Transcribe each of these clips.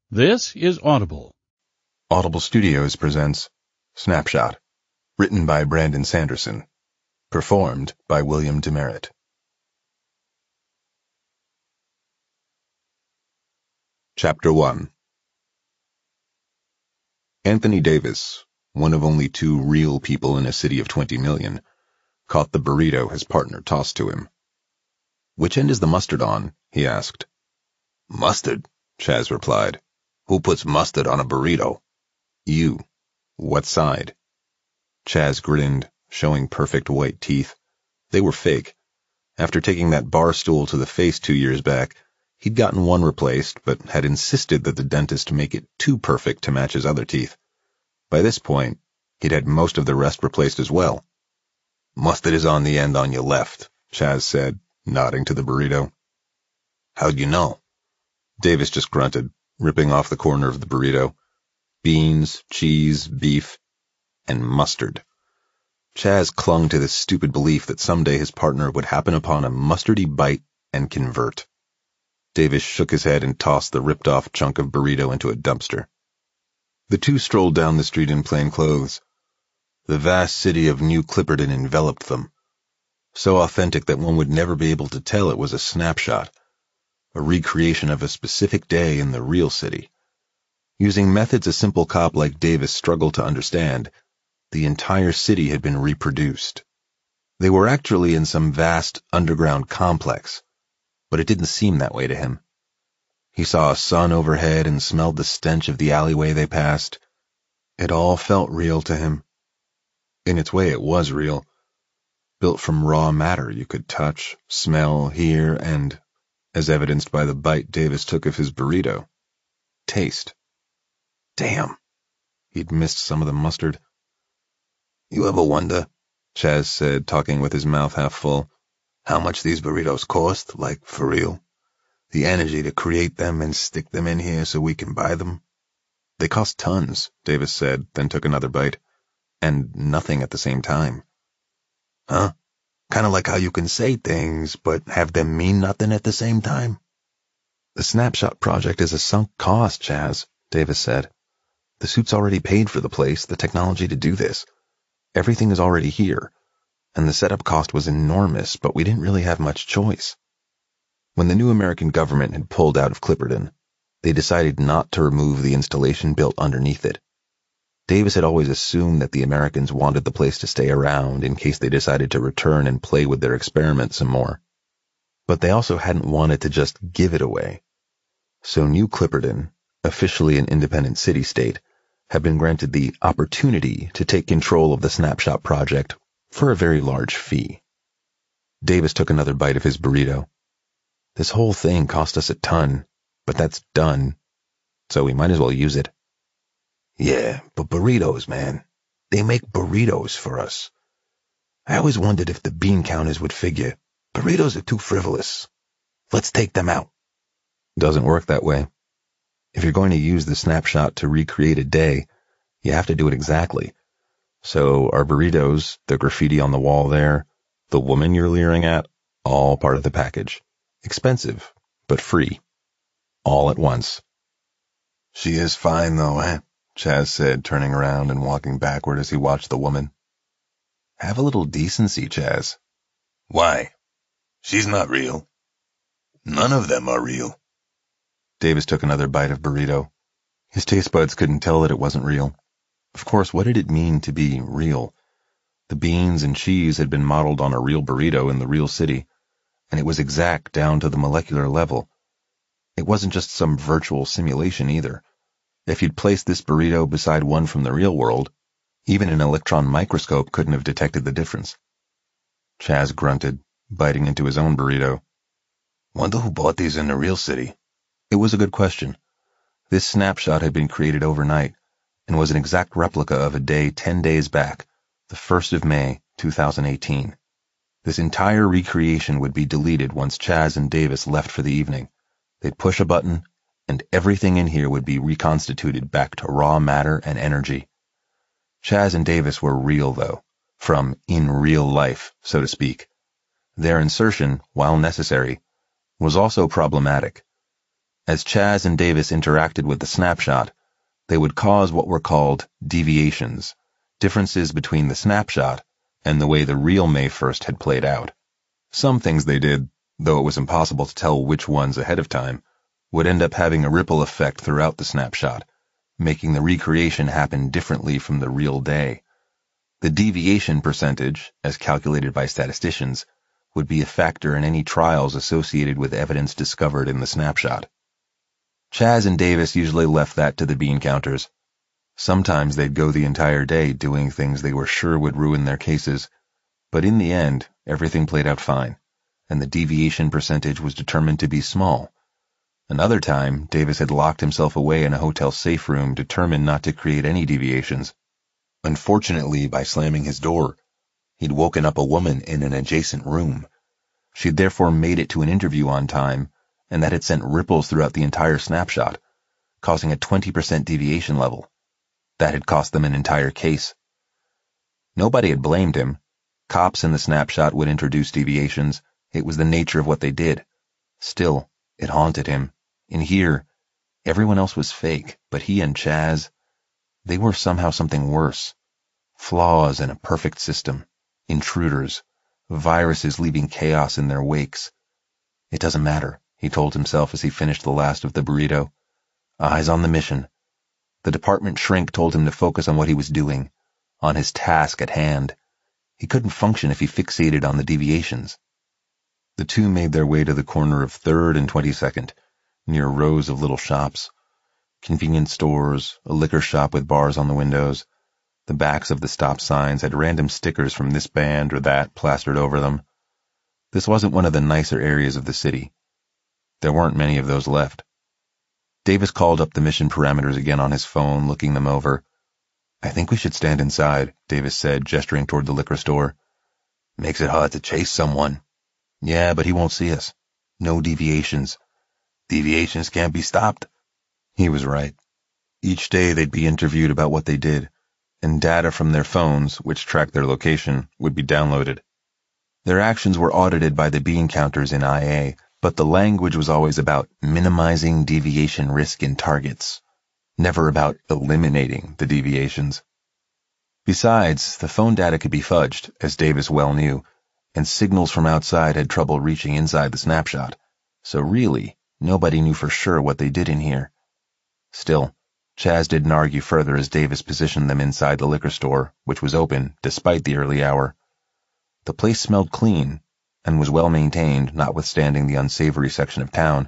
This is Audible. Audible Studios presents Snapshot, written by Brandon Sanderson, performed by William Demerit. Chapter 1. Anthony Davis, one of only two real people in a city of 20 million, caught the burrito his partner tossed to him. "Which end is the mustard on?" he asked. "Mustard," Chaz replied. "Who puts mustard on a burrito?" "You. What side?" Chaz grinned, showing perfect white teeth. They were fake. After taking that bar stool to the face 2 years back, he'd gotten one replaced, but had insisted that the dentist make it too perfect to match his other teeth. By this point, he'd had most of the rest replaced as well. "Mustard is on the end on your left," Chaz said, nodding to the burrito. "How'd you know?" Davis just grunted, ripping off the corner of the burrito. Beans, cheese, beef, and mustard. Chaz clung to the stupid belief that someday his partner would happen upon a mustardy bite and convert. Davis shook his head and tossed the ripped-off chunk of burrito into a dumpster. The two strolled down the street in plain clothes. The vast city of New Clipperton enveloped them, so authentic that one would never be able to tell it was a snapshot, a recreation of a specific day in the real city. Using methods a simple cop like Davis struggled to understand, the entire city had been reproduced. They were actually in some vast underground complex, but it didn't seem that way to him. He saw a sun overhead and smelled the stench of the alleyway they passed. It all felt real to him. In its way, it was real. Built from raw matter you could touch, smell, hear, and, as evidenced by the bite Davis took of his burrito, taste. Damn. He'd missed some of the mustard. "You ever wonder," Chaz said, talking with his mouth half full, "how much these burritos cost, like for real? The energy to create them and stick them in here so we can buy them?" "They cost tons," Davis said, then took another bite. And nothing at the same time. "Huh? Kinda like how you can say things, but have them mean nothing at the same time?" "The Snapshot project is a sunk cost, Chaz," Davis said. "The suit's already paid for the place, the technology to do this. Everything is already here, and the setup cost was enormous, but we didn't really have much choice. When the new American government had pulled out of Clipperton, they decided not to remove the installation built underneath it. Davis had always assumed that the Americans wanted the place to stay around in case they decided to return and play with their experiment some more. But they also hadn't wanted to just give it away. So New Clipperton, officially an independent city-state, had been granted the opportunity to take control of the Snapshot project for a very large fee. Davis took another bite of his burrito. "This whole thing cost us a ton, but that's done, so we might as well use it." "Yeah, but burritos, man. They make burritos for us. I always wondered if the bean counters would figure, burritos are too frivolous. Let's take them out." "Doesn't work that way. If you're going to use the Snapshot to recreate a day, you have to do it exactly. So our burritos, the graffiti on the wall there, the woman you're leering at, all part of the package. Expensive, but free. All at once." "She is fine though, eh?" Chaz said, turning around and walking backward as he watched the woman. "Have a little decency, Chaz." "Why? She's not real. None of them are real." Davis took another bite of burrito. His taste buds couldn't tell that it wasn't real. Of course, what did it mean to be real? The beans and cheese had been modeled on a real burrito in the real city, and it was exact down to the molecular level. It wasn't just some virtual simulation either. If you'd placed this burrito beside one from the real world, even an electron microscope couldn't have detected the difference. Chaz grunted, biting into his own burrito. "Wonder who bought these in the real city?" It was a good question. This Snapshot had been created overnight and was an exact replica of a day 10 days back, the 1st of May, 2018. This entire recreation would be deleted once Chaz and Davis left for the evening. They'd push a button, and everything in here would be reconstituted back to raw matter and energy. Chaz and Davis were real, though, from in real life, so to speak. Their insertion, while necessary, was also problematic. As Chaz and Davis interacted with the snapshot, they would cause what were called deviations, differences between the snapshot and the way the real May 1st had played out. Some things they did, though it was impossible to tell which ones ahead of time, would end up having a ripple effect throughout the snapshot, making the recreation happen differently from the real day. The deviation percentage, as calculated by statisticians, would be a factor in any trials associated with evidence discovered in the snapshot. Chaz and Davis usually left that to the bean counters. Sometimes they'd go the entire day doing things they were sure would ruin their cases, but in the end, everything played out fine, and the deviation percentage was determined to be small. Another time, Davis had locked himself away in a hotel safe room determined not to create any deviations. Unfortunately, by slamming his door, he'd woken up a woman in an adjacent room. She'd therefore made it to an interview on time, and that had sent ripples throughout the entire snapshot, causing a 20% deviation level. That had cost them an entire case. Nobody had blamed him. Cops in the snapshot would introduce deviations. It was the nature of what they did. Still, it haunted him. In here, everyone else was fake, but he and Chaz, they were somehow something worse. Flaws in a perfect system. Intruders. Viruses leaving chaos in their wakes. It doesn't matter, he told himself as he finished the last of the burrito. Eyes on the mission. The department shrink told him to focus on what he was doing, on his task at hand. He couldn't function if he fixated on the deviations. The two made their way to the corner of 3rd and 22nd, near rows of little shops. Convenience stores, a liquor shop with bars on the windows. The backs of the stop signs had random stickers from this band or that plastered over them. This wasn't one of the nicer areas of the city. There weren't many of those left. Davis called up the mission parameters again on his phone, looking them over. I think we should stand inside, Davis said, gesturing toward the liquor store. Makes it hard to chase someone. Yeah, but he won't see us. No deviations. Deviations can't be stopped. He was right. Each day they'd be interviewed about what they did, and data from their phones, which tracked their location, would be downloaded. Their actions were audited by the bean counters in IA, but the language was always about minimizing deviation risk in targets, never about eliminating the deviations. Besides, the phone data could be fudged, as Davis well knew, and signals from outside had trouble reaching inside the snapshot, so really, nobody knew for sure what they did in here. Still, Chaz didn't argue further as Davis positioned them inside the liquor store, which was open despite the early hour. The place smelled clean, and was well maintained, notwithstanding the unsavory section of town.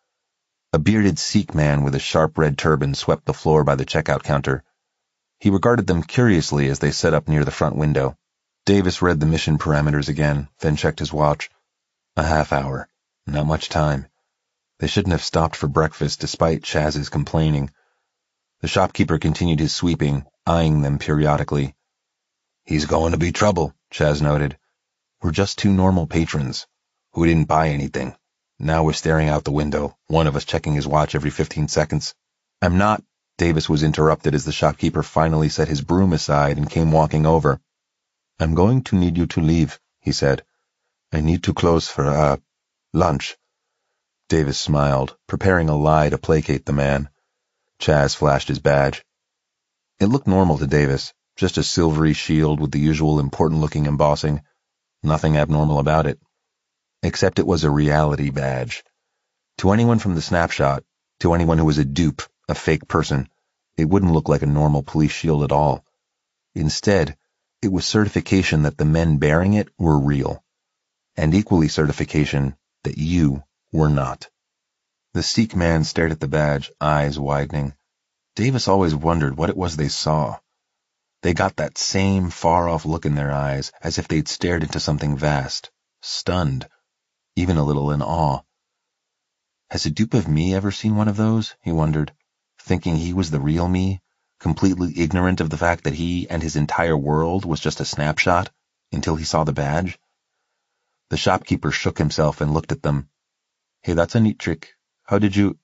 A bearded Sikh man with a sharp red turban swept the floor by the checkout counter. He regarded them curiously as they set up near the front window. Davis read the mission parameters again, then checked his watch. A half hour. Not much time. They shouldn't have stopped for breakfast despite Chaz's complaining. The shopkeeper continued his sweeping, eyeing them periodically. He's going to be trouble, Chaz noted. We're just two normal patrons who didn't buy anything. Now we're staring out the window, one of us checking his watch every 15 seconds. I'm not, Davis was interrupted as the shopkeeper finally set his broom aside and came walking over. I'm going to need you to leave, he said. I need to close for, lunch. Davis smiled, preparing a lie to placate the man. Chaz flashed his badge. It looked normal to Davis, just a silvery shield with the usual important-looking embossing. Nothing abnormal about it. Except it was a reality badge. To anyone from the snapshot, to anyone who was a dupe, a fake person, it wouldn't look like a normal police shield at all. Instead, it was certification that the men bearing it were real, and equally certification that you were not. The Sikh man stared at the badge, eyes widening. Davis always wondered what it was they saw. They got that same far-off look in their eyes, as if they'd stared into something vast, stunned, even a little in awe. Has a dupe of me ever seen one of those? He wondered, thinking he was the real me, completely ignorant of the fact that he and his entire world was just a snapshot, until he saw the badge. The shopkeeper shook himself and looked at them. Hey, that's a neat trick. How'd you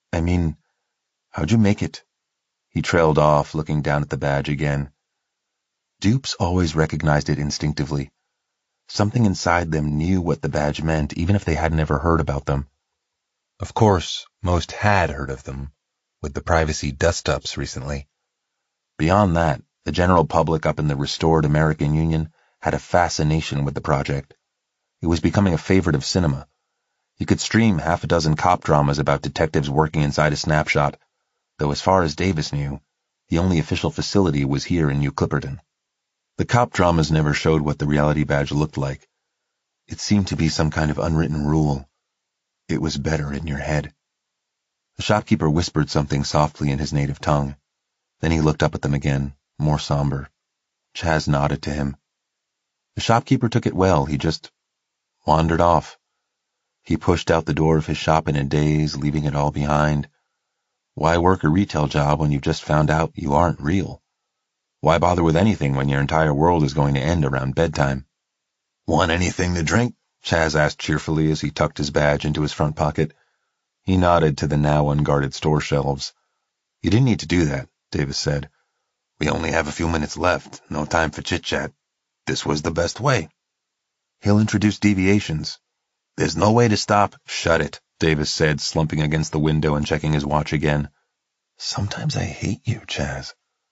make it? He trailed off, looking down at the badge again. Dupes always recognized it instinctively. Something inside them knew what the badge meant, even if they hadn't ever heard about them. Of course, most had heard of them, with the privacy dust-ups recently. Beyond that, the general public up in the restored American Union had a fascination with the project. It was becoming a favorite of cinema. You could stream half a dozen cop dramas about detectives working inside a snapshot, though as far as Davis knew, the only official facility was here in New Clipperton. The cop dramas never showed what the reality badge looked like. It seemed to be some kind of unwritten rule. It was better in your head. The shopkeeper whispered something softly in his native tongue. Then he looked up at them again, more somber. Chaz nodded to him. The shopkeeper took it well. He just wandered off. He pushed out the door of his shop in a daze, leaving it all behind. Why work a retail job when you've just found out you aren't real? Why bother with anything when your entire world is going to end around bedtime? Want anything to drink? Chaz asked cheerfully as he tucked his badge into his front pocket. He nodded to the now unguarded store shelves. You didn't need to do that, Davis said. We only have a few minutes left, no time for chit-chat. This was the best way. He'll introduce deviations. There's no way to stop. Shut it, Davis said, slumping against the window and checking his watch again. Sometimes I hate you, Chaz.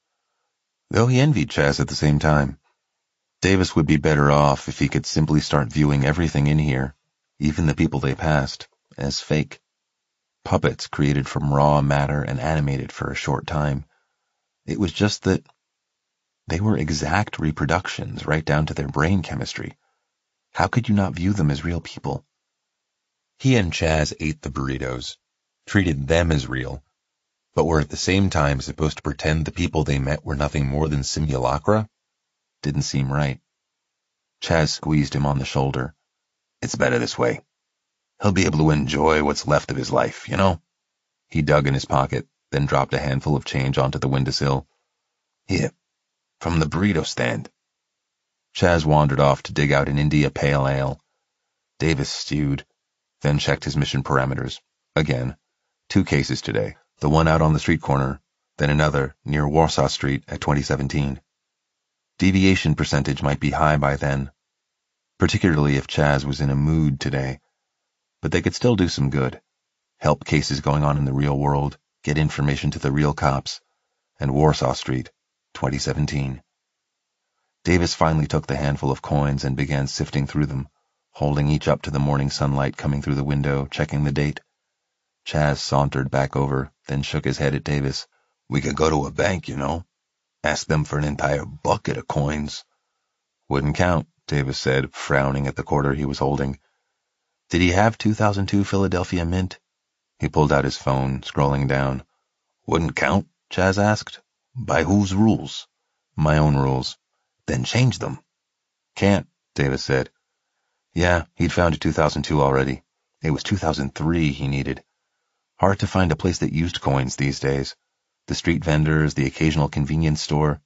Though he envied Chaz at the same time. Davis would be better off if he could simply start viewing everything in here, even the people they passed, as fake. Puppets created from raw matter and animated for a short time. It was just that they were exact reproductions right down to their brain chemistry. How could you not view them as real people? He and Chaz ate the burritos, treated them as real, but were at the same time supposed to pretend the people they met were nothing more than simulacra? Didn't seem right. Chaz squeezed him on the shoulder. It's better this way. He'll be able to enjoy what's left of his life, you know? He dug in his pocket, then dropped a handful of change onto the windowsill. Here, from the burrito stand. Chaz wandered off to dig out an India Pale Ale. Davis stewed, then checked his mission parameters. Again, 2 cases today, the one out on the street corner, then another near Warsaw Street at 2017. Deviation percentage might be high by then, particularly if Chaz was in a mood today, but they could still do some good. Help cases going on in the real world, get information to the real cops, and Warsaw Street, 2017. Davis finally took the handful of coins and began sifting through them, holding each up to the morning sunlight coming through the window, checking the date. Chaz sauntered back over, then shook his head at Davis. We could go to a bank, you know. Ask them for an entire bucket of coins. Wouldn't count, Davis said, frowning at the quarter he was holding. Did he have 2002 Philadelphia Mint? He pulled out his phone, scrolling down. Wouldn't count? Chaz asked. By whose rules? My own rules. Then change them. Can't, Davis said. Yeah, he'd found a 2002 already. It was 2003 he needed. Hard to find a place that used coins these days. The street vendors, the occasional convenience store.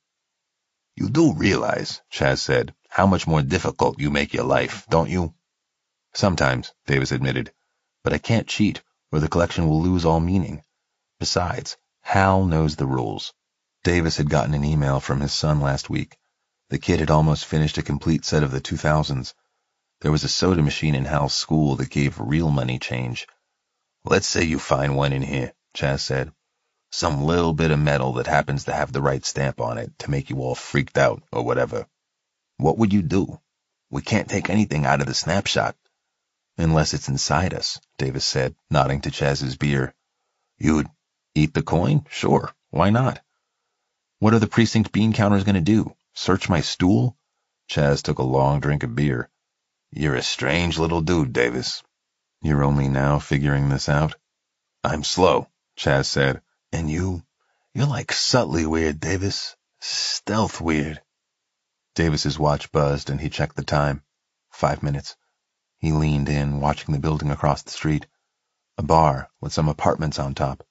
You do realize, Chaz said, how much more difficult you make your life, don't you? Sometimes, Davis admitted, but I can't cheat, or the collection will lose all meaning. Besides, Hal knows the rules. Davis had gotten an email from his son last week. The kid had almost finished a complete set of the 2000s. There was a soda machine in Hal's school that gave real money change. Let's say you find one in here, Chaz said. Some little bit of metal that happens to have the right stamp on it to make you all freaked out or whatever. What would you do? We can't take anything out of the snapshot. Unless it's inside us, Davis said, nodding to Chaz's beer. You'd eat the coin? Sure, why not? What are the precinct bean counters going to do? Search my stool? Chaz took a long drink of beer. You're a strange little dude, Davis. You're only now figuring this out? I'm slow, Chaz said. And you're like subtly weird, Davis. Stealth weird. Davis's watch buzzed and he checked the time. 5 minutes. He leaned in, watching the building across the street. A bar with some apartments on top.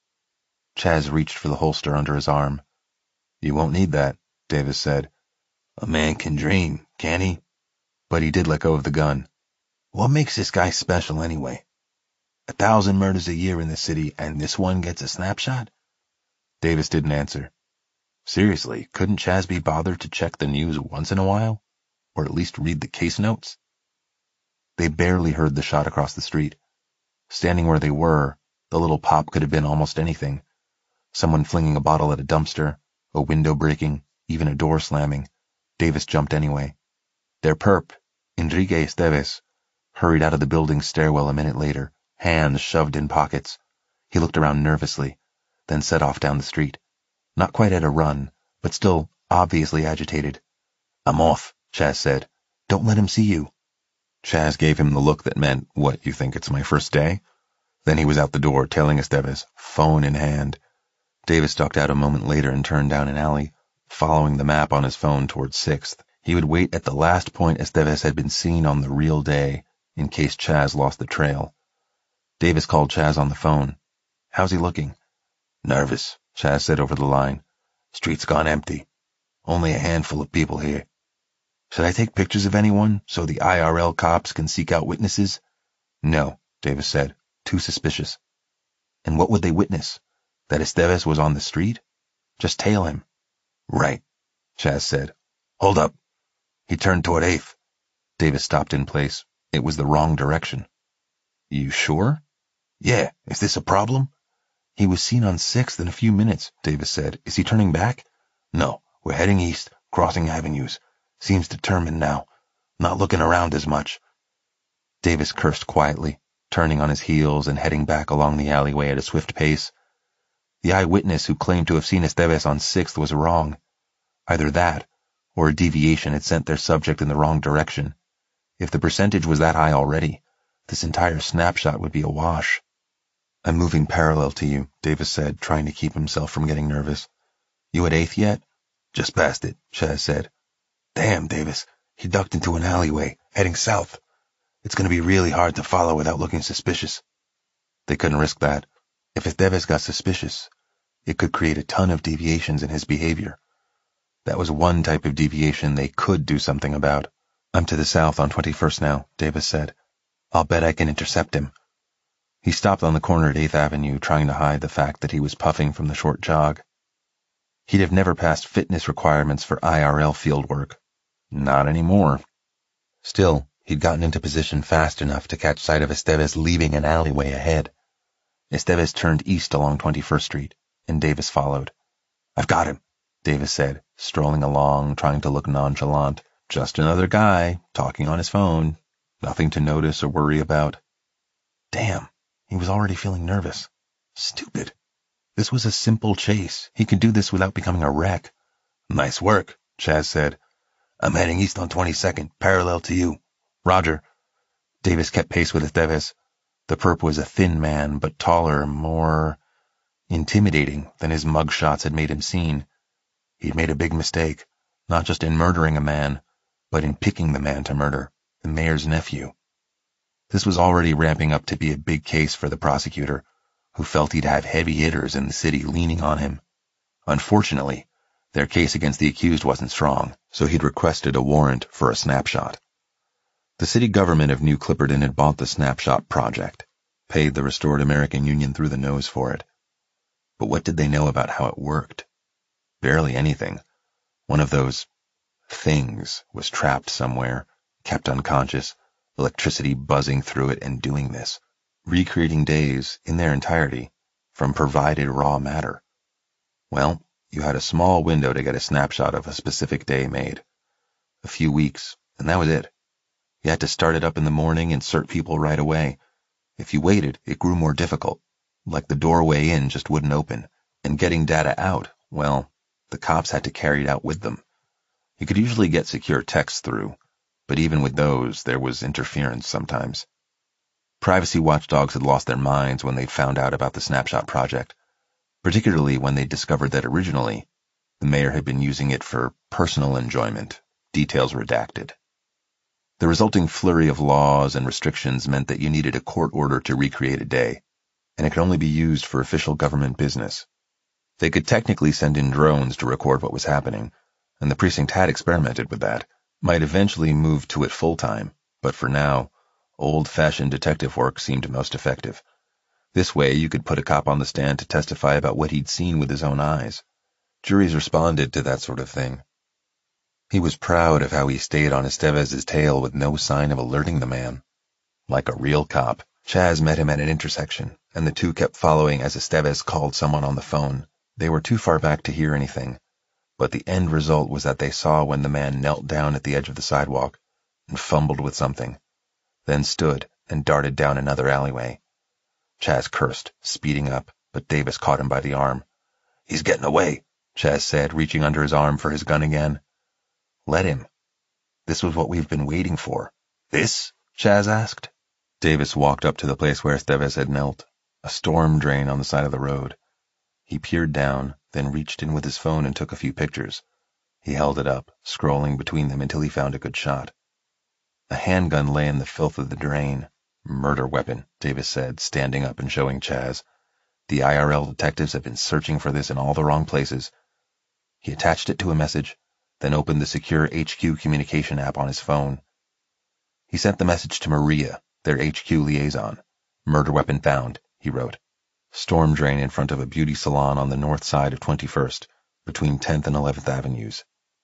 Chaz reached for the holster under his arm. You won't need that, Davis said. A man can dream, can't he? But he did let go of the gun. What makes this guy special anyway? 1,000 murders a year in the city, and this one gets a snapshot? Davis didn't answer. Seriously, couldn't Chaz be bothered to check the news once in a while? Or at least read the case notes? They barely heard the shot across the street. Standing where they were, The little pop could have been almost anything. Someone flinging a bottle at a dumpster, a window breaking, even a door slamming. Davis jumped anyway. Their perp, Enrique Esteves, hurried out of the building's stairwell a minute later, hands shoved in pockets. He looked around nervously, then set off down the street. Not quite at a run, but still obviously agitated. "I'm off," Chaz said. "Don't let him see you." Chaz gave him the look that meant, "What, you think it's my first day?" Then he was out the door, tailing Esteves, phone in hand. Davis ducked out a moment later and turned down an alley, following the map on his phone towards 6th. He would wait at the last point Esteves had been seen on the real day, in case Chaz lost the trail. Davis called Chaz on the phone. "How's he looking?" "Nervous," Chaz said over the line. "Street's gone empty. Only a handful of people here." "Should I take pictures of anyone so the IRL cops can seek out witnesses?" "No," Davis said. "Too suspicious." "And what would they witness? That Esteves was on the street? Just tail him." "Right," Chaz said. "Hold up." He turned toward 8th. Davis stopped in place. It was the wrong direction. "You sure?" "Yeah, is this a problem?" "He was seen on 6th in a few minutes," Davis said. "Is he turning back?" "No, we're heading east, crossing avenues. Seems determined now. Not looking around as much." Davis cursed quietly, turning on his heels and heading back along the alleyway at a swift pace. The eyewitness who claimed to have seen Esteves on 6th was wrong. Either that, or a deviation had sent their subject in the wrong direction. If the percentage was that high already, this entire snapshot would be a wash. "I'm moving parallel to you," Davis said, trying to keep himself from getting nervous. "You at 8th yet?" "Just past it," Chaz said. "Damn, Davis. He ducked into an alleyway, heading south. It's going to be really hard to follow without looking suspicious." They couldn't risk that. If Esteves got suspicious, it could create a ton of deviations in his behavior. That was one type of deviation they could do something about. "I'm to the south on 21st now," Davis said. "I'll bet I can intercept him." He stopped on the corner at 8th Avenue, trying to hide the fact that he was puffing from the short jog. He'd have never passed fitness requirements for IRL fieldwork. Not anymore. Still, he'd gotten into position fast enough to catch sight of Esteves leaving an alleyway ahead. Esteves turned east along 21st Street, and Davis followed. "I've got him," Davis said, strolling along, trying to look nonchalant. Just another guy, talking on his phone. Nothing to notice or worry about. Damn, he was already feeling nervous. Stupid. This was a simple chase. He could do this without becoming a wreck. "Nice work," Chaz said. "I'm heading east on 22nd, parallel to you." "Roger." Davis kept pace with Esteves. The perp was a thin man, but taller, more intimidating than his mug shots had made him seem. He'd made a big mistake, not just in murdering a man, but in picking the man to murder, the mayor's nephew. This was already ramping up to be a big case for the prosecutor, who felt he'd have heavy hitters in the city leaning on him. Unfortunately, their case against the accused wasn't strong, so he'd requested a warrant for a snapshot. The city government of New Clipperton had bought the snapshot project, paid the Restored American Union through the nose for it. But what did they know about how it worked? Barely anything. One of those things was trapped somewhere, kept unconscious, electricity buzzing through it and doing this, recreating days in their entirety from provided raw matter. Well, you had a small window to get a snapshot of a specific day made. A few weeks, and that was it. You had to start it up in the morning, insert people right away. If you waited, it grew more difficult, like the doorway in just wouldn't open, and getting data out, well, the cops had to carry it out with them. You could usually get secure texts through, but even with those, there was interference sometimes. Privacy watchdogs had lost their minds when they'd found out about the Snapshot project, particularly when they discovered that originally, the mayor had been using it for personal enjoyment, details redacted. The resulting flurry of laws and restrictions meant that you needed a court order to recreate a day, and it could only be used for official government business. They could technically send in drones to record what was happening, and the precinct had experimented with that, might eventually move to it full-time, but for now, old-fashioned detective work seemed most effective. This way, you could put a cop on the stand to testify about what he'd seen with his own eyes. Juries responded to that sort of thing. He was proud of how he stayed on Esteves' tail with no sign of alerting the man. Like a real cop, Chaz met him at an intersection, and the two kept following as Estevez called someone on the phone. They were too far back to hear anything, but the end result was that they saw when the man knelt down at the edge of the sidewalk and fumbled with something, then stood and darted down another alleyway. Chaz cursed, speeding up, but Davis caught him by the arm. "He's getting away," Chaz said, reaching under his arm for his gun again. "Let him. This was what we've been waiting for." "This?" Chaz asked. Davis walked up to the place where Estevez had knelt, a storm drain on the side of the road. He peered down, then reached in with his phone and took a few pictures. He held it up, scrolling between them until he found a good shot. A handgun lay in the filth of the drain. "Murder weapon," Davis said, standing up and showing Chaz. "The IRL detectives have been searching for this in all the wrong places." He attached it to a message, then opened the secure HQ communication app on his phone. He sent the message to Maria, their HQ liaison. "Murder weapon found," he wrote. "Storm drain in front of a beauty salon on the north side of 21st, between 10th and 11th Avenues."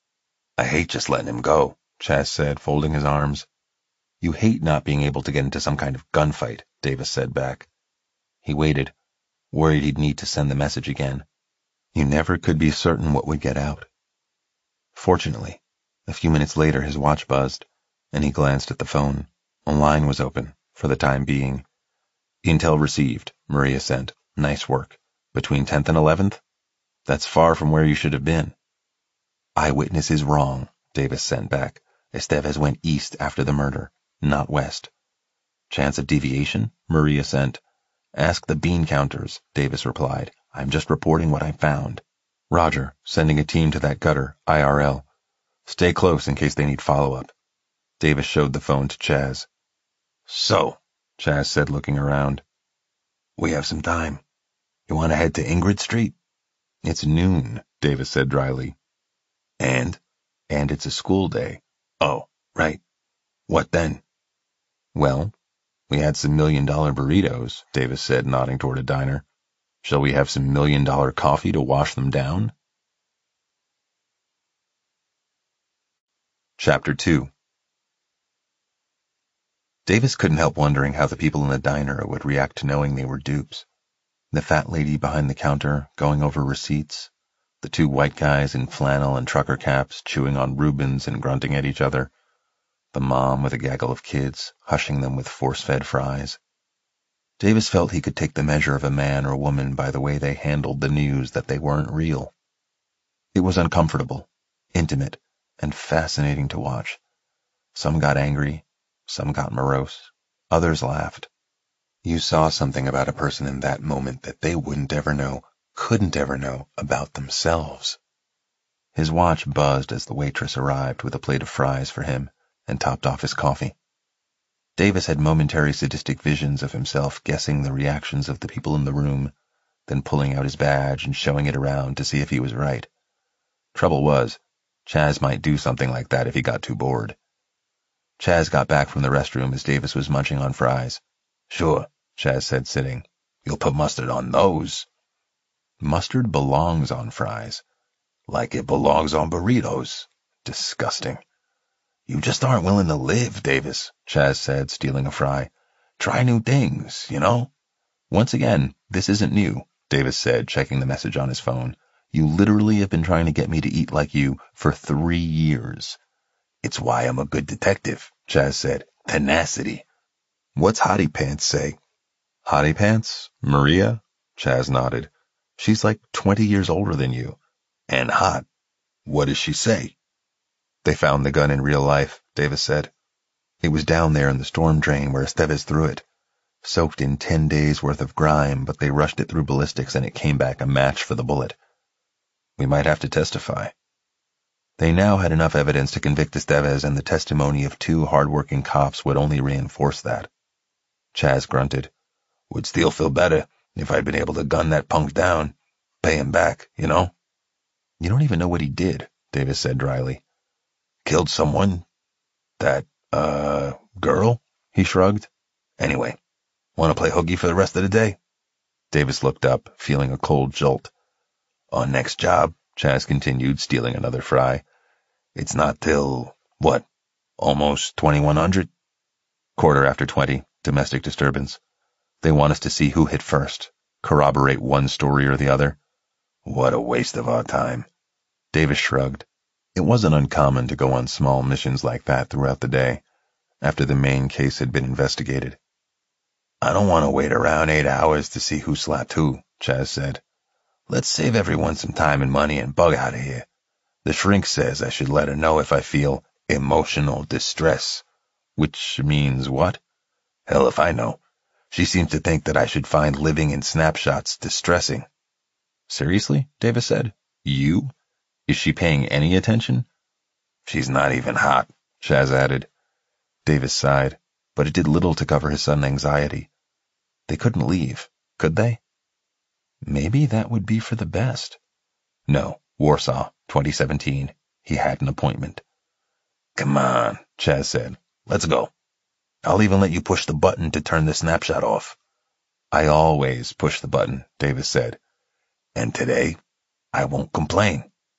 "I hate just letting him go," Chaz said, folding his arms. "You hate not being able to get into some kind of gunfight," Davis said back. He waited, worried he'd need to send the message again. You never could be certain what would get out. Fortunately, a few minutes later his watch buzzed, and he glanced at the phone. A line was open, for the time being. "Intel received," Maria sent. "Nice work. Between 10th and 11th? That's far from where you should have been." "Eyewitness is wrong," Davis sent back. "Estevez went east after the murder, not west." "Chance of deviation?" Maria sent. "Ask the bean counters," Davis replied. "I'm just reporting what I found." "Roger, sending a team to that gutter, IRL. Stay close in case they need follow-up." Davis showed the phone to Chaz. "So," Chaz said, looking around, "we have some time. You want to head to Ingrid Street?" "It's noon," Davis said dryly. And it's a school day." "Oh, right. What then?" "Well, we had some $1 million burritos," Davis said, nodding toward a diner. "Shall we have some $1 million coffee to wash them down?" Chapter 2. Davis couldn't help wondering how the people in the diner would react to knowing they were dupes. The fat lady behind the counter going over receipts, the two white guys in flannel and trucker caps chewing on Reubens and grunting at each other, the mom with a gaggle of kids hushing them with force-fed fries. Davis felt he could take the measure of a man or woman by the way they handled the news that they weren't real. It was uncomfortable, intimate, and fascinating to watch. Some got angry, some got morose, others laughed. You saw something about a person in that moment that they wouldn't ever know, couldn't ever know about themselves. His watch buzzed as the waitress arrived with a plate of fries for him and topped off his coffee. Davis had momentary sadistic visions of himself guessing the reactions of the people in the room, then pulling out his badge and showing it around to see if he was right. Trouble was, Chaz might do something like that if he got too bored. Chaz got back from the restroom as Davis was munching on fries. "Sure," Chaz said, sitting. "You'll put mustard on those." "Mustard belongs on fries." "Like it belongs on burritos." Disgusting. "You just aren't willing to live, Davis," Chaz said, stealing a fry. "Try new things, you know?" "Once again, this isn't new," Davis said, checking the message on his phone. "You literally have been trying to get me to eat like you for 3 years. "It's why I'm a good detective," Chaz said. "Tenacity." "What's Hottie Pants say?" "Hottie Pants? Maria?" Chaz nodded. "She's like 20 years older than you." "And hot. What does she say?" "They found the gun in real life," Davis said. "It was down there in the storm drain where Estevez threw it. Soaked in 10 days worth of grime, but they rushed it through ballistics and it came back a match for the bullet." "We might have to testify." They now had enough evidence to convict Estevez, and the testimony of 2 hard-working cops would only reinforce that. Chaz grunted. "Would still feel better if I'd been able to gun that punk down. Pay him back, you know?" "You don't even know what he did," Davis said dryly. "Killed someone. That, girl?" He shrugged. "Anyway, want to play hooky for the rest of the day?" Davis looked up, feeling a cold jolt. "On next job," Chaz continued, stealing another fry. "It's not till, what, almost 2100? Quarter after 20, domestic disturbance. They want us to see who hit first, corroborate one story or the other. What a waste of our time. Davis shrugged. It wasn't uncommon to go on small missions like that throughout the day, after the main case had been investigated. I don't want to wait around 8 hours to see who slapped who, Chaz said. Let's save everyone some time and money and bug out of here. The shrink says I should let her know if I feel emotional distress. Which means what? Hell if I know. She seems to think that I should find living in snapshots distressing. Seriously? Davis said. You? Is she paying any attention? She's not even hot, Chaz added. Davis sighed, but it did little to cover his sudden anxiety. They couldn't leave, could they? Maybe that would be for the best. No, Warsaw, 2017. He had an appointment. Come on, Chaz said. Let's go. I'll even let you push the button to turn the snapshot off. I always push the button, Davis said. And today, I won't complain.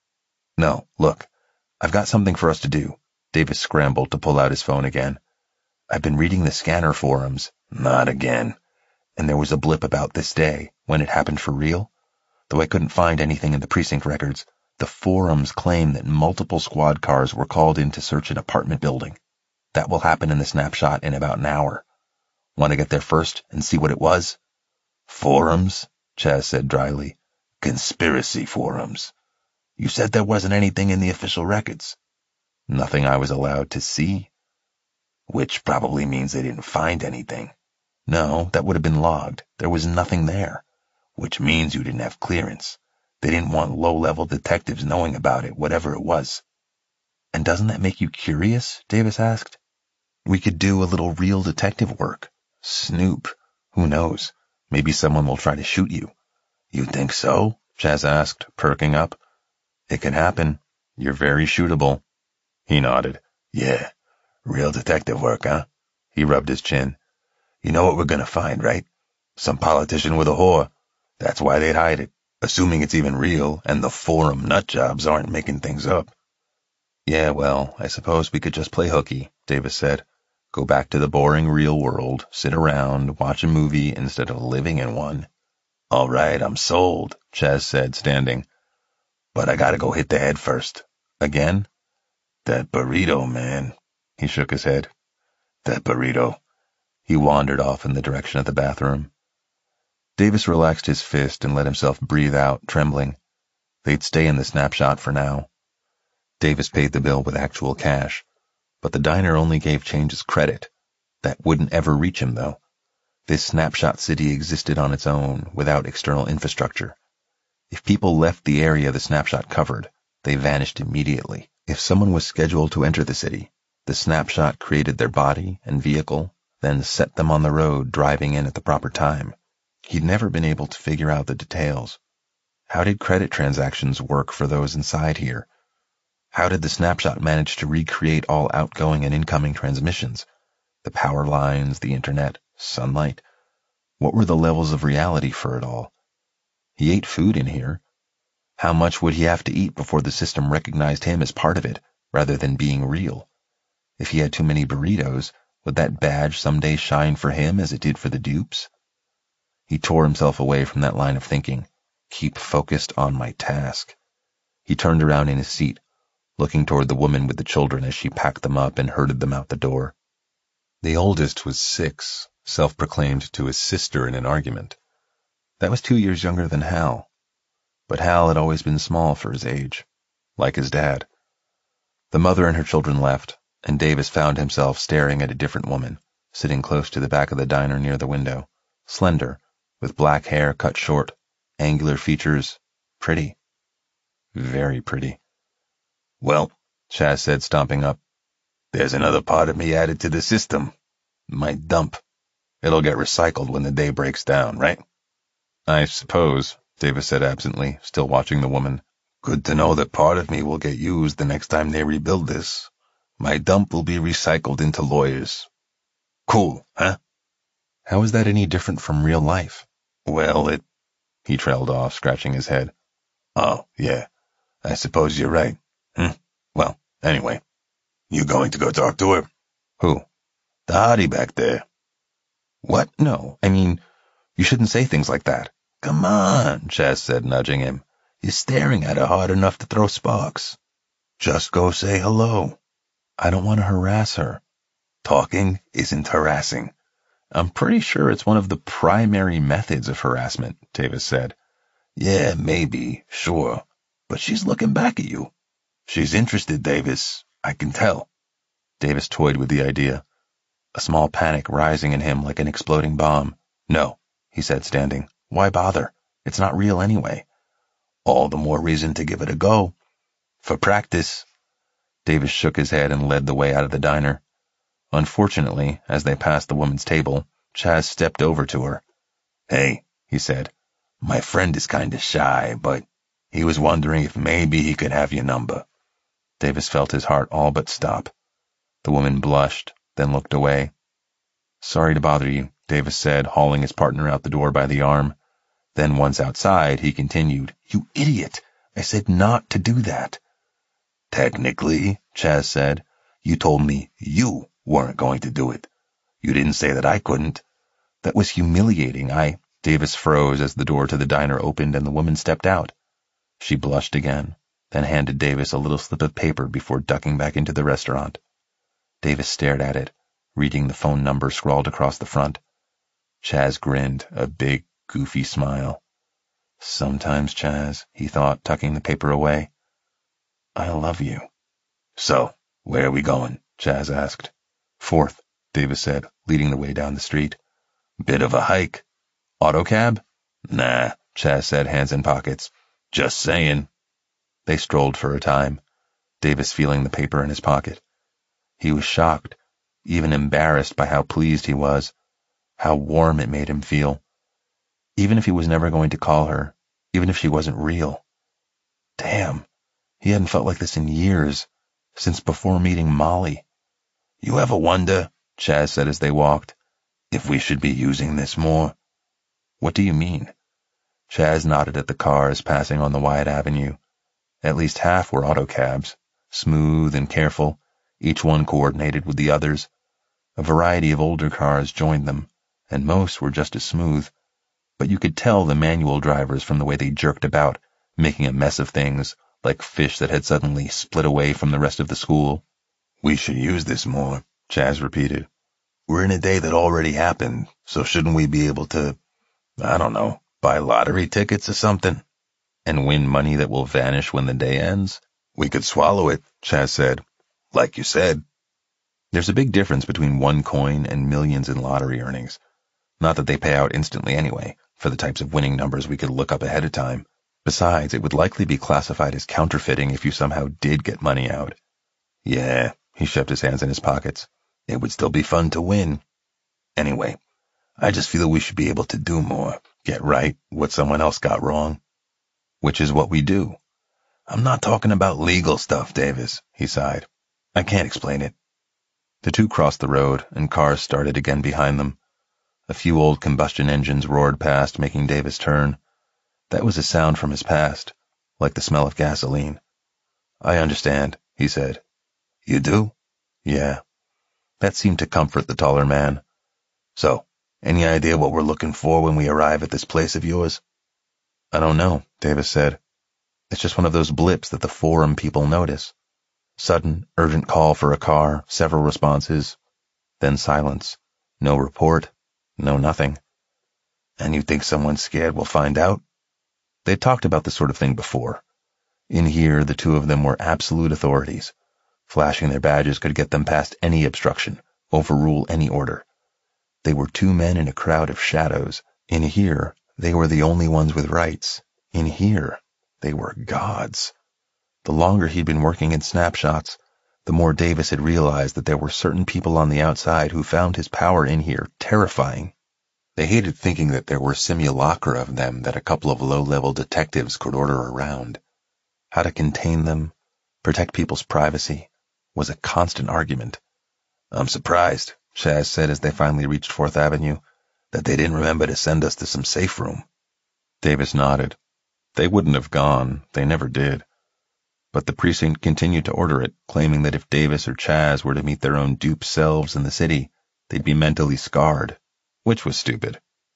No, look, I've got something for us to do. Davis scrambled to pull out his phone again. I've been reading the scanner forums. Not again. And there was a blip about this day, when it happened for real. Though I couldn't find anything in the precinct records, the forums claim that multiple squad cars were called in to search an apartment building. That will happen in the snapshot in about an hour. Want to get there first and see what it was? Forums? Chaz said dryly. Conspiracy forums. You said there wasn't anything in the official records. Nothing I was allowed to see. Which probably means they didn't find anything. No, that would have been logged. There was nothing there. Which means you didn't have clearance. They didn't want low-level detectives knowing about it, whatever it was. And doesn't that make you curious? Davis asked. We could do a little real detective work. Snoop. Who knows? Maybe someone will try to shoot you. You think so? Chaz asked, perking up. It can happen. You're very shootable. He nodded. Yeah. Real detective work, huh? He rubbed his chin. You know what we're gonna find, right? Some politician with a whore. That's why they'd hide it, assuming it's even real and the forum nutjobs aren't making things up. Yeah, well, I suppose we could just play hooky, Davis said. Go back to the boring real world, sit around, watch a movie instead of living in one. All right, I'm sold, Chaz said, standing. But I gotta go hit the head first. Again? That burrito, man. He shook his head. That burrito. He wandered off in the direction of the bathroom. Davis relaxed his fist and let himself breathe out, trembling. They'd stay in the snapshot for now. Davis paid the bill with actual cash, but the diner only gave change as credit. That wouldn't ever reach him, though. This snapshot city existed on its own, without external infrastructure. If people left the area the snapshot covered, they vanished immediately. If someone was scheduled to enter the city, the snapshot created their body and vehicle, then set them on the road driving in at the proper time. He'd never been able to figure out the details. How did credit transactions work for those inside here? How did the snapshot manage to recreate all outgoing and incoming transmissions? The power lines, the internet, sunlight? What were the levels of reality for it all? He ate food in here. How much would he have to eat before the system recognized him as part of it, rather than being real? If he had too many burritos, would that badge someday shine for him as it did for the dupes? He tore himself away from that line of thinking. Keep focused on my task. He turned around in his seat, looking toward the woman with the children as she packed them up and herded them out the door. The oldest was 6, self-proclaimed to his sister in an argument. That was 2 years younger than Hal. But Hal had always been small for his age, like his dad. The mother and her children left, and Davis found himself staring at a different woman, sitting close to the back of the diner near the window, slender, with black hair cut short, angular features, pretty. Very pretty. Well, Chaz said, stomping up, there's another part of me added to the system. My dump. It'll get recycled when the day breaks down, right? I suppose, Davis said absently, still watching the woman. Good to know that part of me will get used the next time they rebuild this. My dump will be recycled into lawyers. Cool, huh? How is that any different from real life? Well, He trailed off, scratching his head. Oh, yeah. I suppose you're right. Well, anyway. You going to go talk to her? Who? The hottie back there. What? No, I mean, You shouldn't say things like that. Come on, Chaz said, nudging him. You're staring at her hard enough to throw sparks. Just go say hello. I don't want to harass her. Talking isn't harassing. I'm pretty sure it's one of the primary methods of harassment, Davis said. Yeah, maybe, sure. But she's looking back at you. She's interested, Davis. I can tell. Davis toyed with the idea, a small panic rising in him like an exploding bomb. No, he said, standing. Why bother? It's not real anyway. All the more reason to give it a go. For practice. Davis shook his head and led the way out of the diner. Unfortunately, as they passed the woman's table, Chaz stepped over to her. Hey, he said, my friend is kinda shy, but he was wondering if maybe he could have your number. Davis felt his heart all but stop. The woman blushed, then looked away. Sorry to bother you, Davis said, hauling his partner out the door by the arm. Then once outside, he continued, You idiot! I said not to do that. Technically, Chaz said, you told me you weren't going to do it. You didn't say that I couldn't. That was humiliating. Davis froze as the door to the diner opened and the woman stepped out. She blushed again, then handed Davis a little slip of paper before ducking back into the restaurant. Davis stared at it, reading the phone number scrawled across the front. Chaz grinned, a big, goofy smile. Sometimes, Chaz, he thought, tucking the paper away. I love you. So, where are we going? Chaz asked. 4th, Davis said, leading the way down the street. Bit of a hike. Autocab? Nah, Chaz said, hands in pockets. Just saying. They strolled for a time, Davis feeling the paper in his pocket. He was shocked, even embarrassed by how pleased he was, how warm it made him feel. Even if he was never going to call her, even if she wasn't real. Damn, he hadn't felt like this in years, since before meeting Molly. You ever wonder, Chaz said as they walked, if we should be using this more? What do you mean? Chaz nodded at the cars passing on the wide avenue. At least half were autocabs, smooth and careful, each one coordinated with the others. A variety of older cars joined them, and most were just as smooth, but you could tell the manual drivers from the way they jerked about, making a mess of things, like fish that had suddenly split away from the rest of the school. We should use this more, Chaz repeated. We're in a day that already happened, so shouldn't we be able to, I don't know, buy lottery tickets or something? And win money that will vanish when the day ends? We could swallow it, Chaz said. Like you said. There's a big difference between one coin and millions in lottery earnings. Not that they pay out instantly anyway, for the types of winning numbers we could look up ahead of time. Besides, it would likely be classified as counterfeiting if you somehow did get money out. Yeah, he shoved his hands in his pockets. It would still be fun to win. Anyway, I just feel we should be able to do more, get right what someone else got wrong. Which is what we do. I'm not talking about legal stuff, Davis, he sighed. I can't explain it. The two crossed the road, and cars started again behind them. A few old combustion engines roared past, making Davis turn. That was a sound from his past, like the smell of gasoline. I understand, he said. You do? Yeah. That seemed to comfort the taller man. So, any idea what we're looking for when we arrive at this place of yours? I don't know, Davis said. It's just one of those blips that the forum people notice. Sudden, urgent call for a car, several responses. Then silence. No report. No nothing. And you think someone scared will find out? They'd talked about this sort of thing before. In here, the two of them were absolute authorities. Flashing their badges could get them past any obstruction, overrule any order. They were two men in a crowd of shadows. In here, they were the only ones with rights. In here, they were gods. The longer he'd been working in snapshots, the more Davis had realized that there were certain people on the outside who found his power in here terrifying. They hated thinking that there were simulacra of them that a couple of low-level detectives could order around. How to contain them, protect people's privacy, was a constant argument. I'm surprised, Chaz said as they finally reached 4th Avenue, that they didn't remember to send us to some safe room. Davis nodded. They wouldn't have gone. They never did. But the precinct continued to order it, claiming that if Davis or Chaz were to meet their own dupe selves in the city, they'd be mentally scarred, which was stupid.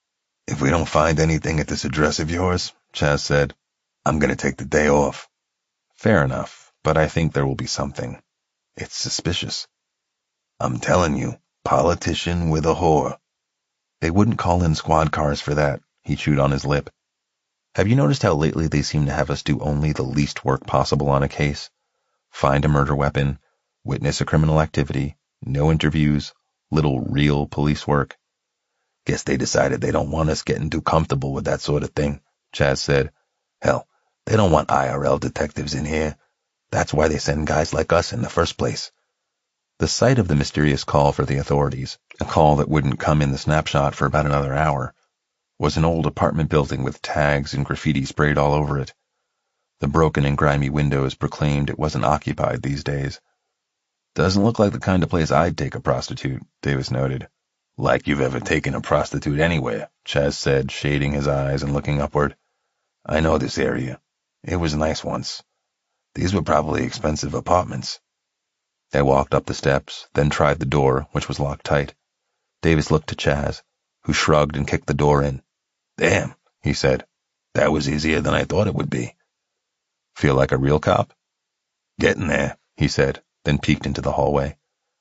If we don't find anything at this address of yours, Chaz said, I'm going to take the day off. Fair enough, but I think there will be something. It's suspicious. I'm telling you, politician with a whore. They wouldn't call in squad cars for that, he chewed on his lip. Have you noticed how lately they seem to have us do only the least work possible on a case? Find a murder weapon, witness a criminal activity, no interviews, little real police work. Guess they decided they don't want us getting too comfortable with that sort of thing, Chaz said. Hell, they don't want IRL detectives in here. That's why they send guys like us in the first place. The sight of the mysterious call for the authorities, a call that wouldn't come in the snapshot for about another hour, was an old apartment building with tags and graffiti sprayed all over it. The broken and grimy windows proclaimed it wasn't occupied these days. Doesn't look like the kind of place I'd take a prostitute, Davis noted. Like you've ever taken a prostitute anywhere, Chaz said, shading his eyes and looking upward. I know this area. It was nice once. These were probably expensive apartments. They walked up the steps, then tried the door, which was locked tight. Davis looked to Chaz, who shrugged and kicked the door in. Damn, he said. That was easier than I thought it would be. Feel like a real cop? Getting there, he said, then peeked into the hallway.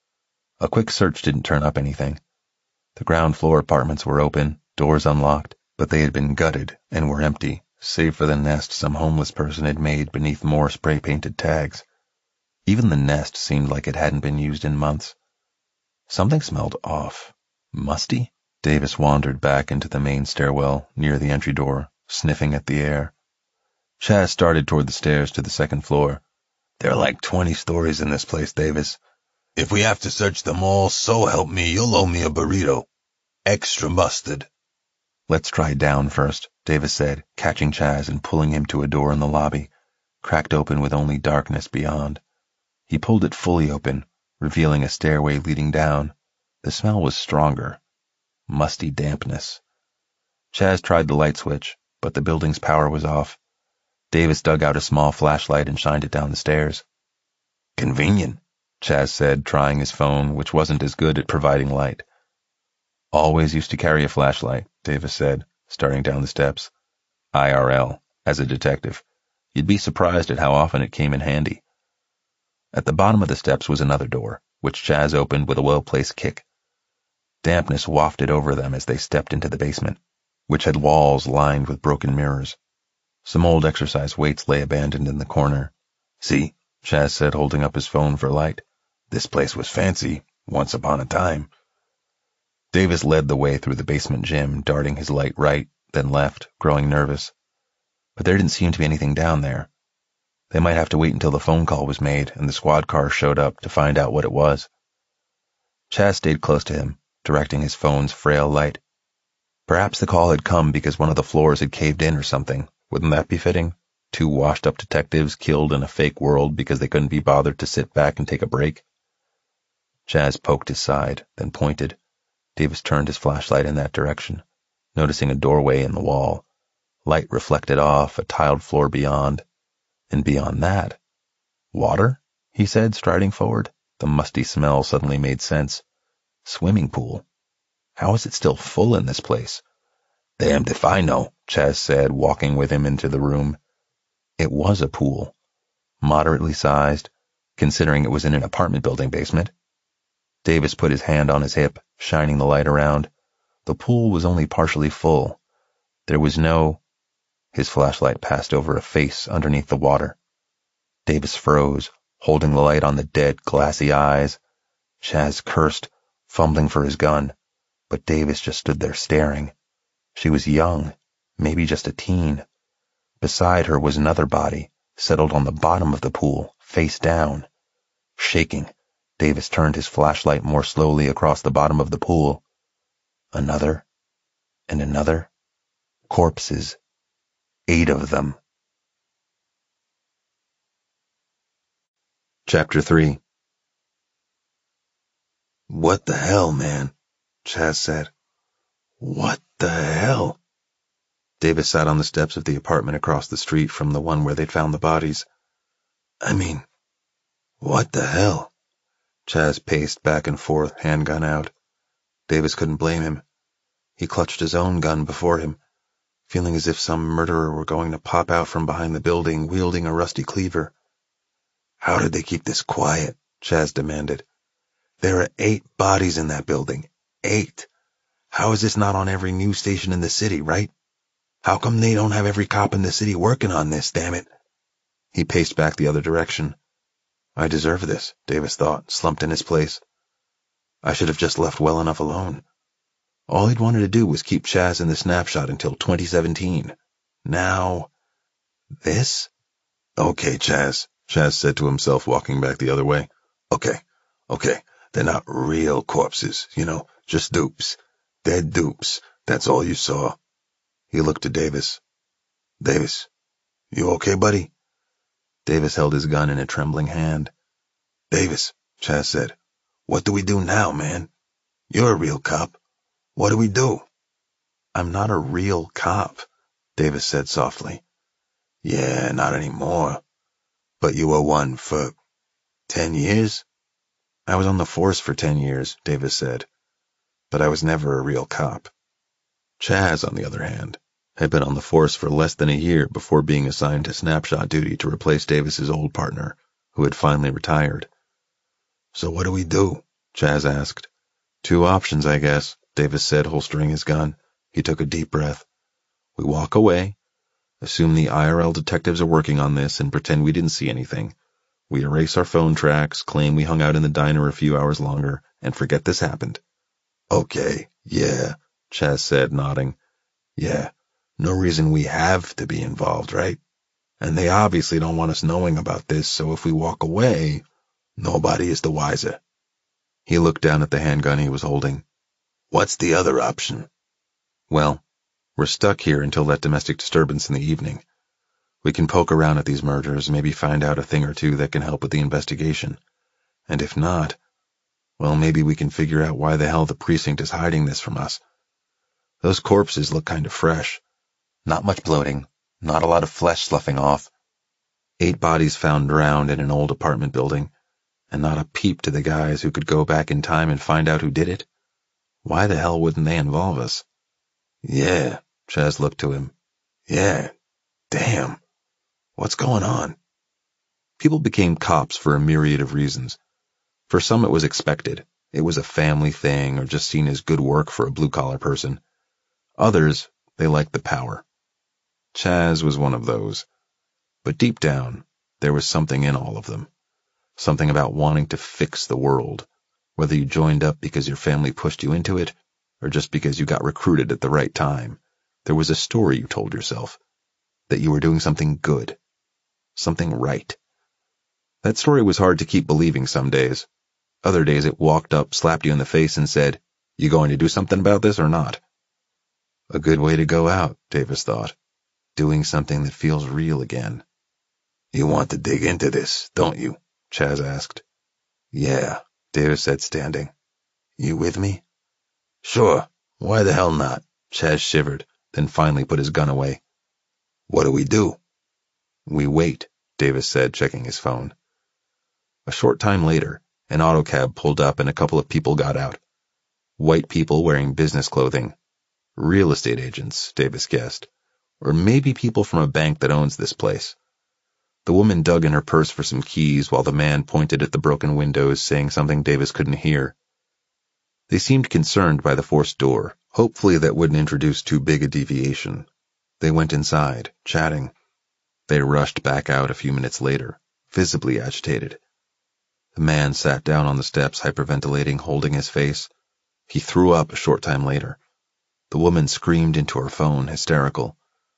A quick search didn't turn up anything. The ground floor apartments were open, doors unlocked, but they had been gutted and were empty, save for the nest some homeless person had made beneath more spray-painted tags. Even the nest seemed like it hadn't been used in months. Something smelled off. Musty? Davis wandered back into the main stairwell near the entry door, sniffing at the air. Chaz started toward the stairs to the second floor. There are like 20 stories in this place, Davis. If we have to search them all, so help me, you'll owe me a burrito. Extra mustard. Let's try down first, Davis said, catching Chaz and pulling him to a door in the lobby, cracked open with only darkness beyond. He pulled it fully open, revealing a stairway leading down. The smell was stronger. Musty dampness. Chaz tried the light switch, but the building's power was off. Davis dug out a small flashlight and shined it down the stairs. Convenient, Chaz said, trying his phone, which wasn't as good at providing light. Always used to carry a flashlight, Davis said, starting down the steps. IRL, as a detective. You'd be surprised at how often it came in handy. At the bottom of the steps was another door, which Chaz opened with a well-placed kick. Dampness wafted over them as they stepped into the basement, which had walls lined with broken mirrors. Some old exercise weights lay abandoned in the corner. See, Chaz said, holding up his phone for light. This place was fancy, once upon a time. Davis led the way through the basement gym, darting his light right, then left, growing nervous. But there didn't seem to be anything down there. They might have to wait until the phone call was made and the squad car showed up to find out what it was. Chaz stayed close to him, directing his phone's frail light. Perhaps the call had come because one of the floors had caved in or something. Wouldn't that be fitting? 2 washed-up detectives killed in a fake world because they couldn't be bothered to sit back and take a break? Chaz poked his side, then pointed. Davis turned his flashlight in that direction, noticing a doorway in the wall. Light reflected off a tiled floor beyond. And beyond that, water? He said, striding forward. The musty smell suddenly made sense. Swimming pool. How is it still full in this place? Damned if I know, Chaz said, walking with him into the room. It was a pool. Moderately sized, considering it was in an apartment building basement. Davis put his hand on his hip, shining the light around. The pool was only partially full. There was no... His flashlight passed over a face underneath the water. Davis froze, holding the light on the dead, glassy eyes. Chaz cursed, fumbling for his gun, but Davis just stood there staring. She was young, maybe just a teen. Beside her was another body, settled on the bottom of the pool, face down. Shaking, Davis turned his flashlight more slowly across the bottom of the pool. Another, and another. Corpses. 8 of them. Chapter 3. What the hell, man? Chaz said. What the hell? Davis sat on the steps of the apartment across the street from the one where they'd found the bodies. I mean, what the hell? Chaz paced back and forth, handgun out. Davis couldn't blame him. He clutched his own gun before him, feeling as if some murderer were going to pop out from behind the building, wielding a rusty cleaver. How did they keep this quiet? Chaz demanded. There are 8 bodies in that building. 8. How is this not on every news station in the city, right? How come they don't have every cop in the city working on this, damn it? He paced back the other direction. I deserve this, Davis thought, slumped in his place. I should have just left well enough alone. All he'd wanted to do was keep Chaz in the snapshot until 2017. Now, this? Okay, Chaz said to himself, walking back the other way. Okay. They're not real corpses, just dupes. Dead dupes. That's all you saw. He looked to Davis. Davis, you okay, buddy? Davis held his gun in a trembling hand. Davis, Chaz said, what do we do now, man? You're a real cop. What do we do? I'm not a real cop, Davis said softly. Yeah, not anymore. But you were one for 10 years? I was on the force for 10 years, Davis said. But I was never a real cop. Chaz, on the other hand, had been on the force for less than a year before being assigned to snapshot duty to replace Davis's old partner, who had finally retired. So what do we do? Chaz asked. 2 options, I guess, Davis said, holstering his gun. He took a deep breath. We walk away, assume the IRL detectives are working on this, and pretend we didn't see anything. We erase our phone tracks, claim we hung out in the diner a few hours longer, and forget this happened. Okay, yeah, Chaz said, nodding. Yeah, no reason we have to be involved, right? And they obviously don't want us knowing about this, so if we walk away, nobody is the wiser. He looked down at the handgun he was holding. What's the other option? Well, we're stuck here until that domestic disturbance in the evening. We can poke around at these murders, maybe find out a thing or two that can help with the investigation. And if not, well, maybe we can figure out why the hell the precinct is hiding this from us. Those corpses look kind of fresh. Not much bloating, not a lot of flesh sloughing off. 8 bodies found drowned in an old apartment building, and not a peep to the guys who could go back in time and find out who did it. Why the hell wouldn't they involve us? Yeah, Chaz looked to him. Yeah, damn. What's going on? People became cops for a myriad of reasons. For some it was expected. It was a family thing or just seen as good work for a blue-collar person. Others, they liked the power. Chaz was one of those. But deep down, there was something in all of them. Something about wanting to fix the world, whether you joined up because your family pushed you into it or just because you got recruited at the right time. There was a story you told yourself, that you were doing something good, something right. That story was hard to keep believing some days. Other days it walked up, slapped you in the face, and said, "You going to do something about this or not?" A good way to go out, Davis thought. Doing something that feels real again. You want to dig into this, don't you? Chaz asked. Yeah, Davis said, standing. You with me? Sure. Why the hell not? Chaz shivered, then finally put his gun away. What do we do? We wait, Davis said, checking his phone. A short time later, an autocab pulled up and a couple of people got out. White people wearing business clothing. Real estate agents, Davis guessed. Or maybe people from a bank that owns this place. The woman dug in her purse for some keys while the man pointed at the broken windows, saying something Davis couldn't hear. They seemed concerned by the forced door. Hopefully that wouldn't introduce too big a deviation. They went inside, chatting. They rushed back out a few minutes later, visibly agitated. The man sat down on the steps, hyperventilating, holding his face. He threw up a short time later. The woman screamed into her phone, hysterical.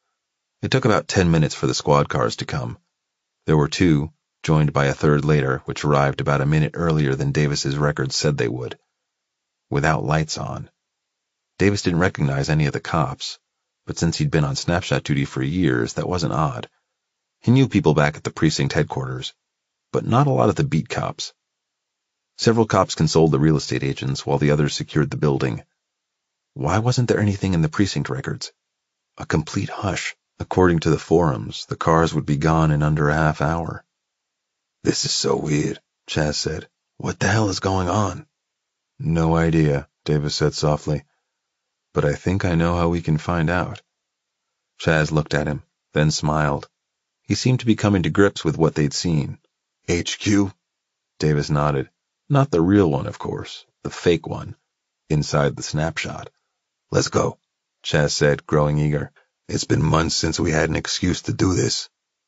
It took about 10 minutes for the squad cars to come. There were 2, joined by a third later, which arrived about a minute earlier than Davis's records said they would. Without lights on. Davis didn't recognize any of the cops, but since he'd been on snapshot duty for years, that wasn't odd. He knew people back at the precinct headquarters, but not a lot of the beat cops. Several cops consoled the real estate agents while the others secured the building. Why wasn't there anything in the precinct records? A complete hush. According to the forums, the cars would be gone in under a half hour. This is so weird, Chaz said. What the hell is going on? No idea, Davis said softly. but I think I know how we can find out. Chaz looked at him, then smiled. He seemed to be coming to grips with what they'd seen. HQ? Davis nodded. Not the real one, of course. The fake one. Inside the snapshot. Let's go, Chaz said, growing eager. It's been months since we had an excuse to do this.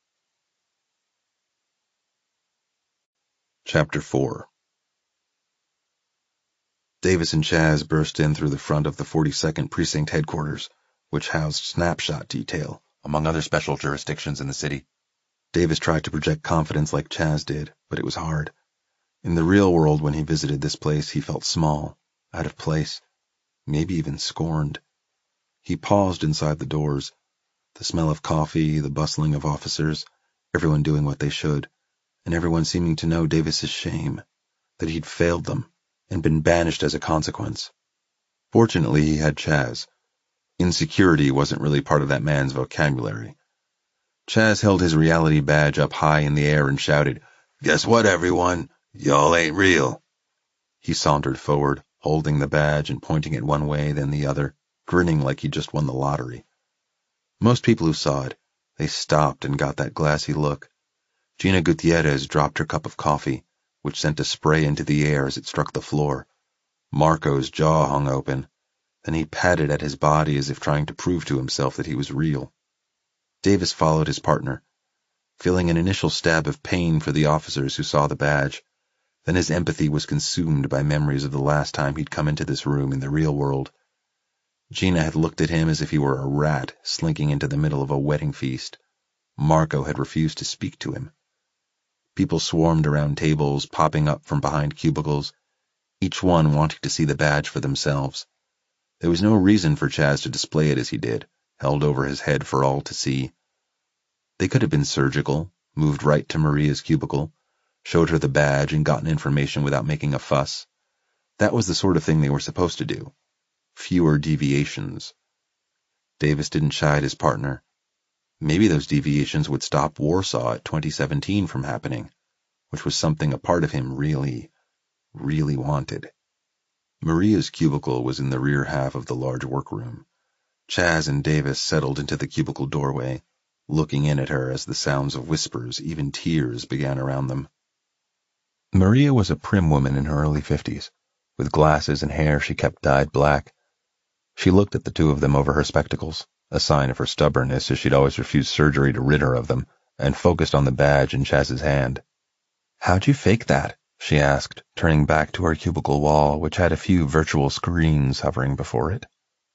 Chapter 4. Davis and Chaz burst in through the front of the 42nd Precinct headquarters, which housed snapshot detail, among other special jurisdictions in the city. Davis tried to project confidence like Chaz did, but it was hard. In the real world, when he visited this place, he felt small, out of place, maybe even scorned. He paused inside the doors. The smell of coffee, the bustling of officers, everyone doing what they should, and everyone seeming to know Davis's shame, that he'd failed them and been banished as a consequence. Fortunately, he had Chaz. Insecurity wasn't really part of that man's vocabulary. Chaz held his reality badge up high in the air and shouted, "Guess what, everyone? Y'all ain't real." He sauntered forward, holding the badge and pointing it one way, then the other, grinning like he'd just won the lottery. Most people who saw it, they stopped and got that glassy look. Gina Gutierrez dropped her cup of coffee, which sent a spray into the air as it struck the floor. Marco's jaw hung open. Then he patted at his body as if trying to prove to himself that he was real. Davis followed his partner, feeling an initial stab of pain for the officers who saw the badge. Then his empathy was consumed by memories of the last time he'd come into this room in the real world. Gina had looked at him as if he were a rat slinking into the middle of a wedding feast. Marco had refused to speak to him. People swarmed around tables, popping up from behind cubicles, each one wanting to see the badge for themselves. There was no reason for Chaz to display it as he did, held over his head for all to see. They could have been surgical, moved right to Maria's cubicle, showed her the badge and gotten information without making a fuss. That was the sort of thing they were supposed to do. Fewer deviations. Davis didn't chide his partner. Maybe those deviations would stop Warsaw at 2017 from happening, which was something a part of him really wanted. Maria's cubicle was in the rear half of the large workroom. Chaz and Davis settled into the cubicle doorway, looking in at her as the sounds of whispers, even tears, began around them. Maria was a prim woman in her early 50s, with glasses and hair she kept dyed black. She looked at the two of them over her spectacles, a sign of her stubbornness as she'd always refused surgery to rid her of them, and focused on the badge in Chaz's hand. "How'd you fake that?" she asked, turning back to her cubicle wall, which had a few virtual screens hovering before it.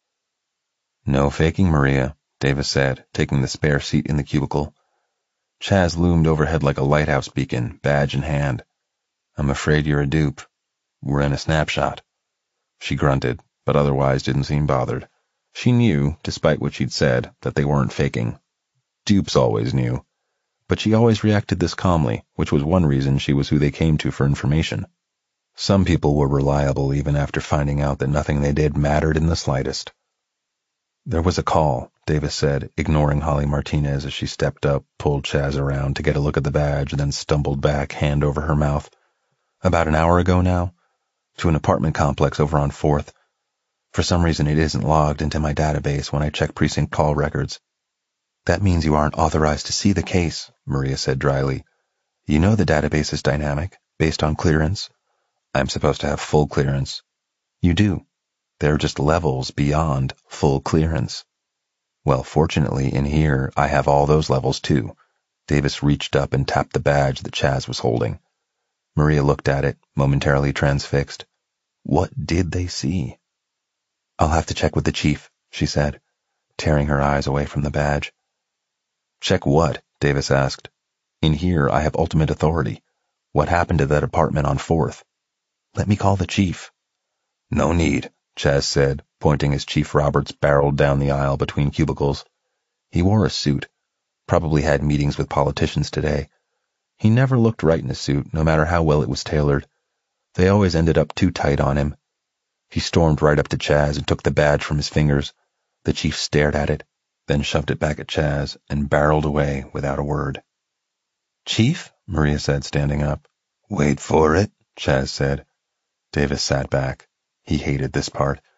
"No faking, Maria," Davis said, taking the spare seat in the cubicle. Chaz loomed overhead like a lighthouse beacon, badge in hand. "I'm afraid you're a dupe. We're in a snapshot." She grunted, but otherwise didn't seem bothered. She knew, despite what she'd said, that they weren't faking. Dupes always knew. But she always reacted this calmly, which was one reason she was who they came to for information. Some people were reliable even after finding out that nothing they did mattered in the slightest. "There was a call," Davis said, ignoring Holly Martinez as she stepped up, pulled Chaz around to get a look at the badge, and then stumbled back, hand over her mouth. "About an hour ago now, to an apartment complex over on 4th. For some reason it isn't logged into my database when I check precinct call records." "That means you aren't authorized to see the case," Maria said dryly. "You know the database is dynamic, based on clearance. I'm supposed to have full clearance. You do. There are just levels beyond full clearance. Well, fortunately, in here, I have all those levels too." Davis reached up and tapped the badge that Chaz was holding. Maria looked at it, momentarily transfixed. What did they see? "I'll have to check with the chief," she said, tearing her eyes away from the badge. "Check what?" Davis asked. "In here, I have ultimate authority. What happened to that apartment on 4th? "Let me call the chief." "No need," Chaz said, pointing as Chief Roberts barreled down the aisle between cubicles. He wore a suit, probably had meetings with politicians today. He never looked right in a suit, no matter how well it was tailored. They always ended up too tight on him. He stormed right up to Chaz and took the badge from his fingers. The chief stared at it, then shoved it back at Chaz and barreled away without a word. "Chief?" Maria said, standing up. "Wait for it," Chaz said. Davis sat back. He hated this part.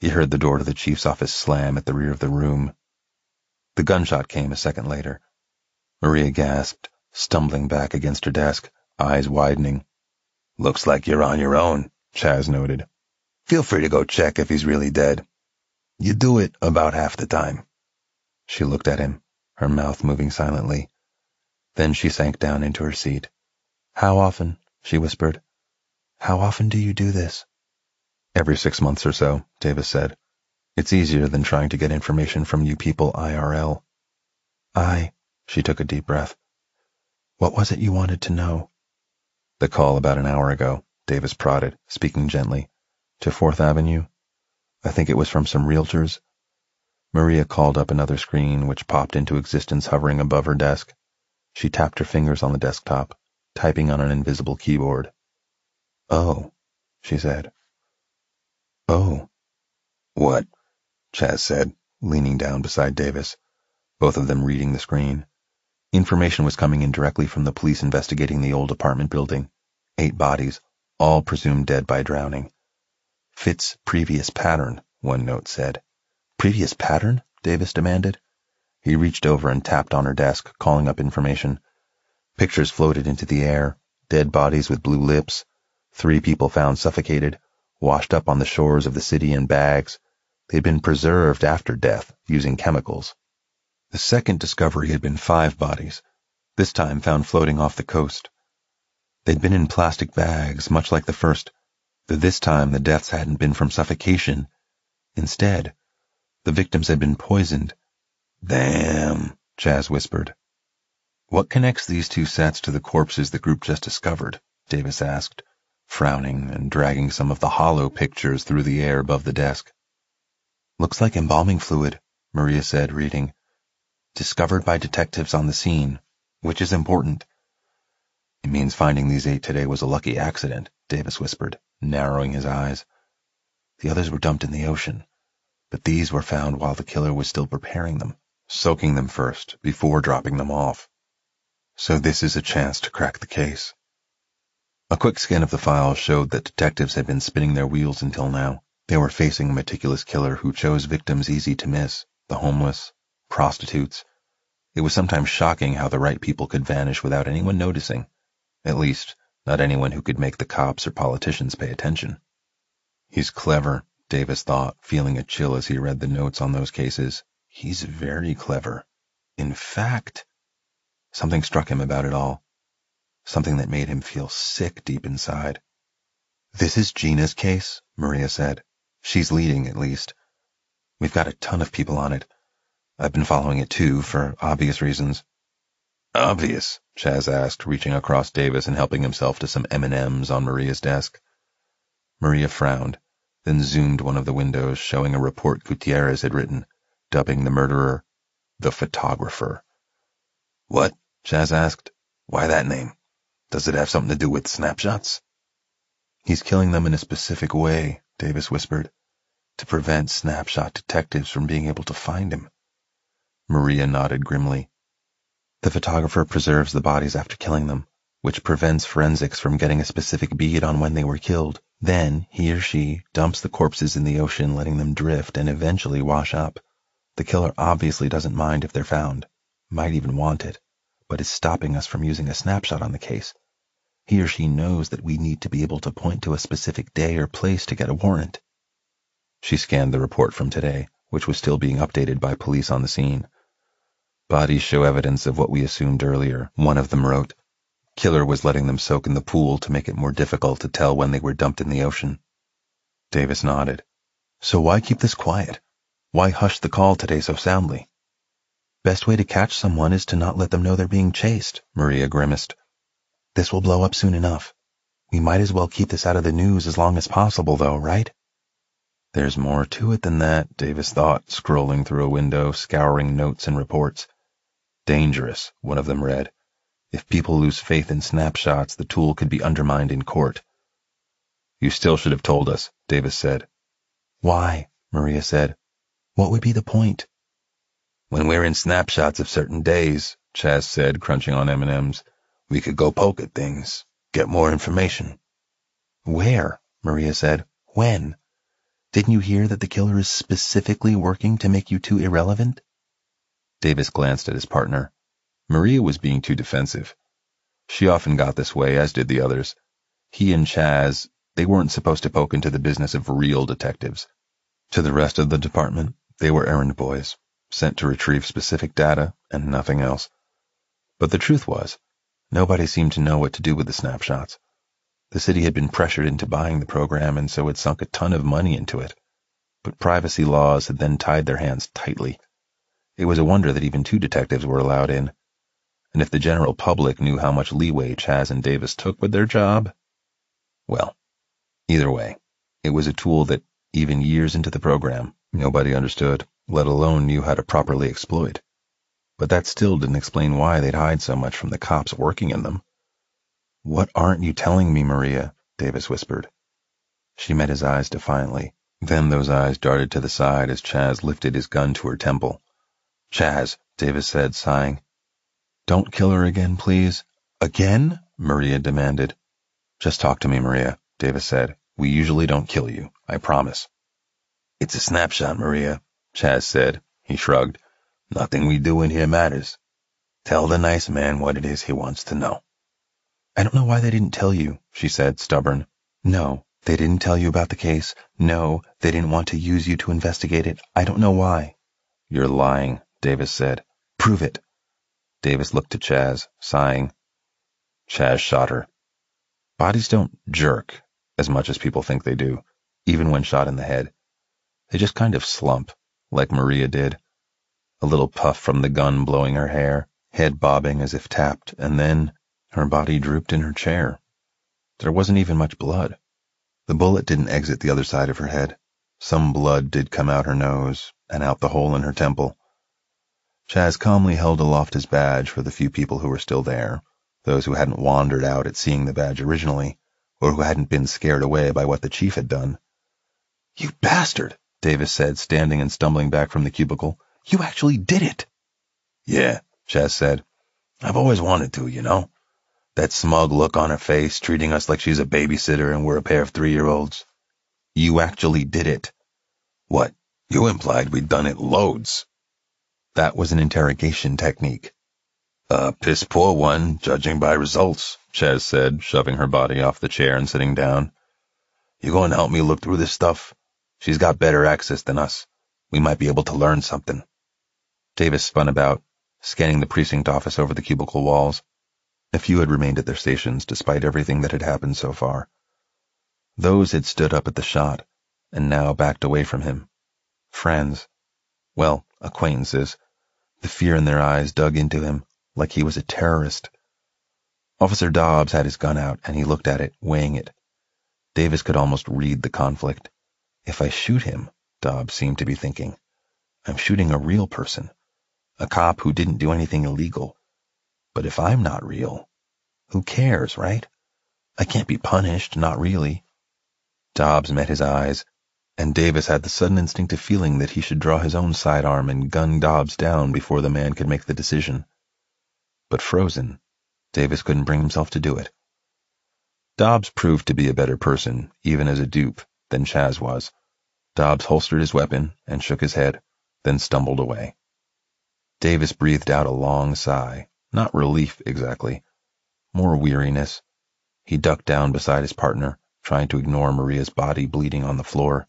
He heard the door to the chief's office slam at the rear of the room. The gunshot came a second later. Maria gasped, stumbling back against her desk, eyes widening. Looks like you're on your own, Chaz noted. Feel free to go check if he's really dead. You do it about half the time. She looked at him, her mouth moving silently. Then she sank down into her seat. How often? She whispered. How often do you do this? Every 6 months or so, Davis said. It's easier than trying to get information from you people IRL. She took a deep breath. What was it you wanted to know? The call about an hour ago, Davis prodded, speaking gently. To 4th Avenue? I think it was from some realtors. Maria called up another screen, which popped into existence hovering above her desk. She tapped her fingers on the desktop, typing on an invisible keyboard. Oh, she said. Oh. What? Chaz said, leaning down beside Davis, both of them reading the screen. Information was coming in directly from the police investigating the old apartment building. 8 bodies, all presumed dead by drowning. Fits previous pattern, one note said. Previous pattern? Davis demanded. He reached over and tapped on her desk, calling up information. Pictures floated into the air, dead bodies with blue lips, 3 people found suffocated, washed up on the shores of the city in bags. They'd been preserved after death, using chemicals. The second discovery had been 5 bodies, this time found floating off the coast. They'd been in plastic bags, much like the first, though this time the deaths hadn't been from suffocation. Instead, the victims had been poisoned. Damn, Chaz whispered. What connects these 2 sets to the corpses the group just discovered? Davis asked, frowning and dragging some of the hollow pictures through the air above the desk. Looks like embalming fluid, Maria said, reading. Discovered by detectives on the scene, which is important. It means finding these 8 today was a lucky accident, Davis whispered, narrowing his eyes. The others were dumped in the ocean, but these were found while the killer was still preparing them, soaking them first, before dropping them off. So this is a chance to crack the case. A quick scan of the file showed that detectives had been spinning their wheels until now. They were facing a meticulous killer who chose victims easy to miss, the homeless, prostitutes. It was sometimes shocking how the right people could vanish without anyone noticing. At least, not anyone who could make the cops or politicians pay attention. He's clever, Davis thought, feeling a chill as he read the notes on those cases. He's very clever. In fact, something struck him about it all. Something that made him feel sick deep inside. This is Gina's case, Maria said. She's leading, at least. We've got a ton of people on it. I've been following it too, for obvious reasons. Obvious? Chaz asked, reaching across Davis and helping himself to some M&Ms on Maria's desk. Maria frowned, then zoomed one of the windows, showing a report Gutierrez had written, dubbing the murderer the photographer. What? Chaz asked. Why that name? Does it have something to do with snapshots? He's killing them in a specific way, Davis whispered, to prevent snapshot detectives from being able to find him. Maria nodded grimly. The photographer preserves the bodies after killing them, which prevents forensics from getting a specific bead on when they were killed. Then he or she dumps the corpses in the ocean, letting them drift and eventually wash up. The killer obviously doesn't mind if they're found, might even want it, but is stopping us from using a snapshot on the case. He or she knows that we need to be able to point to a specific day or place to get a warrant. She scanned the report from today, which was still being updated by police on the scene. Bodies show evidence of what we assumed earlier, one of them wrote. Killer was letting them soak in the pool to make it more difficult to tell when they were dumped in the ocean. Davis nodded. So why keep this quiet? Why hush the call today so soundly? Best way to catch someone is to not let them know they're being chased, Maria grimaced. This will blow up soon enough. We might as well keep this out of the news as long as possible, though, right? There's more to it than that, Davis thought, scrolling through a window, scouring notes and reports. Dangerous, one of them read. If people lose faith in snapshots, the tool could be undermined in court. You still should have told us, Davis said. Why? Maria said. What would be the point? When we're in snapshots of certain days, Chaz said, crunching on M&Ms, we could go poke at things, get more information. Where? Maria said. When? Didn't you hear that the killer is specifically working to make you two irrelevant? Davis glanced at his partner. Maria was being too defensive. She often got this way, as did the others. He and Chaz, they weren't supposed to poke into the business of real detectives. To the rest of the department, they were errand boys, sent to retrieve specific data and nothing else. But the truth was, nobody seemed to know what to do with the snapshots. The city had been pressured into buying the program, and so had sunk a ton of money into it. But privacy laws had then tied their hands tightly. It was a wonder that even 2 detectives were allowed in. And if the general public knew how much leeway Chaz and Davis took with their job, well, either way, it was a tool that, even years into the program, nobody understood, let alone knew how to properly exploit. But that still didn't explain why they'd hide so much from the cops working in them. "What aren't you telling me, Maria?" Davis whispered. She met his eyes defiantly. Then those eyes darted to the side as Chaz lifted his gun to her temple. "Chaz," Davis said, sighing. "Don't kill her again, please." "Again?" Maria demanded. "Just talk to me, Maria," Davis said. "We usually don't kill you, I promise." "It's a snapshot, Maria," Chaz said. He shrugged. "Nothing we do in here matters. Tell the nice man what it is he wants to know." "I don't know why they didn't tell you," she said, stubborn. "No, they didn't tell you about the case. No, they didn't want to use you to investigate it. I don't know why." "You're lying," Davis said. "Prove it." Davis looked to Chaz, sighing. Chaz shot her. Bodies don't jerk as much as people think they do, even when shot in the head. They just kind of slump, like Maria did. A little puff from the gun blowing her hair, head bobbing as if tapped, and then her body drooped in her chair. There wasn't even much blood. The bullet didn't exit the other side of her head. Some blood did come out her nose and out the hole in her temple. Chaz calmly held aloft his badge for the few people who were still there, those who hadn't wandered out at seeing the badge originally, or who hadn't been scared away by what the chief had done. "You bastard," Davis said, standing and stumbling back from the cubicle. "You actually did it." "Yeah," Chaz said. "I've always wanted to, you know. That smug look on her face, treating us like she's a babysitter and we're a pair of 3-year-olds. "You actually did it." "What? You implied we'd done it loads." That was an interrogation technique. "A piss poor one, judging by results," Chaz said, shoving her body off the chair and sitting down. "You going to help me look through this stuff? She's got better access than us. We might be able to learn something." Davis spun about, scanning the precinct office over the cubicle walls. A few had remained at their stations, despite everything that had happened so far. Those had stood up at the shot, and now backed away from him. Friends. Well, acquaintances. The fear in their eyes dug into him, like he was a terrorist. Officer Dobbs had his gun out, and he looked at it, weighing it. Davis could almost read the conflict. If I shoot him, Dobbs seemed to be thinking, I'm shooting a real person, a cop who didn't do anything illegal. But if I'm not real, who cares, right? I can't be punished, not really. Dobbs met his eyes, and Davis had the sudden instinctive feeling that he should draw his own sidearm and gun Dobbs down before the man could make the decision. But frozen, Davis couldn't bring himself to do it. Dobbs proved to be a better person, even as a dupe, than Chaz was. Dobbs holstered his weapon and shook his head, then stumbled away. Davis breathed out a long sigh, not relief exactly, more weariness. He ducked down beside his partner, trying to ignore Maria's body bleeding on the floor.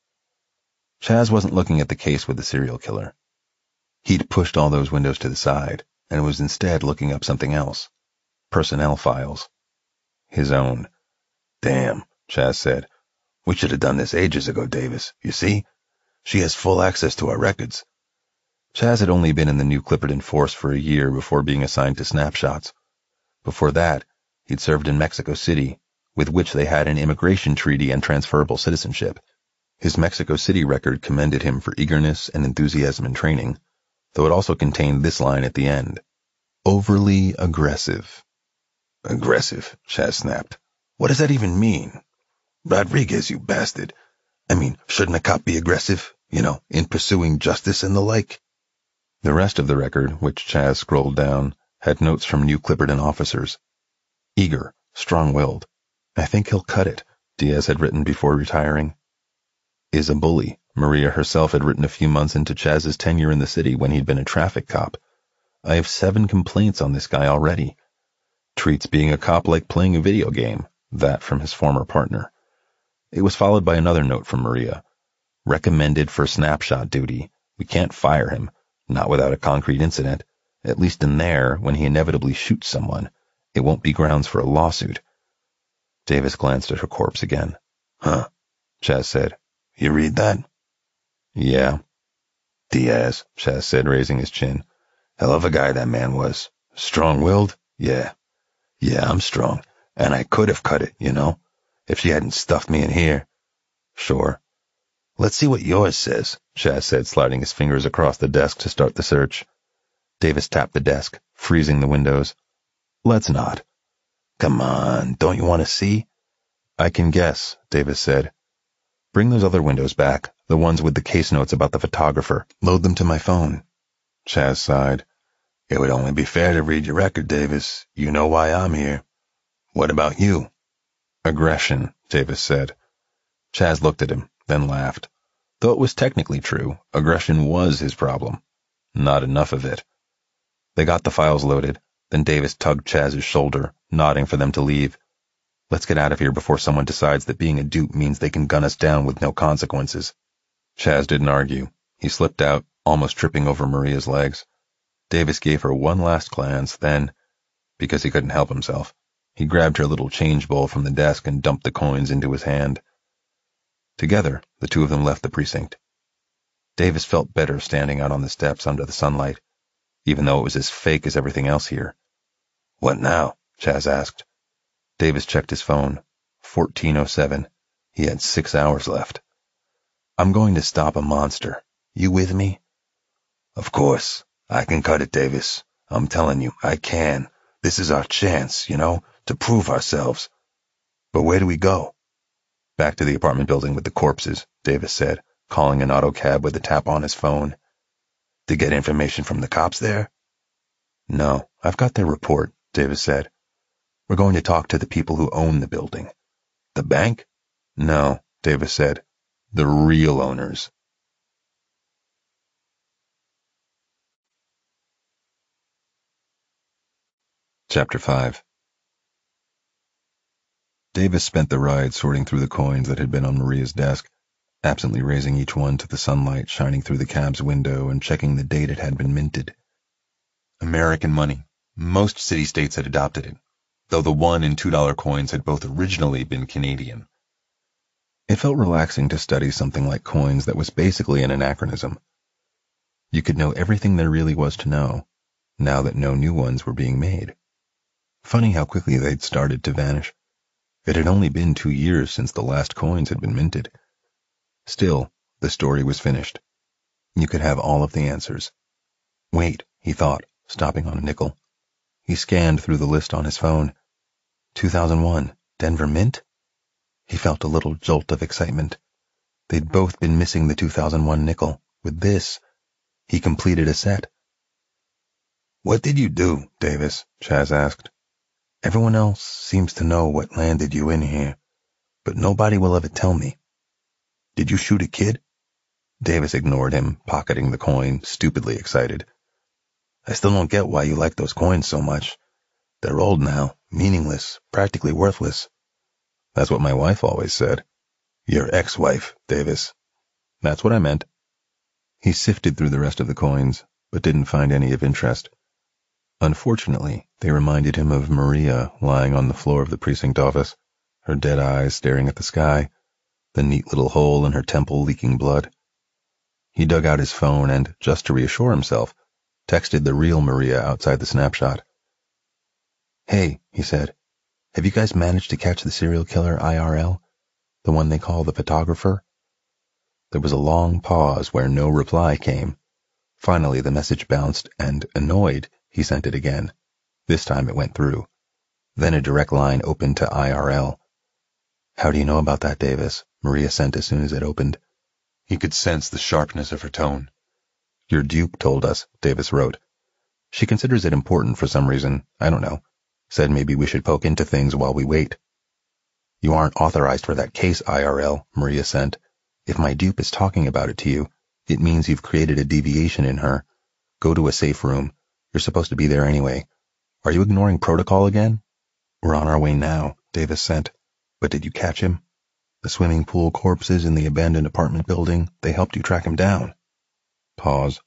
Chaz wasn't looking at the case with the serial killer. He'd pushed all those windows to the side, and was instead looking up something else. Personnel files. His own. "Damn," Chaz said. "We should have done this ages ago, Davis. You see? She has full access to our records." Chaz had only been in the New Clipperton force for a year before being assigned to snapshots. Before that, he'd served in Mexico City, with which they had an immigration treaty and transferable citizenship. His Mexico City record commended him for eagerness and enthusiasm in training, though it also contained this line at the end. Overly aggressive. "Aggressive," Chaz snapped. "What does that even mean? Rodriguez, you bastard. I mean, shouldn't a cop be aggressive, in pursuing justice and the like?" The rest of the record, which Chaz scrolled down, had notes from New Clipperton officers. Eager, strong-willed. "I think he'll cut it," Diaz had written before retiring. is a bully. Maria herself had written a few months into Chaz's tenure in the city when he'd been a traffic cop. I have 7 complaints on this guy already. Treats being a cop like playing a video game. That from his former partner. It was followed by another note from Maria. Recommended for snapshot duty. We can't fire him. Not without a concrete incident. At least in there, when he inevitably shoots someone, it won't be grounds for a lawsuit. Davis glanced at her corpse again. Huh, Chaz said. You read that? Yeah. Diaz, Chaz said, raising his chin. Hell of a guy that man was. Strong-willed? Yeah. Yeah, I'm strong. And I could have cut it, you know, if she hadn't stuffed me in here. Sure. Let's see what yours says, Chaz said, sliding his fingers across the desk to start the search. Davis tapped the desk, freezing the windows. Let's not. Come on, don't you want to see? I can guess, Davis said. Bring those other windows back, the ones with the case notes about the photographer. Load them to my phone. Chaz sighed. It would only be fair to read your record, Davis. You know why I'm here. What about you? Aggression, Davis said. Chaz looked at him, then laughed. Though it was technically true, aggression was his problem. Not enough of it. They got the files loaded, then Davis tugged Chaz's shoulder, nodding for them to leave. Let's get out of here before someone decides that being a dupe means they can gun us down with no consequences. Chaz didn't argue. He slipped out, almost tripping over Maria's legs. Davis gave her one last glance, then, because he couldn't help himself, he grabbed her little change bowl from the desk and dumped the coins into his hand. Together, the two of them left the precinct. Davis felt better standing out on the steps under the sunlight, even though it was as fake as everything else here. What now? Chaz asked. Davis checked his phone. 14:07. He had 6 hours left. I'm going to stop a monster. You with me? Of course. I can cut it, Davis. I'm telling you, I can. This is our chance, you know, to prove ourselves. But where do we go? Back to the apartment building with the corpses, Davis said, calling an auto cab with a tap on his phone. To get information from the cops there? No, I've got their report, Davis said. We're going to talk to the people who own the building. The bank? No, Davis said. The real owners. Chapter 5. Davis spent the ride sorting through the coins that had been on Maria's desk, absently raising each one to the sunlight shining through the cab's window and checking the date it had been minted. American money. Most city-states had adopted it, though the $1 and $2 coins had both originally been Canadian. It felt relaxing to study something like coins that was basically an anachronism. You could know everything there really was to know, now that no new ones were being made. Funny how quickly they'd started to vanish. It had only been 2 years since the last coins had been minted. Still, the story was finished. You could have all of the answers. Wait, he thought, stopping on a nickel. He scanned through the list on his phone. 2001, Denver Mint? He felt a little jolt of excitement. They'd both been missing the 2001 nickel. With this, he completed a set. What did you do, Davis? Chaz asked. Everyone else seems to know what landed you in here, but nobody will ever tell me. Did you shoot a kid? Davis ignored him, pocketing the coin, stupidly excited. I still don't get why you like those coins so much. They're old now, meaningless, practically worthless. That's what my wife always said. Your ex-wife, Davis. That's what I meant. He sifted through the rest of the coins, but didn't find any of interest. Unfortunately, they reminded him of Maria lying on the floor of the precinct office, her dead eyes staring at the sky, the neat little hole in her temple leaking blood. He dug out his phone and, just to reassure himself, texted the real Maria outside the snapshot. Hey, he said, have you guys managed to catch the serial killer IRL? The one they call the photographer? There was a long pause where no reply came. Finally, the message bounced, and, annoyed, he sent it again. This time it went through. Then a direct line opened to IRL. How do you know about that, Davis? Maria sent as soon as it opened. He could sense the sharpness of her tone. Your dupe told us, Davis wrote. She considers it important for some reason, I don't know. Said maybe we should poke into things while we wait. You aren't authorized for that case, IRL, Maria sent. If my dupe is talking about it to you, it means you've created a deviation in her. Go to a safe room. You're supposed to be there anyway. Are you ignoring protocol again? We're on our way now, Davis sent. But did you catch him? The swimming pool corpses in the abandoned apartment building, they helped you track him down. Pause.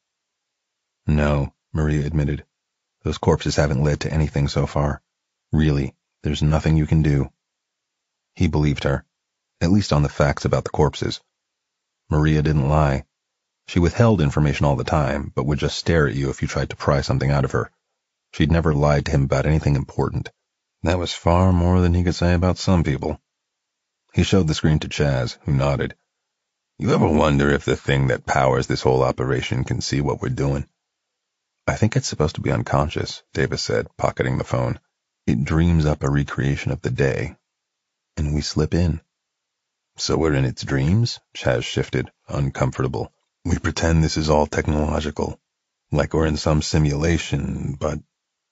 No, Maria admitted. Those corpses haven't led to anything so far. Really, there's nothing you can do. He believed her, at least on the facts about the corpses. Maria didn't lie. She withheld information all the time, but would just stare at you if you tried to pry something out of her. She'd never lied to him about anything important. That was far more than he could say about some people. He showed the screen to Chaz, who nodded. You ever wonder if the thing that powers this whole operation can see what we're doing? I think it's supposed to be unconscious, Davis said, pocketing the phone. It dreams up a recreation of the day, and we slip in. So we're in its dreams? Chaz shifted, uncomfortable. We pretend this is all technological, like we're in some simulation, but,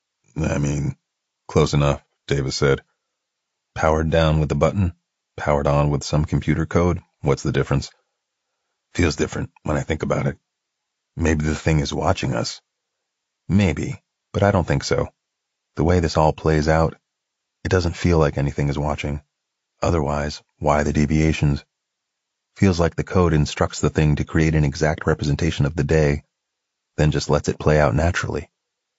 close enough, Davis said. Powered down with a button? Powered on with some computer code? What's the difference? Feels different when I think about it. Maybe the thing is watching us. Maybe, but I don't think so. The way this all plays out, it doesn't feel like anything is watching. Otherwise, why the deviations? Feels like the code instructs the thing to create an exact representation of the day, then just lets it play out naturally.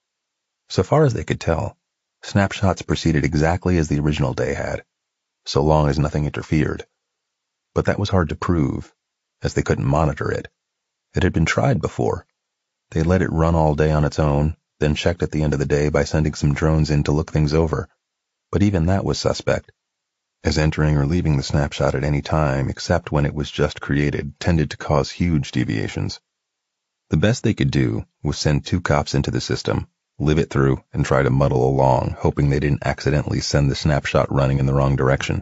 So far as they could tell, snapshots proceeded exactly as the original day had, so long as nothing interfered. But that was hard to prove, as they couldn't monitor it. It had been tried before. They let it run all day on its own, then checked at the end of the day by sending some drones in to look things over. But even that was suspect, as entering or leaving the snapshot at any time, except when it was just created, tended to cause huge deviations. The best they could do was send 2 cops into the system, live it through, and try to muddle along, hoping they didn't accidentally send the snapshot running in the wrong direction.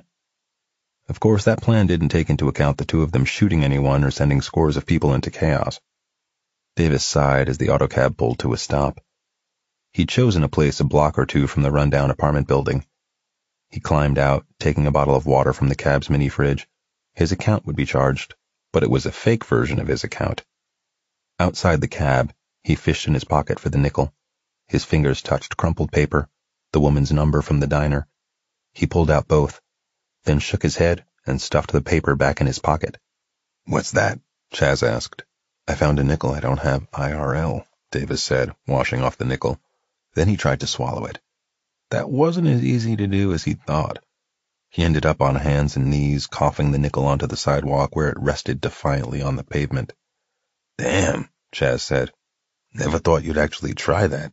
Of course, that plan didn't take into account the 2 of them shooting anyone or sending scores of people into chaos. Davis sighed as the autocab pulled to a stop. He'd chosen a place a block or 2 from the rundown apartment building. He climbed out, taking a bottle of water from the cab's mini-fridge. His account would be charged, but it was a fake version of his account. Outside the cab, he fished in his pocket for the nickel. His fingers touched crumpled paper, the woman's number from the diner. He pulled out both, then shook his head and stuffed the paper back in his pocket. What's that? Chaz asked. I found a nickel I don't have IRL, Davis said, washing off the nickel. Then he tried to swallow it. That wasn't as easy to do as he thought. He ended up on hands and knees, coughing the nickel onto the sidewalk where it rested defiantly on the pavement. Damn, Chaz said. Never thought you'd actually try that.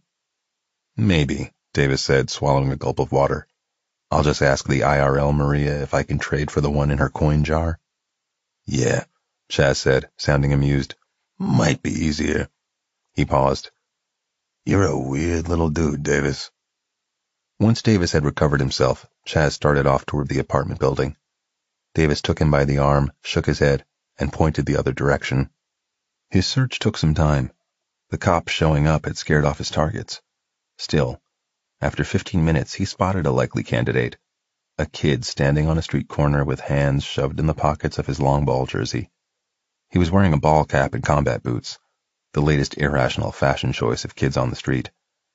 Maybe, Davis said, swallowing a gulp of water. I'll just ask the IRL Maria if I can trade for the one in her coin jar. Yeah, Chaz said, sounding amused. Might be easier. He paused. You're a weird little dude, Davis. Once Davis had recovered himself, Chaz started off toward the apartment building. Davis took him by the arm, shook his head, and pointed the other direction. His search took some time. The cops showing up had scared off his targets. Still, after 15 minutes, he spotted a likely candidate, a kid standing on a street corner with hands shoved in the pockets of his long ball jersey. He was wearing a ball cap and combat boots, the latest irrational fashion choice of kids on the street.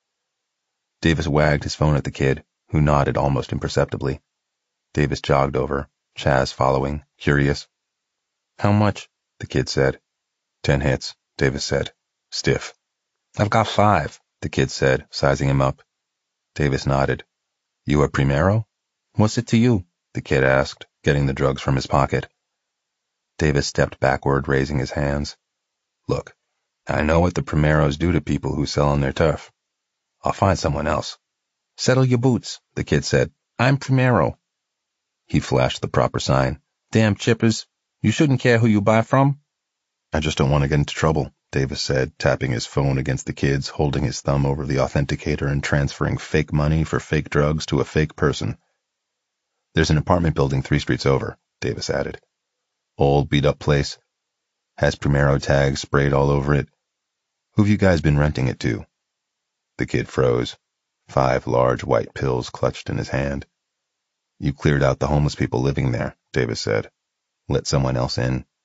Davis wagged his phone at the kid, who nodded almost imperceptibly. Davis jogged over, Chaz following, curious. How much? The kid said. 10 hits, Davis said. Stiff. I've got 5, the kid said, sizing him up. Davis nodded. You a primero? What's it to you? The kid asked, getting the drugs from his pocket. Davis stepped backward, raising his hands. Look, I know what the primeros do to people who sell on their turf. I'll find someone else. Settle your boots, the kid said. I'm primero. He flashed the proper sign. Damn chippers. You shouldn't care who you buy from. I just don't want to get into trouble, Davis said, tapping his phone against the kid's, holding his thumb over the authenticator and transferring fake money for fake drugs to a fake person. There's an apartment building 3 streets over, Davis added. Old, beat-up place. Has Primero tags sprayed all over it. Who've you guys been renting it to? The kid froze, 5 large white pills clutched in his hand. You cleared out the homeless people living there, Davis said. Let someone else in.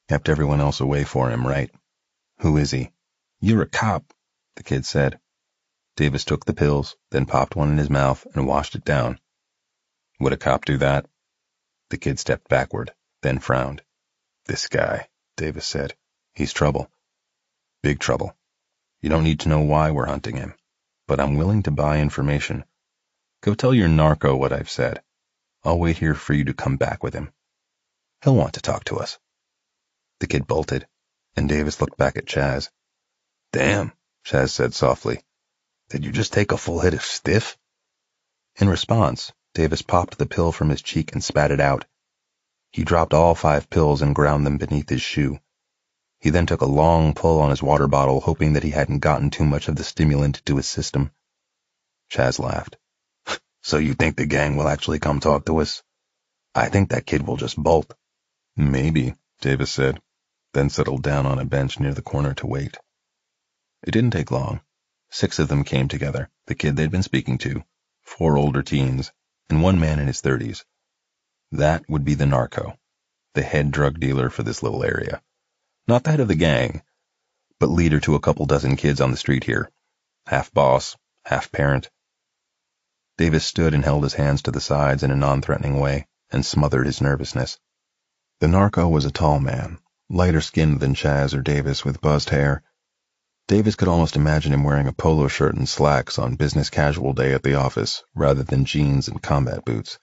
Kept everyone else away for him, right? Who is he? You're a cop, the kid said. Davis took the pills, then popped one in his mouth and washed it down. Would a cop do that? The kid stepped backward, then frowned. This guy, Davis said. He's trouble. Big trouble. You don't need to know why we're hunting him, but I'm willing to buy information. Go tell your narco what I've said. I'll wait here for you to come back with him. He'll want to talk to us. The kid bolted, and Davis looked back at Chaz. Damn, Chaz said softly. Did you just take a full hit of stiff? In response, Davis popped the pill from his cheek and spat it out. He dropped all 5 pills and ground them beneath his shoe. He then took a long pull on his water bottle, hoping that he hadn't gotten too much of the stimulant to his system. Chaz laughed. So you think the gang will actually come talk to us? I think that kid will just bolt. Maybe, Davis said, then settled down on a bench near the corner to wait. It didn't take long. 6 of them came together, the kid they'd been speaking to, 4 older teens, and 1 man in his 30s. That would be the narco, the head drug dealer for this little area. Not the head of the gang, but leader to a couple dozen kids on the street here. Half boss, half parent. Davis stood and held his hands to the sides in a non-threatening way and smothered his nervousness. The narco was a tall man, lighter skinned than Chaz or Davis with buzzed hair. Davis could almost imagine him wearing a polo shirt and slacks on business casual day at the office, rather than jeans and combat boots.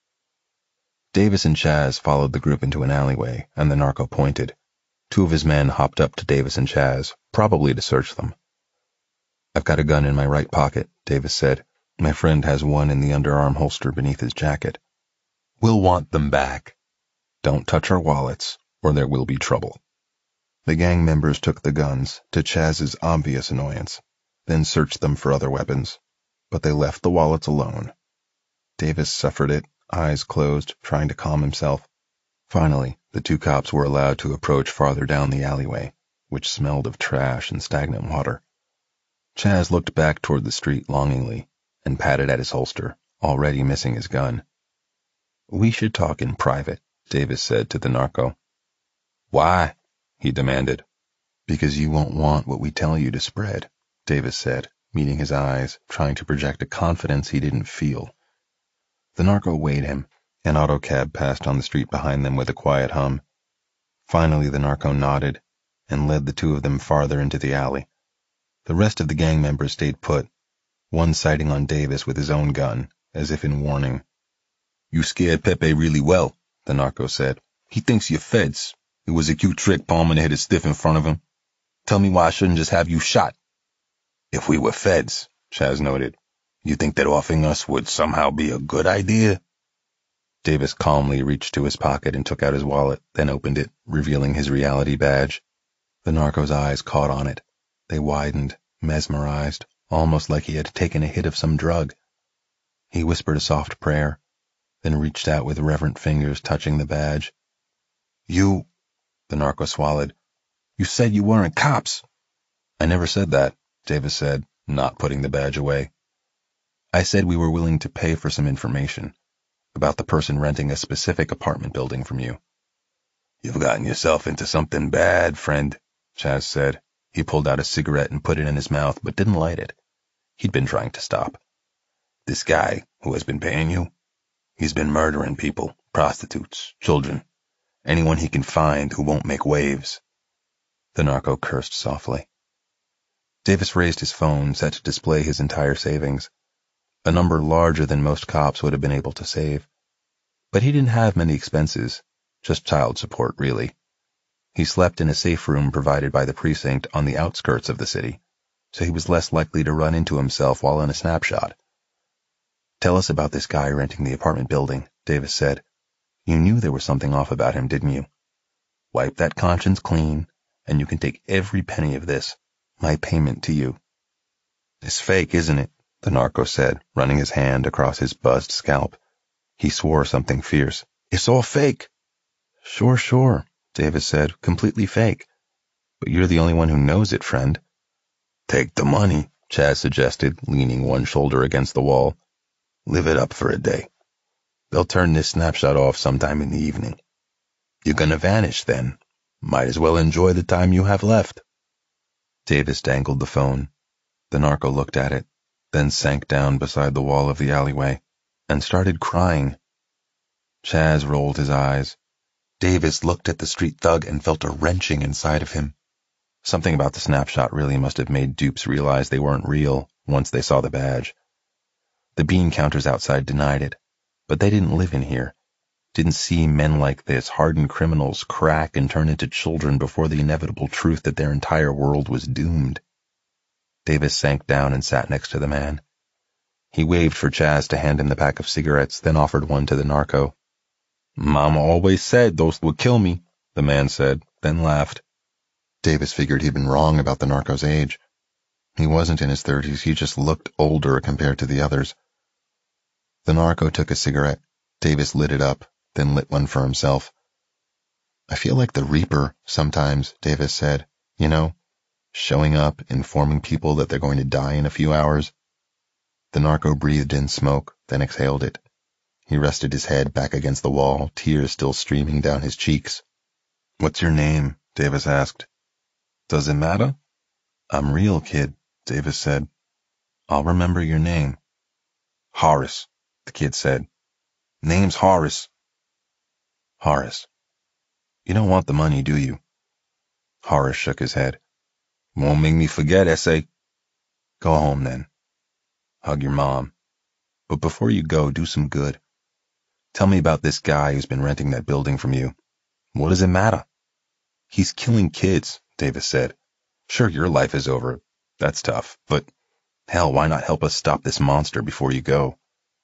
Davis and Chaz followed the group into an alleyway, and the narco pointed. 2 of his men hopped up to Davis and Chaz, probably to search them. I've got a gun in my right pocket, Davis said. My friend has one in the underarm holster beneath his jacket. We'll want them back. Don't touch our wallets, or there will be trouble. The gang members took the guns, to Chaz's obvious annoyance, then searched them for other weapons, but they left the wallets alone. Davis suffered it, eyes closed, trying to calm himself. Finally, the 2 cops were allowed to approach farther down the alleyway, which smelled of trash and stagnant water. Chaz looked back toward the street longingly and patted at his holster, already missing his gun. We should talk in private, Davis said to the narco. Why? He demanded. Because you won't want what we tell you to spread, Davis said, meeting his eyes, trying to project a confidence he didn't feel. The narco weighed him. An autocab passed on the street behind them with a quiet hum. Finally, the narco nodded and led the 2 of them farther into the alley. The rest of the gang members stayed put, one sighting on Davis with his own gun, as if in warning. You scared Pepe really well, the narco said. He thinks you're feds. It was a cute trick palming to hit a stiff in front of him. Tell me why I shouldn't just have you shot. If we were feds, Chaz noted, you think that offing us would somehow be a good idea? Davis calmly reached to his pocket and took out his wallet, then opened it, revealing his reality badge. The narco's eyes caught on it. They widened, mesmerized, almost like he had taken a hit of some drug. He whispered a soft prayer, then reached out with reverent fingers touching the badge. You, the narco swallowed. You said you weren't cops. I never said that, Davis said, not putting the badge away. I said we were willing to pay for some information about the person renting a specific apartment building from you. You've gotten yourself into something bad, friend, Chaz said. He pulled out a cigarette and put it in his mouth, but didn't light it. He'd been trying to stop. This guy who has been paying you, he's been murdering people, prostitutes, children, anyone he can find who won't make waves. The narco cursed softly. Davis raised his phone, set to display his entire savings, a number larger than most cops would have been able to save. But he didn't have many expenses, just child support, really. He slept in a safe room provided by the precinct on the outskirts of the city, so he was less likely to run into himself while in a snapshot. Tell us about this guy renting the apartment building, Davis said. You knew there was something off about him, didn't you? Wipe that conscience clean, and you can take every penny of this, my payment to you. It's fake, isn't it? The narco said, running his hand across his buzzed scalp. He swore something fierce. It's all fake. Sure, Davis said, completely fake. But you're the only one who knows it, friend. Take the money, Chaz suggested, leaning one shoulder against the wall. Live it up for a day. They'll turn this snapshot off sometime in the evening. You're gonna vanish then, Might as well enjoy the time you have left. Davis dangled the phone. The narco looked at it, then sank down beside the wall of the alleyway and started crying. Chaz rolled his eyes. Davis looked at the street thug and felt a wrenching inside of him. Something about the snapshot really must have made dupes realize they weren't real once they saw the badge. The bean counters outside denied it, but they didn't live in here, didn't see men like this, hardened criminals, crack and turn into children before the inevitable truth that their entire world was doomed. Davis sank down and sat next to the man. He waved for Chaz to hand him the pack of cigarettes, then offered one to the narco. Mama always said those would kill me, the man said, then laughed. Davis figured he'd been wrong about the narco's age. He wasn't in his 30s, he just looked older compared to the others. The narco took a cigarette. Davis lit it up, then lit one for himself. I feel like the Reaper sometimes, Davis said. You know, showing up, informing people that they're going to die in a few hours. The narco breathed in smoke, then exhaled it. He rested his head back against the wall, tears still streaming down his cheeks. What's your name? Davis asked. Does it matter? I'm real, kid, Davis said. I'll remember your name. Horace, the kid said. Name's Horace. Horace. You don't want the money, do you? Horace shook his head. Won't make me forget, S.A. Go home, then. Hug your mom. But before you go, do some good. Tell me about this guy who's been renting that building from you. What does it matter? He's killing kids, Davis said. Sure, your life is over. That's tough. But, hell, why not help us stop this monster before you go?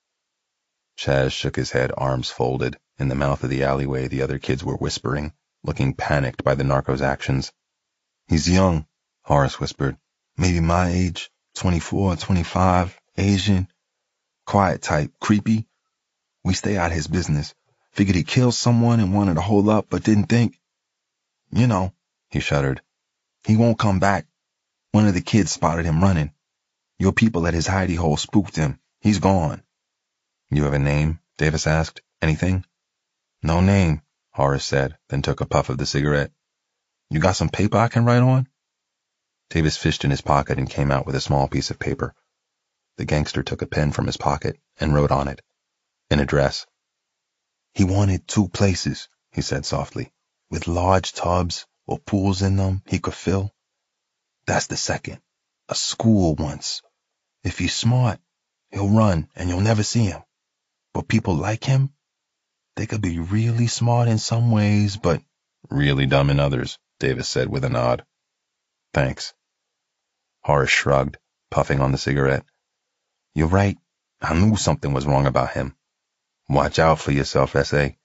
Chaz shook his head, arms folded. In the mouth of the alleyway, the other kids were whispering, looking panicked by the narco's actions. He's young, Horace whispered. Maybe my age, 24, 25, Asian. Quiet type, creepy. We stay out of his business. Figured he killed someone and wanted to hold up, but didn't think. You know, he shuddered. He won't come back. One of the kids spotted him running. Your people at his hidey hole spooked him. He's gone. You have a name? Davis asked. Anything? No name, Horace said, then took a puff of the cigarette. You got some paper I can write on? Davis fished in his pocket and came out with a small piece of paper. The gangster took a pen from his pocket and wrote on it. An address. He wanted 2 places, he said softly, with large tubs or pools in them he could fill. That's the second. A school once. If he's smart, he'll run and you'll never see him. But people like him, they could be really smart in some ways, but really dumb in others, Davis said with a nod. Thanks. Horace shrugged, puffing on the cigarette. You're right. I knew something was wrong about him. Watch out for yourself, S.A.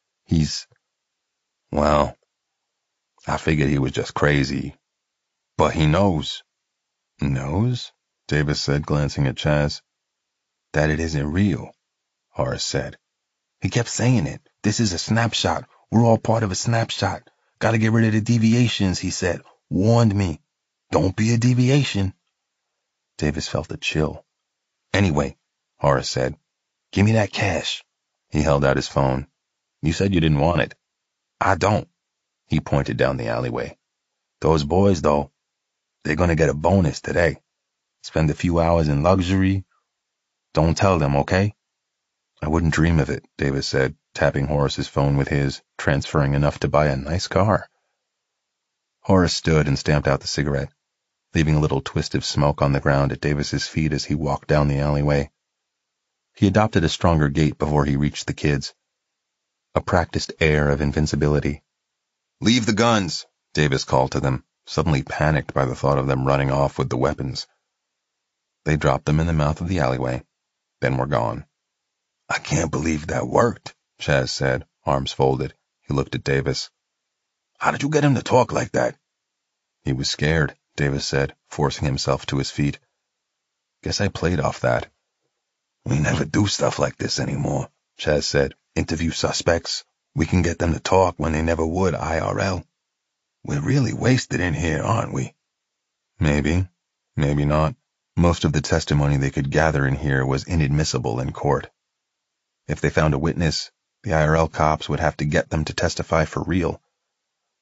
Well, I figured he was just crazy. But he knows. Knows? Davis said, glancing at Chaz. That it isn't real, Horace said. He kept saying it. This is a snapshot. We're all part of a snapshot. Gotta get rid of the deviations, he said. Warned me. Don't be a deviation. Davis felt a chill. Anyway, Horace said, give me that cash. He held out his phone. You said you didn't want it. I don't. He pointed down the alleyway. Those boys, though, they're gonna get a bonus today. Spend a few hours in luxury. Don't tell them, okay? I wouldn't dream of it, Davis said, tapping Horace's phone with his, transferring enough to buy a nice car. Horace stood and stamped out the cigarette, leaving a little twist of smoke on the ground at Davis's feet as he walked down the alleyway. He adopted a stronger gait before he reached the kids. A practiced air of invincibility. Leave the guns, Davis called to them, suddenly panicked by the thought of them running off with the weapons. They dropped them in the mouth of the alleyway, then were gone. I can't believe that worked, Chaz said, arms folded. He looked at Davis. How did you get him to talk like that? He was scared, Davis said, forcing himself to his feet. Guess I played off that. We never do stuff like this anymore, Chaz said. Interview suspects. We can get them to talk when they never would IRL. We're really wasted in here, aren't we? Maybe. Maybe not. Most of the testimony they could gather in here was inadmissible in court. If they found a witness, the IRL cops would have to get them to testify for real.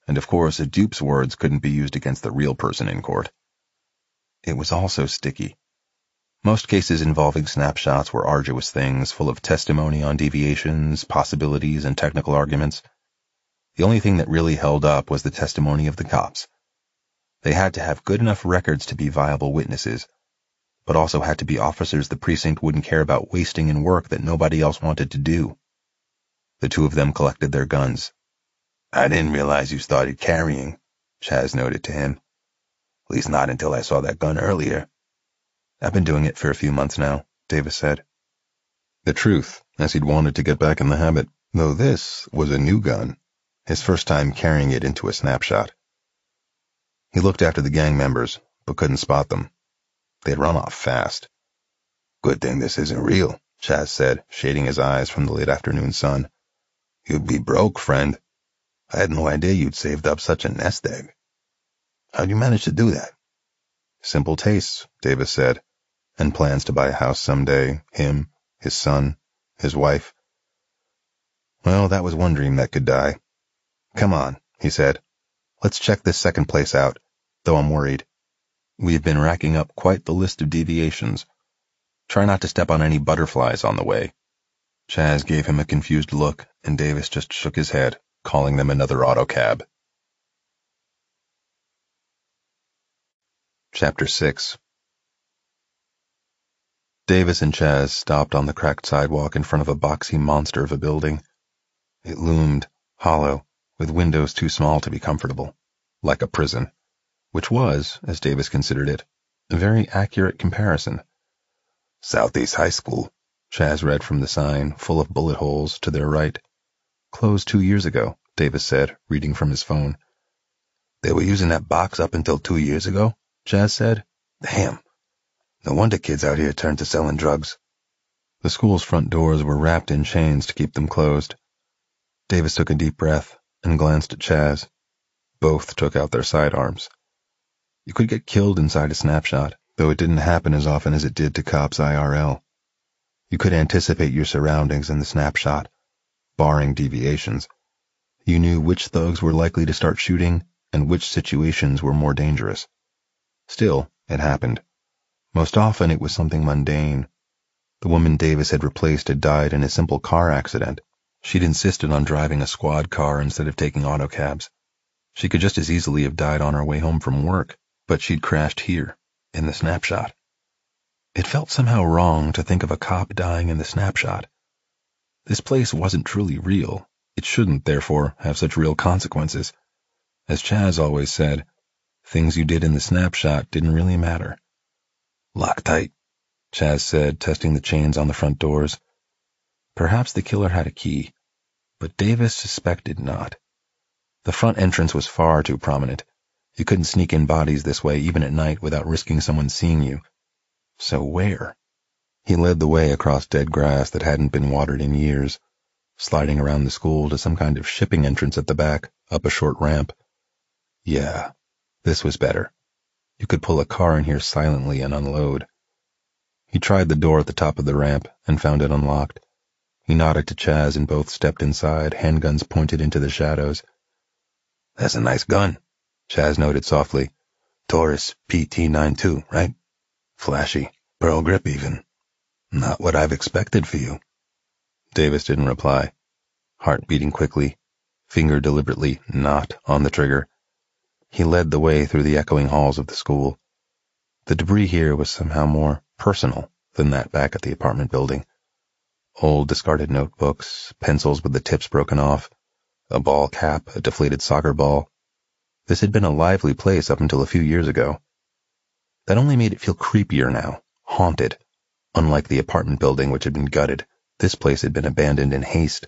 and of course a dupe's words couldn't be used against the real person in court. It was also sticky. Most cases involving snapshots were arduous things, full of testimony on deviations, possibilities, and technical arguments. The only thing that really held up was the testimony of the cops. They had to have good enough records to be viable witnesses, but also had to be officers the precinct wouldn't care about wasting in work that nobody else wanted to do. The two of them collected their guns. "I didn't realize you started carrying," Chaz noted to him. "At least not until I saw that gun earlier." "I've been doing it for a few months now," Davis said. The truth, as he'd wanted to get back in the habit, though this was a new gun, his first time carrying it into a snapshot. He looked after the gang members, but couldn't spot them. They'd run off fast. "Good thing this isn't real," Chaz said, shading his eyes from the late afternoon sun. "You'd be broke, friend. I had no idea you'd saved up such a nest egg. How'd you manage to do that?" "Simple tastes," Davis said, "and plans to buy a house someday, him, his son, his wife. Well, that was one dream that could die. Come on," he said. "Let's check this second place out, though I'm worried. We've been racking up quite the list of deviations. Try not to step on any butterflies on the way." Chaz gave him a confused look, and Davis just shook his head, calling them another auto cab. Chapter 6. Davis and Chaz stopped on the cracked sidewalk in front of a boxy monster of a building. It loomed, hollow, with windows too small to be comfortable, like a prison, which was, as Davis considered it, a very accurate comparison. "Southeast High School," Chaz read from the sign, full of bullet holes, to their right. "Closed 2 years ago," Davis said, reading from his phone. "They were using that box up until 2 years ago?" Chaz said. "Damn. No wonder kids out here turned to selling drugs." The school's front doors were wrapped in chains to keep them closed. Davis took a deep breath and glanced at Chaz. Both took out their sidearms. You could get killed inside a snapshot, though it didn't happen as often as it did to cops IRL. You could anticipate your surroundings in the snapshot, barring deviations. You knew which thugs were likely to start shooting and which situations were more dangerous. Still, it happened. Most often it was something mundane. The woman Davis had replaced had died in a simple car accident. She'd insisted on driving a squad car instead of taking autocabs. She could just as easily have died on her way home from work, but she'd crashed here, in the snapshot. It felt somehow wrong to think of a cop dying in the snapshot. This place wasn't truly real. It shouldn't, therefore, have such real consequences. As Chaz always said, things you did in the snapshot didn't really matter. "Lock tight," Chaz said, testing the chains on the front doors. Perhaps the killer had a key, but Davis suspected not. The front entrance was far too prominent. You couldn't sneak in bodies this way even at night without risking someone seeing you. So where? He led the way across dead grass that hadn't been watered in years, sliding around the school to some kind of shipping entrance at the back, up a short ramp. Yeah, this was better. You could pull a car in here silently and unload. He tried the door at the top of the ramp and found it unlocked. He nodded to Chaz and both stepped inside, handguns pointed into the shadows. "That's a nice gun," Chaz noted softly. "Taurus PT-92, right? Flashy, pearl grip even. Not what I've expected for you." Davis didn't reply, heart beating quickly, finger deliberately not on the trigger. He led the way through the echoing halls of the school. The debris here was somehow more personal than that back at the apartment building. Old discarded notebooks, pencils with the tips broken off, a ball cap, a deflated soccer ball. This had been a lively place up until a few years ago. That only made it feel creepier now, haunted. Unlike the apartment building which had been gutted, this place had been abandoned in haste.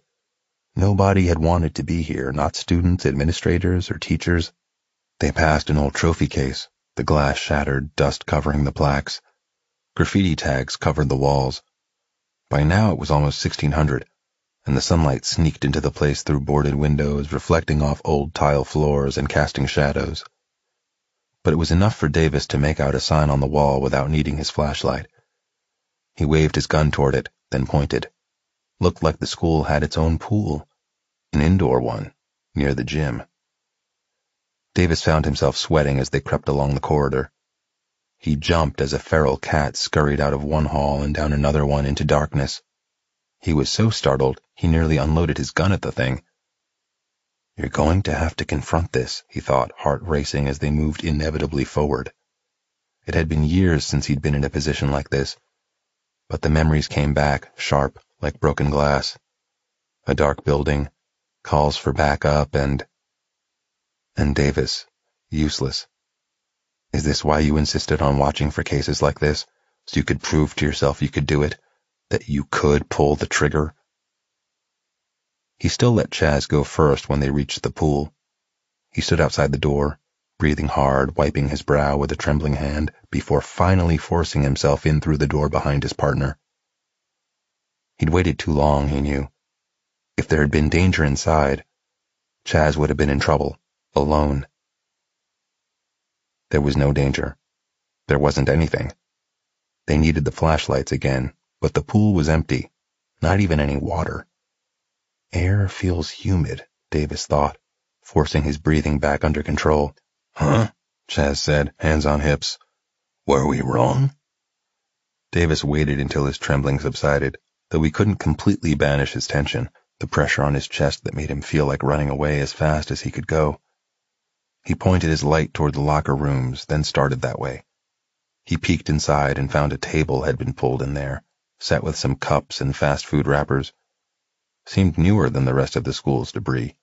Nobody had wanted to be here, not students, administrators, or teachers. They passed an old trophy case, the glass shattered, dust covering the plaques. Graffiti tags covered the walls. By now it was almost 1600, and the sunlight sneaked into the place through boarded windows, reflecting off old tile floors and casting shadows. But it was enough for Davis to make out a sign on the wall without needing his flashlight. He waved his gun toward it, then pointed. Looked like the school had its own pool, an indoor one, near the gym. Davis found himself sweating as they crept along the corridor. He jumped as a feral cat scurried out of one hall and down another one into darkness. He was so startled, he nearly unloaded his gun at the thing. You're going to have to confront this, he thought, heart racing as they moved inevitably forward. It had been years since he'd been in a position like this, but the memories came back, sharp, like broken glass. A dark building, calls for backup, and Davis, useless. Is this why you insisted on watching for cases like this, so you could prove to yourself you could do it, that you could pull the trigger? He still let Chaz go first when they reached the pool. He stood outside the door, breathing hard, wiping his brow with a trembling hand, before finally forcing himself in through the door behind his partner. He'd waited too long, he knew. If there had been danger inside, Chaz would have been in trouble, alone. There was no danger. There wasn't anything. They needed the flashlights again, but the pool was empty, not even any water. Air feels humid, Davis thought, forcing his breathing back under control. Huh? Chaz said, hands on hips. Were we wrong? Davis waited until his trembling subsided, though he couldn't completely banish his tension, the pressure on his chest that made him feel like running away as fast as he could go. He pointed his light toward the locker rooms, then started that way. He peeked inside and found a table had been pulled in there, set with some cups and fast food wrappers. Seemed newer than the rest of the school's debris.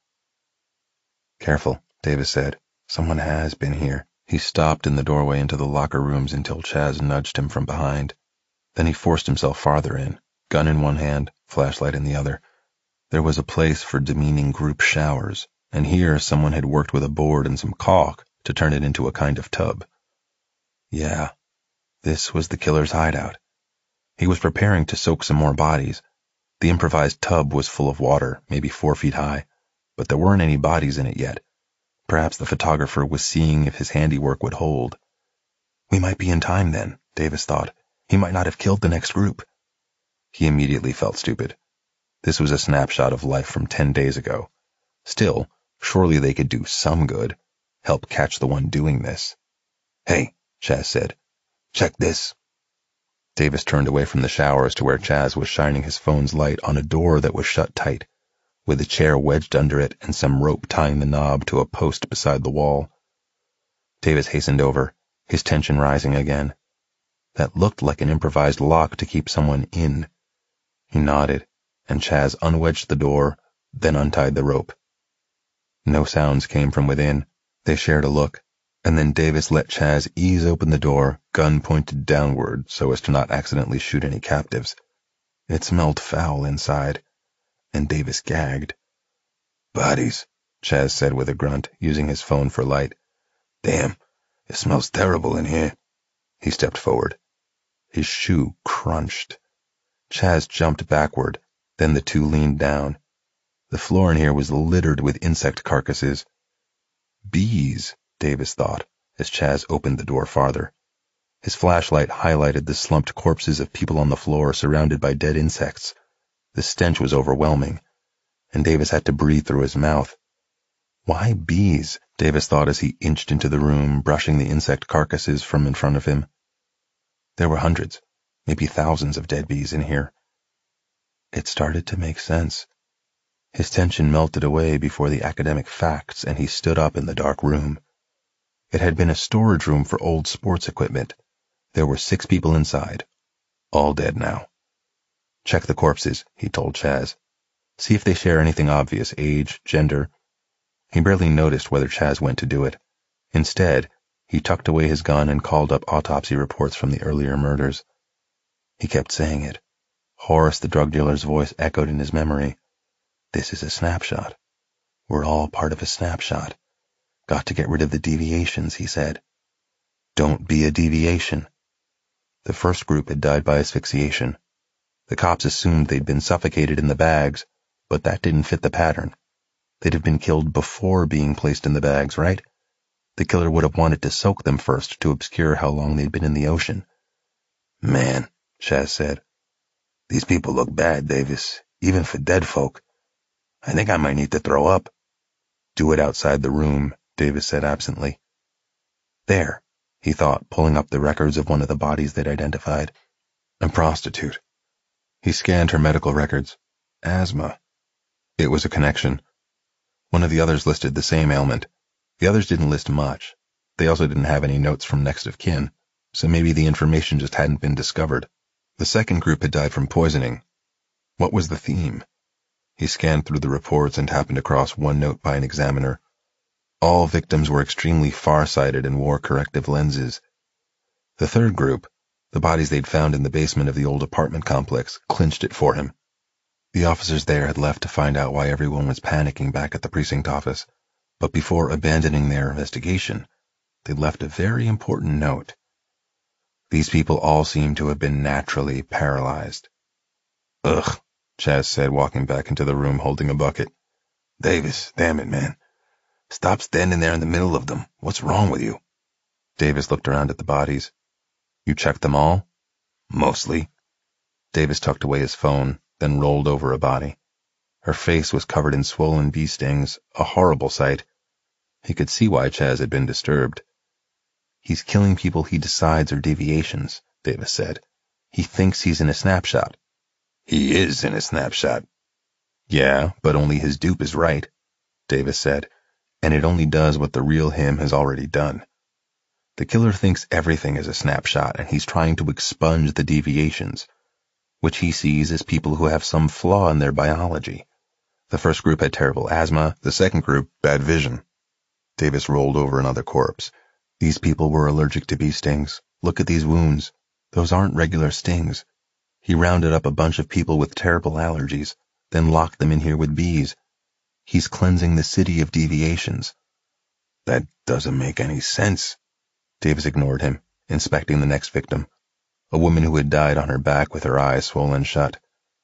Careful, Davis said. Someone has been here. He stopped in the doorway into the locker rooms until Chaz nudged him from behind. Then he forced himself farther in, gun in one hand, flashlight in the other. There was a place for demeaning group showers, and here someone had worked with a board and some caulk to turn it into a kind of tub. Yeah, this was the killer's hideout. He was preparing to soak some more bodies. The improvised tub was full of water, maybe 4 feet high, but there weren't any bodies in it yet. Perhaps the photographer was seeing if his handiwork would hold. We might be in time then, Davis thought. He might not have killed the next group. He immediately felt stupid. This was a snapshot of life from 10 days ago. Still, surely they could do some good. Help catch the one doing this. Hey, Chaz said. Check this. Davis turned away from the showers to where Chaz was shining his phone's light on a door that was shut tight, with a chair wedged under it and some rope tying the knob to a post beside the wall. Davis hastened over, his tension rising again. That looked like an improvised lock to keep someone in. He nodded, and Chaz unwedged the door, then untied the rope. No sounds came from within. They shared a look, and then Davis let Chaz ease open the door, gun pointed downward so as to not accidentally shoot any captives. It smelled foul inside, and Davis gagged. Bodies, Chaz said with a grunt, using his phone for light. Damn, it smells terrible in here. He stepped forward. His shoe crunched. Chaz jumped backward, then the two leaned down. The floor in here was littered with insect carcasses. Bees, Davis thought, as Chaz opened the door farther. His flashlight highlighted the slumped corpses of people on the floor surrounded by dead insects. The stench was overwhelming, and Davis had to breathe through his mouth. Why bees? Davis thought as he inched into the room, brushing the insect carcasses from in front of him. There were hundreds, maybe thousands of dead bees in here. It started to make sense. His tension melted away before the academic facts, and he stood up in the dark room. It had been a storage room for old sports equipment. There were 6 people inside, all dead now. Check the corpses, he told Chaz. See if they share anything obvious, age, gender. He barely noticed whether Chaz went to do it. Instead, he tucked away his gun and called up autopsy reports from the earlier murders. He kept saying it. Horace, the drug dealer's voice, echoed in his memory. This is a snapshot. We're all part of a snapshot. Got to get rid of the deviations, he said. Don't be a deviation. The first group had died by asphyxiation. The cops assumed they'd been suffocated in the bags, but that didn't fit the pattern. They'd have been killed before being placed in the bags, right? The killer would have wanted to soak them first to obscure how long they'd been in the ocean. Man, Chaz said. These people look bad, Davis, even for dead folk. I think I might need to throw up. Do it outside the room, Davis said absently. There, he thought, pulling up the records of one of the bodies they'd identified. A prostitute. He scanned her medical records. Asthma. It was a connection. One of the others listed the same ailment. The others didn't list much. They also didn't have any notes from next of kin, so maybe the information just hadn't been discovered. The second group had died from poisoning. What was the theme? He scanned through the reports and happened across one note by an examiner. All victims were extremely far-sighted and wore corrective lenses. The third group, the bodies they'd found in the basement of the old apartment complex, clinched it for him. The officers there had left to find out why everyone was panicking back at the precinct office, but before abandoning their investigation, they'd left a very important note. These people all seemed to have been naturally paralyzed. Ugh, Chaz said, walking back into the room holding a bucket. Davis, damn it, man. Stop standing there in the middle of them. What's wrong with you? Davis looked around at the bodies. You checked them all? Mostly. Davis tucked away his phone, then rolled over a body. Her face was covered in swollen bee stings, a horrible sight. He could see why Chaz had been disturbed. He's killing people he decides are deviations, Davis said. He thinks he's in a snapshot. He is in a snapshot. Yeah, but only his dupe is right, Davis said, and it only does what the real him has already done. The killer thinks everything is a snapshot, and he's trying to expunge the deviations, which he sees as people who have some flaw in their biology. The first group had terrible asthma, the second group, bad vision. Davis rolled over another corpse. These people were allergic to bee stings. Look at these wounds. Those aren't regular stings. He rounded up a bunch of people with terrible allergies, then locked them in here with bees. He's cleansing the city of deviations. That doesn't make any sense. Davis ignored him, inspecting the next victim, a woman who had died on her back with her eyes swollen shut.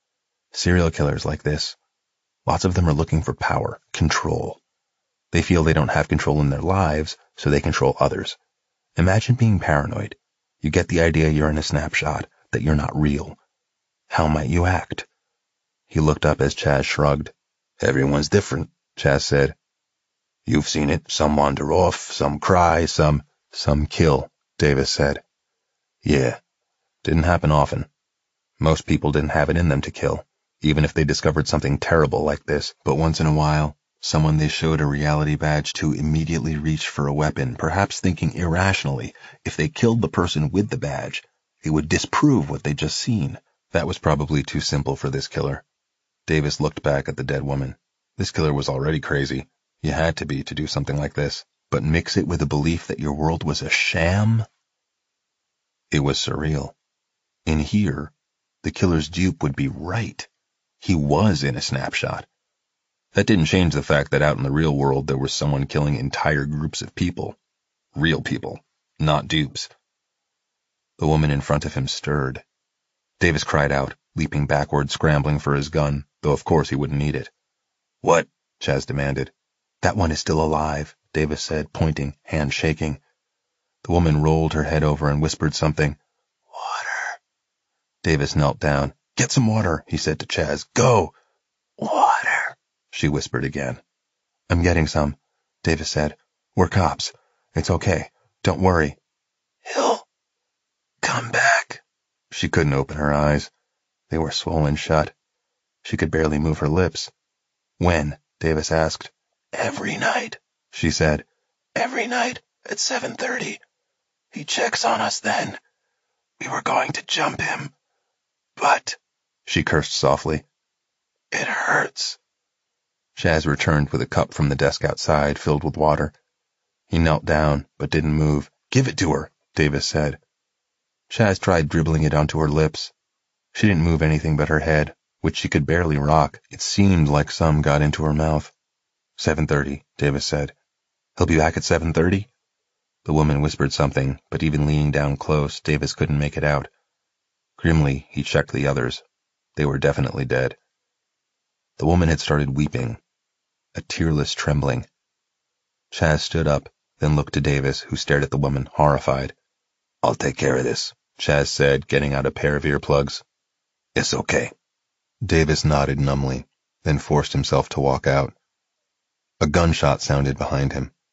Serial killers like this, lots of them are looking for power, control. They feel they don't have control in their lives, so they control others. Imagine being paranoid. You get the idea you're in a snapshot, that you're not real. How might you act? He looked up as Chaz shrugged. Everyone's different, Chaz said. You've seen it. Some wander off, some cry, some kill, Davis said. Yeah, didn't happen often. Most people didn't have it in them to kill, even if they discovered something terrible like this, but once in a while, someone they showed a reality badge to immediately reached for a weapon, perhaps thinking irrationally, if they killed the person with the badge, it would disprove what they'd just seen. That was probably too simple for this killer. Davis looked back at the dead woman. This killer was already crazy. You had to be to do something like this, but mix it with a belief that your world was a sham? It was surreal. In here, the killer's dupe would be right. He was in a snapshot. That didn't change the fact that out in the real world there was someone killing entire groups of people. Real people, not dupes. The woman in front of him stirred. Davis cried out, leaping backward, scrambling for his gun, though of course he wouldn't need it. What? Chaz demanded. That one is still alive, Davis said, pointing, hand shaking. The woman rolled her head over and whispered something. Water. Davis knelt down. Get some water, he said to Chaz. Go. Water, she whispered again. I'm getting some, Davis said. We're cops. It's okay. Don't worry. He'll come back. She couldn't open her eyes. They were swollen shut. She could barely move her lips. When? Davis asked. Every night, she said. Every night at 7:30. He checks on us then. We were going to jump him. But, she cursed softly, it hurts. Chaz returned with a cup from the desk outside filled with water. He knelt down, but didn't move. Give it to her, Davis said. Chaz tried dribbling it onto her lips. She didn't move anything but her head, which she could barely rock. It seemed like some got into her mouth. 7:30, Davis said. He'll be back at 7:30? The woman whispered something, but even leaning down close, Davis couldn't make it out. Grimly, he checked the others. They were definitely dead. The woman had started weeping, a tearless trembling. Chaz stood up, then looked to Davis, who stared at the woman, horrified. I'll take care of this, Chaz said, getting out a pair of earplugs. It's okay. Davis nodded numbly, then forced himself to walk out. A gunshot sounded behind him.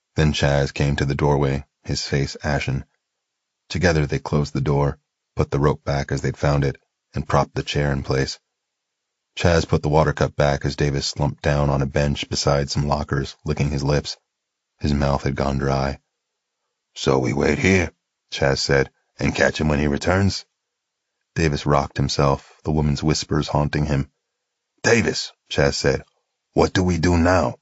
Then Chaz came to the doorway, his face ashen. Together they closed the door, put the rope back as they'd found it, and propped the chair in place. Chaz put the water cup back as Davis slumped down on a bench beside some lockers, licking his lips. His mouth had gone dry. So we wait here, Chaz said, and catch him when he returns? Davis rocked himself, the woman's whispers haunting him. Davis, Chaz said, what do we do now?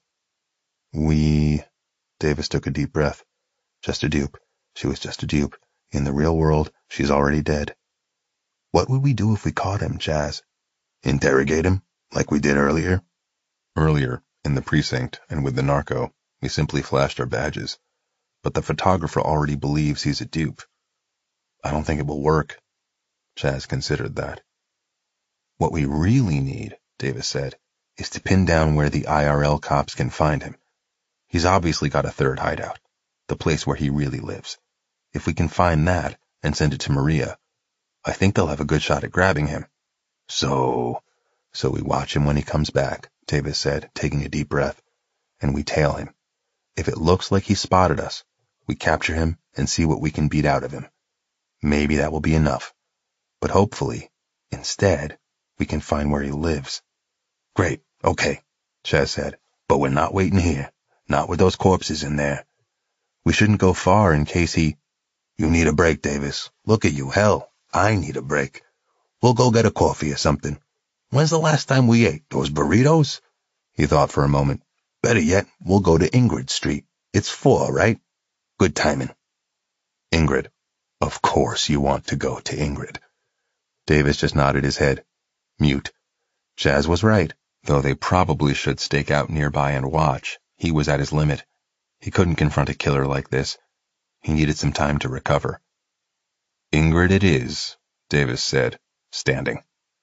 Davis took a deep breath. Just a dupe. She was just a dupe. In the real world, she's already dead. What would we do if we caught him, Chaz? Interrogate him, like we did earlier? Earlier, in the precinct and with the narco, we simply flashed our badges. But the photographer already believes he's a dupe. I don't think it will work. Chaz considered that. What we really need, Davis said, is to pin down where the IRL cops can find him. He's obviously got a third hideout, the place where he really lives. If we can find that and send it to Maria, I think they'll have a good shot at grabbing him. So we watch him when he comes back, Davis said, taking a deep breath, and we tail him. If it looks like he spotted us, we capture him and see what we can beat out of him. Maybe that will be enough. But hopefully, instead, we can find where he lives. Great, okay, Chaz said, but we're not waiting here. Not with those corpses in there. We shouldn't go far in case he... You need a break, Davis. Look at you. Hell, I need a break. We'll go get a coffee or something. When's the last time we ate? Those burritos? He thought for a moment. Better yet, we'll go to Ingrid Street. It's 4, right? Good timing. Ingrid. Of course you want to go to Ingrid. Davis just nodded his head. Mute. Chaz was right, though they probably should stake out nearby and watch. He was at his limit. He couldn't confront a killer like this. He needed some time to recover. Ingrid it is, Davis said, standing.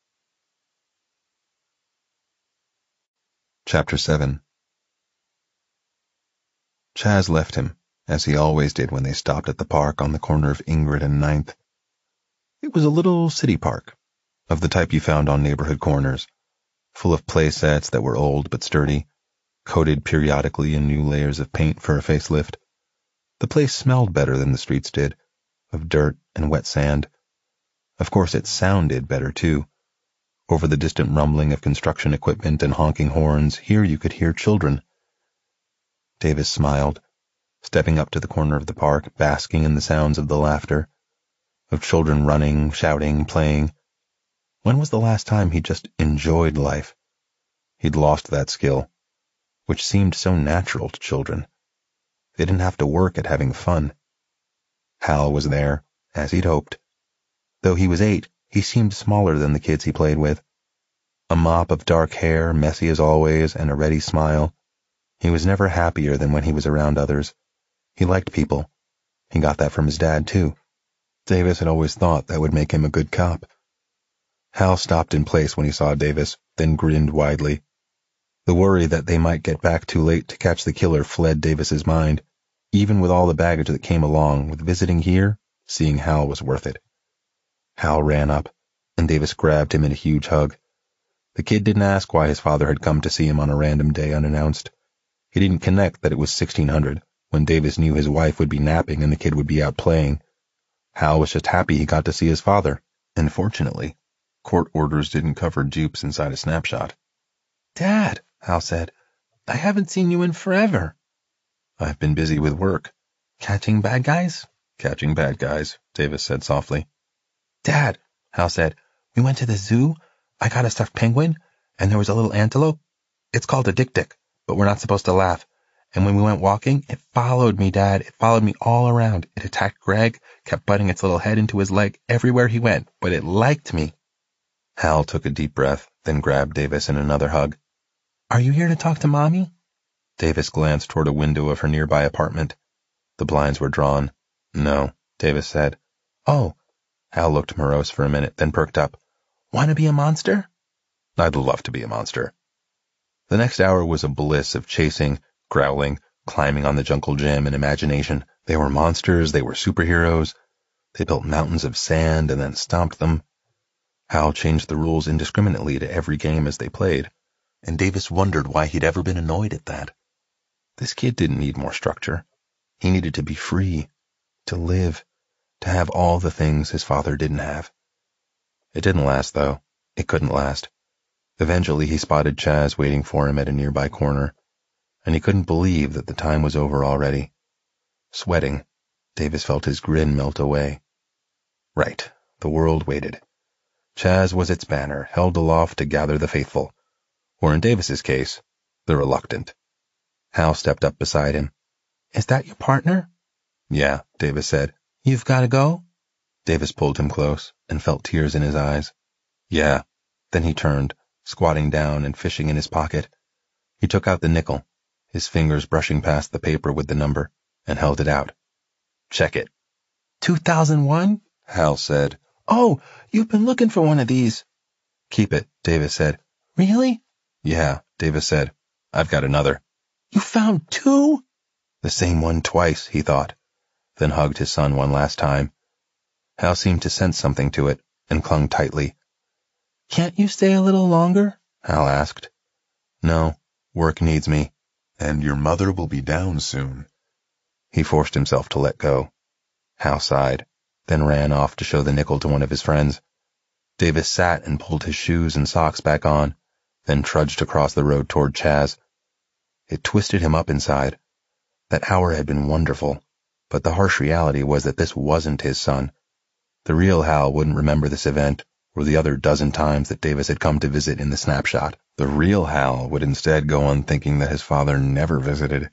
Chapter 7. Chaz left him, as he always did when they stopped at the park on the corner of Ingrid and 9th. It was a little city park, of the type you found on neighborhood corners, full of play sets that were old but sturdy, coated periodically in new layers of paint for a facelift. The place smelled better than the streets did, of dirt and wet sand. Of course, it sounded better, too. Over the distant rumbling of construction equipment and honking horns, here you could hear children. Davis smiled, stepping up to the corner of the park, basking in the sounds of the laughter, of children running, shouting, playing. When was the last time he just enjoyed life? He'd lost that skill, which seemed so natural to children. They didn't have to work at having fun. Hal was there, as he'd hoped. Though he was 8, he seemed smaller than the kids he played with. A mop of dark hair, messy as always, and a ready smile. He was never happier than when he was around others. He liked people. He got that from his dad, too. Davis had always thought that would make him a good cop. Hal stopped in place when he saw Davis, then grinned widely. The worry that they might get back too late to catch the killer fled Davis's mind. Even with all the baggage that came along with visiting here, seeing Hal was worth it. Hal ran up, and Davis grabbed him in a huge hug. The kid didn't ask why his father had come to see him on a random day unannounced. He didn't connect that it was 1600, when Davis knew his wife would be napping and the kid would be out playing. Hal was just happy he got to see his father, and fortunately, court orders didn't cover dupes inside a snapshot. "Dad," Hal said, "I haven't seen you in forever." "I've been busy with work." "Catching bad guys?" "Catching bad guys," Davis said softly. "Dad," Hal said, "we went to the zoo. I got a stuffed penguin, and there was a little antelope. It's called a dik-dik, but we're not supposed to laugh. And when we went walking, it followed me, Dad. It followed me all around. It attacked Greg, kept butting its little head into his leg everywhere he went, but it liked me." Hal took a deep breath, then grabbed Davis in another hug. "Are you here to talk to Mommy?" Davis glanced toward a window of her nearby apartment. The blinds were drawn. "No," Davis said. "Oh." Hal looked morose for a minute, then perked up. "Want to be a monster?" "I'd love to be a monster." The next hour was a bliss of chasing, growling, climbing on the jungle gym in imagination. They were monsters, they were superheroes. They built mountains of sand and then stomped them. Hal changed the rules indiscriminately to every game as they played, and Davis wondered why he'd ever been annoyed at that. This kid didn't need more structure. He needed to be free, to live, to have all the things his father didn't have. It didn't last, though. It couldn't last. Eventually, he spotted Chaz waiting for him at a nearby corner, and he couldn't believe that the time was over already. Sweating, Davis felt his grin melt away. Right, the world waited. Chaz was its banner, held aloft to gather the faithful, or in Davis's case, the reluctant. Hal stepped up beside him. Is that your partner? Yeah, Davis said. You've got to go? Davis pulled him close and felt tears in his eyes. Yeah. Then he turned, squatting down and fishing in his pocket. He took out the nickel, his fingers brushing past the paper with the number, and held it out. Check it. 2001? Hal said. Oh, you've been looking for one of these. Keep it, Davis said. Really? Yeah, Davis said. I've got another. You found two? The same one twice, he thought, then hugged his son one last time. Hal seemed to sense something to it and clung tightly. Can't you stay a little longer? Hal asked. No, work needs me. And your mother will be down soon. He forced himself to let go. Hal sighed, then ran off to show the nickel to one of his friends. Davis sat and pulled his shoes and socks back on, then trudged across the road toward Chaz. It twisted him up inside. That hour had been wonderful, but the harsh reality was that this wasn't his son. The real Hal wouldn't remember this event or the other dozen times that Davis had come to visit in the snapshot. The real Hal would instead go on thinking that his father never visited.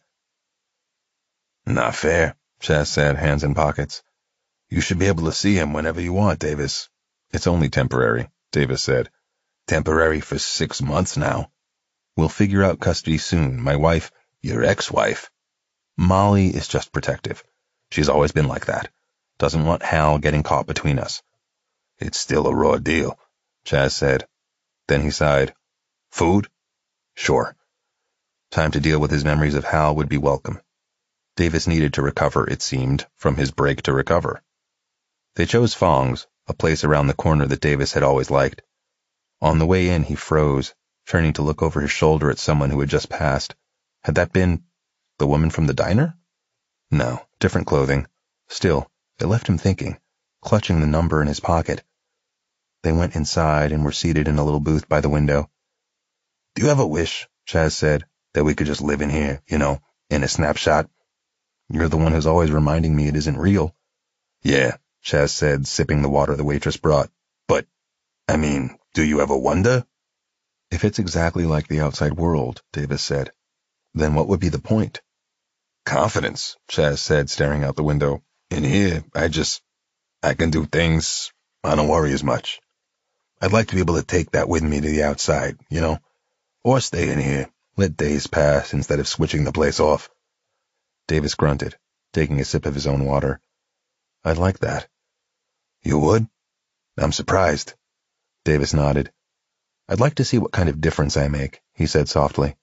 Not fair, Chaz said, hands in pockets. You should be able to see him whenever you want, Davis. It's only temporary, Davis said. Temporary for 6 months now. We'll figure out custody soon. My wife, your ex-wife. Molly is just protective. She's always been like that. Doesn't want Hal getting caught between us. It's still a raw deal, Chaz said. Then he sighed. Food? Sure. Time to deal with his memories of Hal would be welcome. Davis needed to recover, it seemed, from his break to recover. They chose Fong's, a place around the corner that Davis had always liked. On the way in, he froze, turning to look over his shoulder at someone who had just passed. Had that been the woman from the diner? No, different clothing. Still, it left him thinking, clutching the number in his pocket. They went inside and were seated in a little booth by the window. Do you ever wish, Chaz said, that we could just live in here, in a snapshot? You're the one who's always reminding me it isn't real. Yeah, Chaz said, sipping the water the waitress brought. But, do you ever wonder? If it's exactly like the outside world, Davis said, then what would be the point? Confidence, Chaz said, staring out the window. In here, I can do things. I don't worry as much. I'd like to be able to take that with me to the outside, or stay in here, let days pass instead of switching the place off. Davis grunted, taking a sip of his own water. I'd like that. You would? I'm surprised. Davis nodded. I'd like to see what kind of difference I make, he said softly.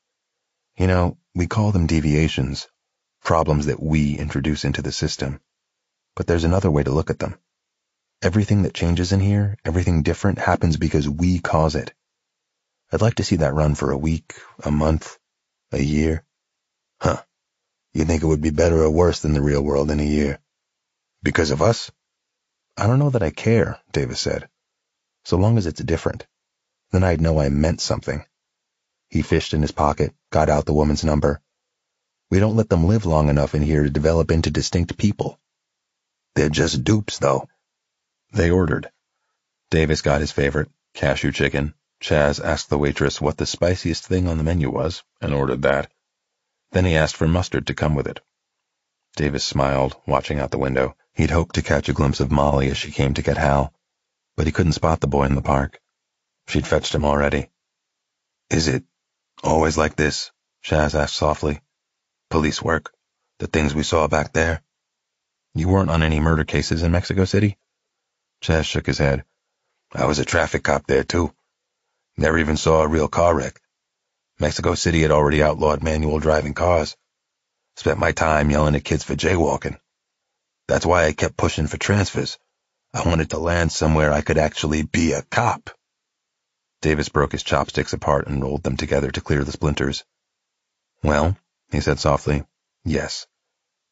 We call them deviations, problems that we introduce into the system. But there's another way to look at them. Everything that changes in here, everything different, happens because we cause it. I'd like to see that run for a week, a month, a year. Huh. You think it would be better or worse than the real world in a year? Because of us? I don't know that I care, Davis said. So long as it's different. Then I'd know I meant something. He fished in his pocket, got out the woman's number. We don't let them live long enough in here to develop into distinct people. They're just dupes, though. They ordered. Davis got his favorite, cashew chicken. Chaz asked the waitress what the spiciest thing on the menu was, and ordered that. Then he asked for mustard to come with it. Davis smiled, watching out the window. He'd hoped to catch a glimpse of Molly as she came to get Hal, but he couldn't spot the boy in the park. She'd fetched him already. Is it always like this? Chaz asked softly. Police work? The things we saw back there? You weren't on any murder cases in Mexico City? Chaz shook his head. I was a traffic cop there, too. Never even saw a real car wreck. Mexico City had already outlawed manual driving cars. Spent my time yelling at kids for jaywalking. That's why I kept pushing for transfers. I wanted to land somewhere I could actually be a cop. Davis broke his chopsticks apart and rolled them together to clear the splinters. Well, he said softly, yes.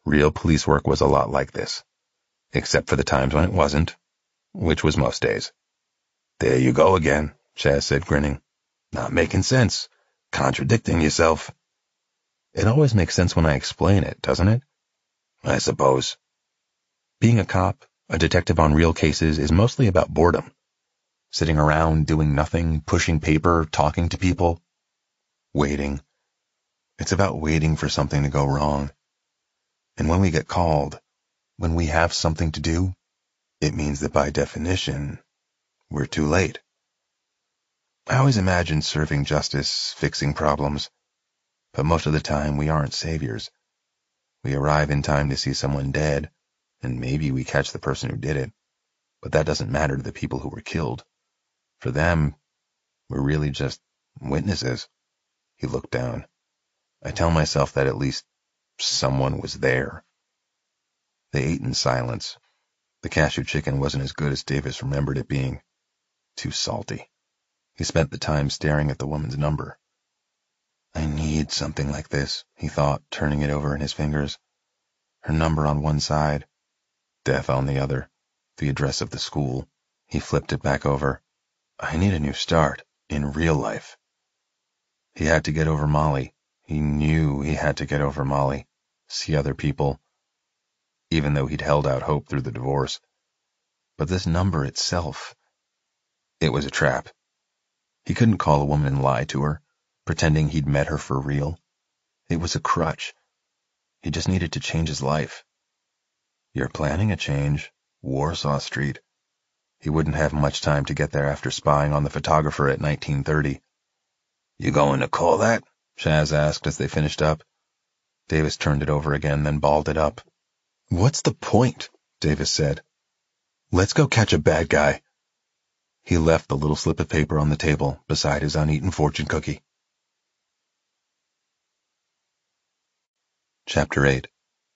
Real police work was a lot like this, except for the times when it wasn't, which was most days. There you go again, Chaz said, grinning. Not making sense. Contradicting yourself. It always makes sense when I explain it, doesn't it? I suppose. Being a cop, a detective on real cases, is mostly about boredom. Sitting around, doing nothing, pushing paper, talking to people. Waiting. It's about waiting for something to go wrong. And when we get called, when we have something to do, it means that by definition, we're too late. I always imagined serving justice, fixing problems, but most of the time we aren't saviors. We arrive in time to see someone dead, and maybe we catch the person who did it, but that doesn't matter to the people who were killed. For them, we're really just witnesses. He looked down. I tell myself that at least someone was there. They ate in silence. The cashew chicken wasn't as good as Davis remembered it being. Too salty. He spent the time staring at the woman's number. I need something like this, he thought, turning it over in his fingers. Her number on one side, death on the other, the address of the school. He flipped it back over. I need a new start, in real life. He had to get over Molly. He knew he had to get over Molly, see other people, even though he'd held out hope through the divorce. But this number itself, it was a trap. He couldn't call a woman and lie to her, pretending he'd met her for real. It was a crutch. He just needed to change his life. You're planning a change, Warsaw Street. He wouldn't have much time to get there after spying on the photographer at 1930. You going to call that? Chaz asked as they finished up. Davis turned it over again, then balled it up. What's the point? Davis said. Let's go catch a bad guy. He left the little slip of paper on the table beside his uneaten fortune cookie. Chapter 8.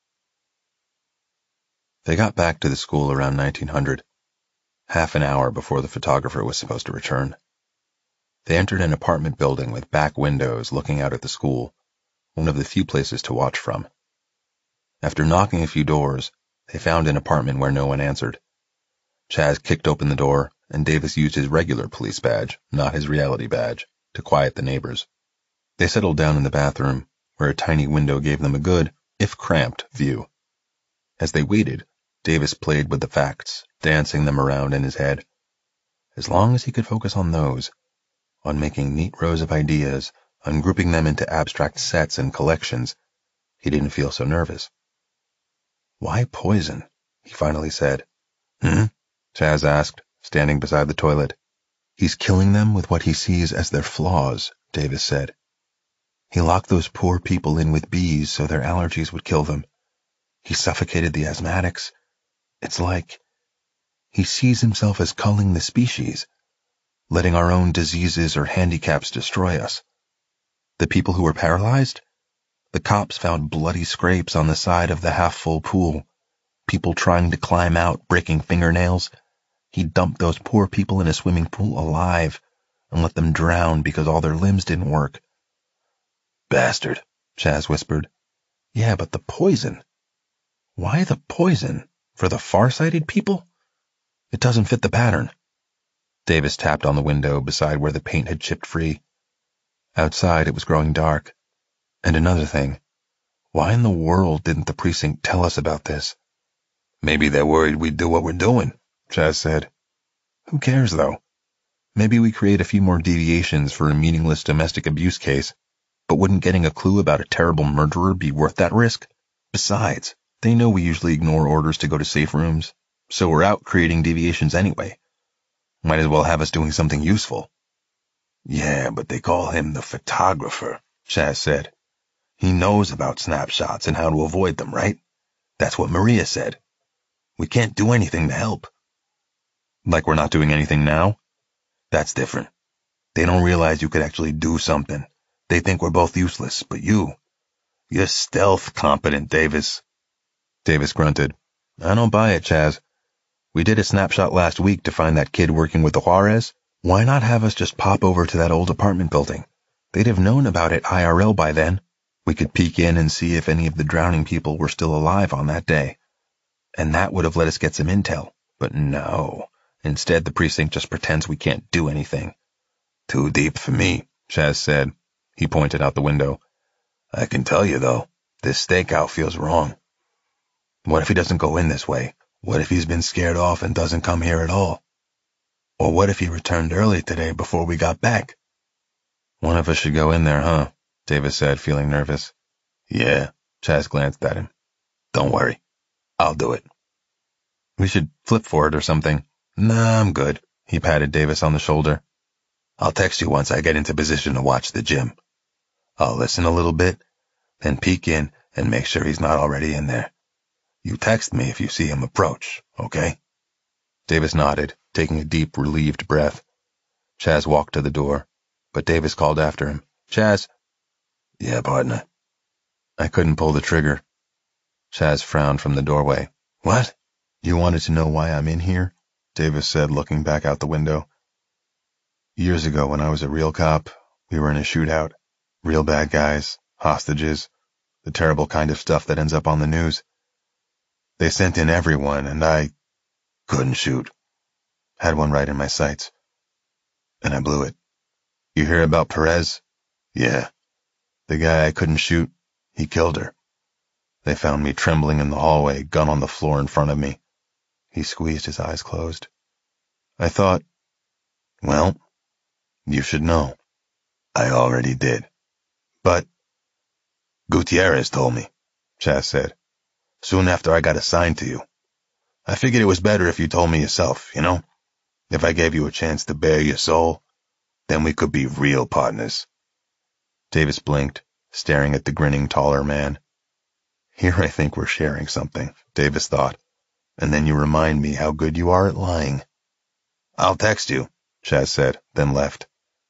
They got back to the school around 1900, half an hour before the photographer was supposed to return. They entered an apartment building with back windows looking out at the school, one of the few places to watch from. After knocking a few doors, they found an apartment where no one answered. Chaz kicked open the door, and Davis used his regular police badge, not his reality badge, to quiet the neighbors. They settled down in the bathroom, where a tiny window gave them a good, if cramped, view. As they waited, Davis played with the facts, dancing them around in his head. As long as he could focus on those, on making neat rows of ideas, on grouping them into abstract sets and collections, he didn't feel so nervous. Why poison? He finally said. Chaz asked, standing beside the toilet. He's killing them with what he sees as their flaws, Davis said. He locked those poor people in with bees so their allergies would kill them. He suffocated the asthmatics. It's like he sees himself as culling the species, letting our own diseases or handicaps destroy us. The people who were paralyzed? The cops found bloody scrapes on the side of the half-full pool. People trying to climb out, breaking fingernails. He dumped those poor people in a swimming pool alive and let them drown because all their limbs didn't work. Bastard, Chaz whispered. Yeah, but the poison. Why the poison? For the far-sighted people? It doesn't fit the pattern. Davis tapped on the window beside where the paint had chipped free. Outside it was growing dark. And another thing. Why in the world didn't the precinct tell us about this? Maybe they're worried we'd do what we're doing, Chaz said. Who cares, though? Maybe we create a few more deviations for a meaningless domestic abuse case, but wouldn't getting a clue about a terrible murderer be worth that risk? Besides, they know we usually ignore orders to go to safe rooms, so we're out creating deviations anyway. Might as well have us doing something useful. Yeah, but they call him the photographer, Chaz said. He knows about snapshots and how to avoid them, right? That's what Maria said. We can't do anything to help. Like we're not doing anything now? That's different. They don't realize you could actually do something. They think we're both useless, but you're stealth competent, Davis. Davis grunted. I don't buy it, Chaz. We did a snapshot last week to find that kid working with the Juarez. Why not have us just pop over to that old apartment building? They'd have known about it IRL by then. We could peek in and see if any of the drowning people were still alive on that day. And that would have let us get some intel. But no. Instead, the precinct just pretends we can't do anything. Too deep for me, Chaz said. He pointed out the window. I can tell you, though, this stakeout feels wrong. What if he doesn't go in this way? What if he's been scared off and doesn't come here at all? Or what if he returned early today before we got back? One of us should go in there, huh? Davis said, feeling nervous. Yeah, Chaz glanced at him. Don't worry. I'll do it. We should flip for it or something. Nah, I'm good. He patted Davis on the shoulder. I'll text you once I get into position to watch the gym. I'll listen a little bit, then peek in and make sure he's not already in there. You text me if you see him approach, okay? Davis nodded, taking a deep, relieved breath. Chaz walked to the door, but Davis called after him. Chaz. Yeah, partner. I couldn't pull the trigger. Chaz frowned from the doorway. What? You wanted to know why I'm in here? Davis said, looking back out the window. Years ago, when I was a real cop, we were in a shootout. Real bad guys, hostages, the terrible kind of stuff that ends up on the news. They sent in everyone, and I couldn't shoot. Had one right in my sights. And I blew it. You hear about Perez? Yeah. The guy I couldn't shoot, he killed her. They found me trembling in the hallway, gun on the floor in front of me. He squeezed his eyes closed. I thought, well, you should know. I already did. But Gutierrez told me, Chaz said, soon after I got assigned to you. I figured it was better if you told me yourself, you know? If I gave you a chance to bare your soul, then we could be real partners. Davis blinked, staring at the grinning, taller man. Here I think we're sharing something, Davis thought. And then you remind me how good you are at lying. I'll text you, Chaz said, then left.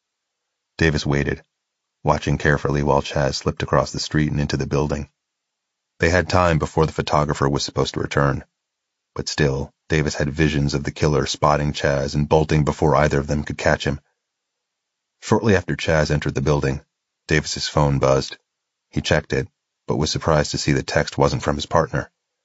Davis waited, watching carefully while Chaz slipped across the street and into the building. They had time before the photographer was supposed to return. But still, Davis had visions of the killer spotting Chaz and bolting before either of them could catch him. Shortly after Chaz entered the building, Davis's phone buzzed. He checked it, but was surprised to see the text wasn't from his partner.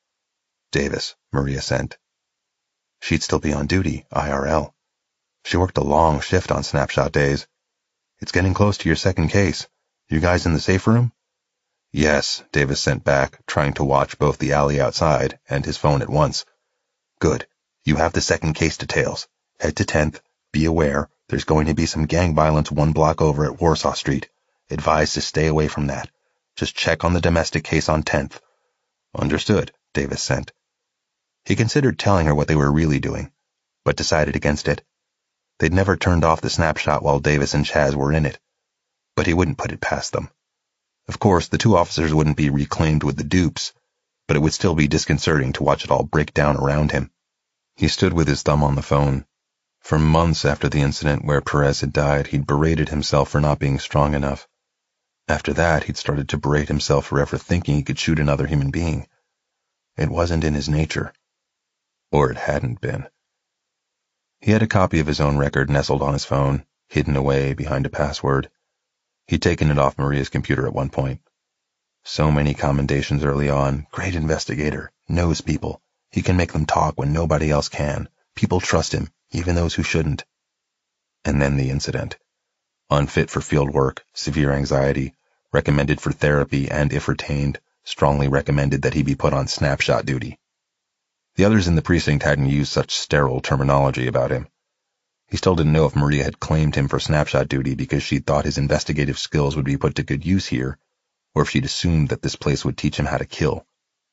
Davis, Maria sent. She'd still be on duty, IRL. She worked a long shift on Snapshot days. It's getting close to your second case. You guys in the safe room? Yes, Davis sent back, trying to watch both the alley outside and his phone at once. Good. You have the second case details. Head to 10th. Be aware, there's going to be some gang violence 1 block over at Warsaw Street. Advise to stay away from that. Just check on the domestic case on 10th. Understood, Davis sent. He considered telling her what they were really doing, but decided against it. They'd never turned off the snapshot while Davis and Chaz were in it, but he wouldn't put it past them. Of course, the 2 officers wouldn't be reclaimed with the dupes, but it would still be disconcerting to watch it all break down around him. He stood with his thumb on the phone. For months after the incident where Perez had died, he'd berated himself for not being strong enough. After that, he'd started to berate himself for ever thinking he could shoot another human being. It wasn't in his nature. Or it hadn't been. He had a copy of his own record nestled on his phone, hidden away behind a password. He'd taken it off Maria's computer at one point. So many commendations early on. Great investigator. Knows people. He can make them talk when nobody else can. People trust him, even those who shouldn't. And then the incident. Unfit for field work, severe anxiety, recommended for therapy, and if retained, strongly recommended that he be put on snapshot duty. The others in the precinct hadn't used such sterile terminology about him. He still didn't know if Maria had claimed him for snapshot duty because she'd thought his investigative skills would be put to good use here, or if she'd assumed that this place would teach him how to kill.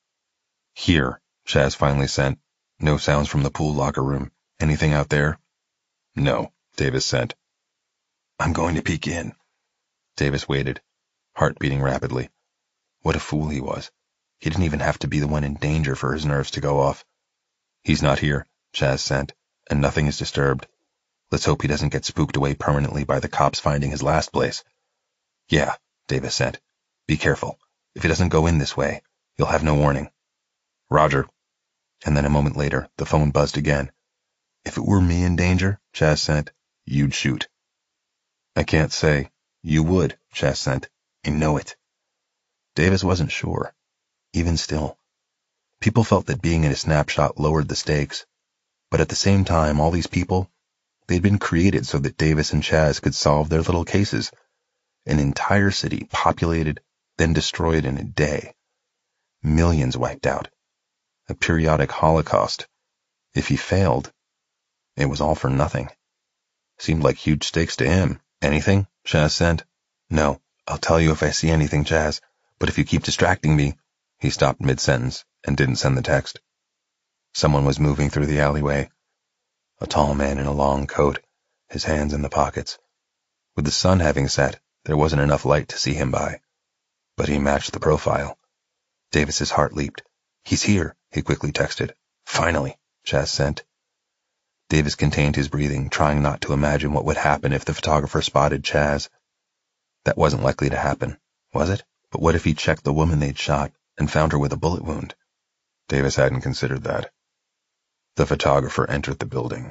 Here, Chaz finally sent. No sounds from the pool locker room. Anything out there? No, Davis sent. I'm going to peek in. Davis waited, heart beating rapidly. What a fool he was. He didn't even have to be the one in danger for his nerves to go off. He's not here, Chaz sent, and nothing is disturbed. Let's hope he doesn't get spooked away permanently by the cops finding his last place. Yeah, Davis sent. Be careful. If he doesn't go in this way, you'll have no warning. Roger. And then a moment later, the phone buzzed again. If it were me in danger, Chaz sent, you'd shoot. I can't say. You would, Chaz sent. I know it. Davis wasn't sure. Even still, people felt that being in a snapshot lowered the stakes, but at the same time, all these people, they'd been created so that Davis and Chaz could solve their little cases. An entire city populated, then destroyed in a day. Millions wiped out. A periodic holocaust. If he failed, it was all for nothing. Seemed like huge stakes to him. Anything? Chaz sent. No, I'll tell you if I see anything, Chaz, but if you keep distracting me. He stopped mid-sentence and didn't send the text. Someone was moving through the alleyway. A tall man in a long coat, his hands in the pockets. With the sun having set, there wasn't enough light to see him by, but he matched the profile. Davis's heart leaped. He's here, he quickly texted. Finally, Chaz sent. Davis contained his breathing, trying not to imagine what would happen if the photographer spotted Chaz. That wasn't likely to happen, was it? But what if he checked the woman they'd shot and found her with a bullet wound? Davis hadn't considered that. The photographer entered the building.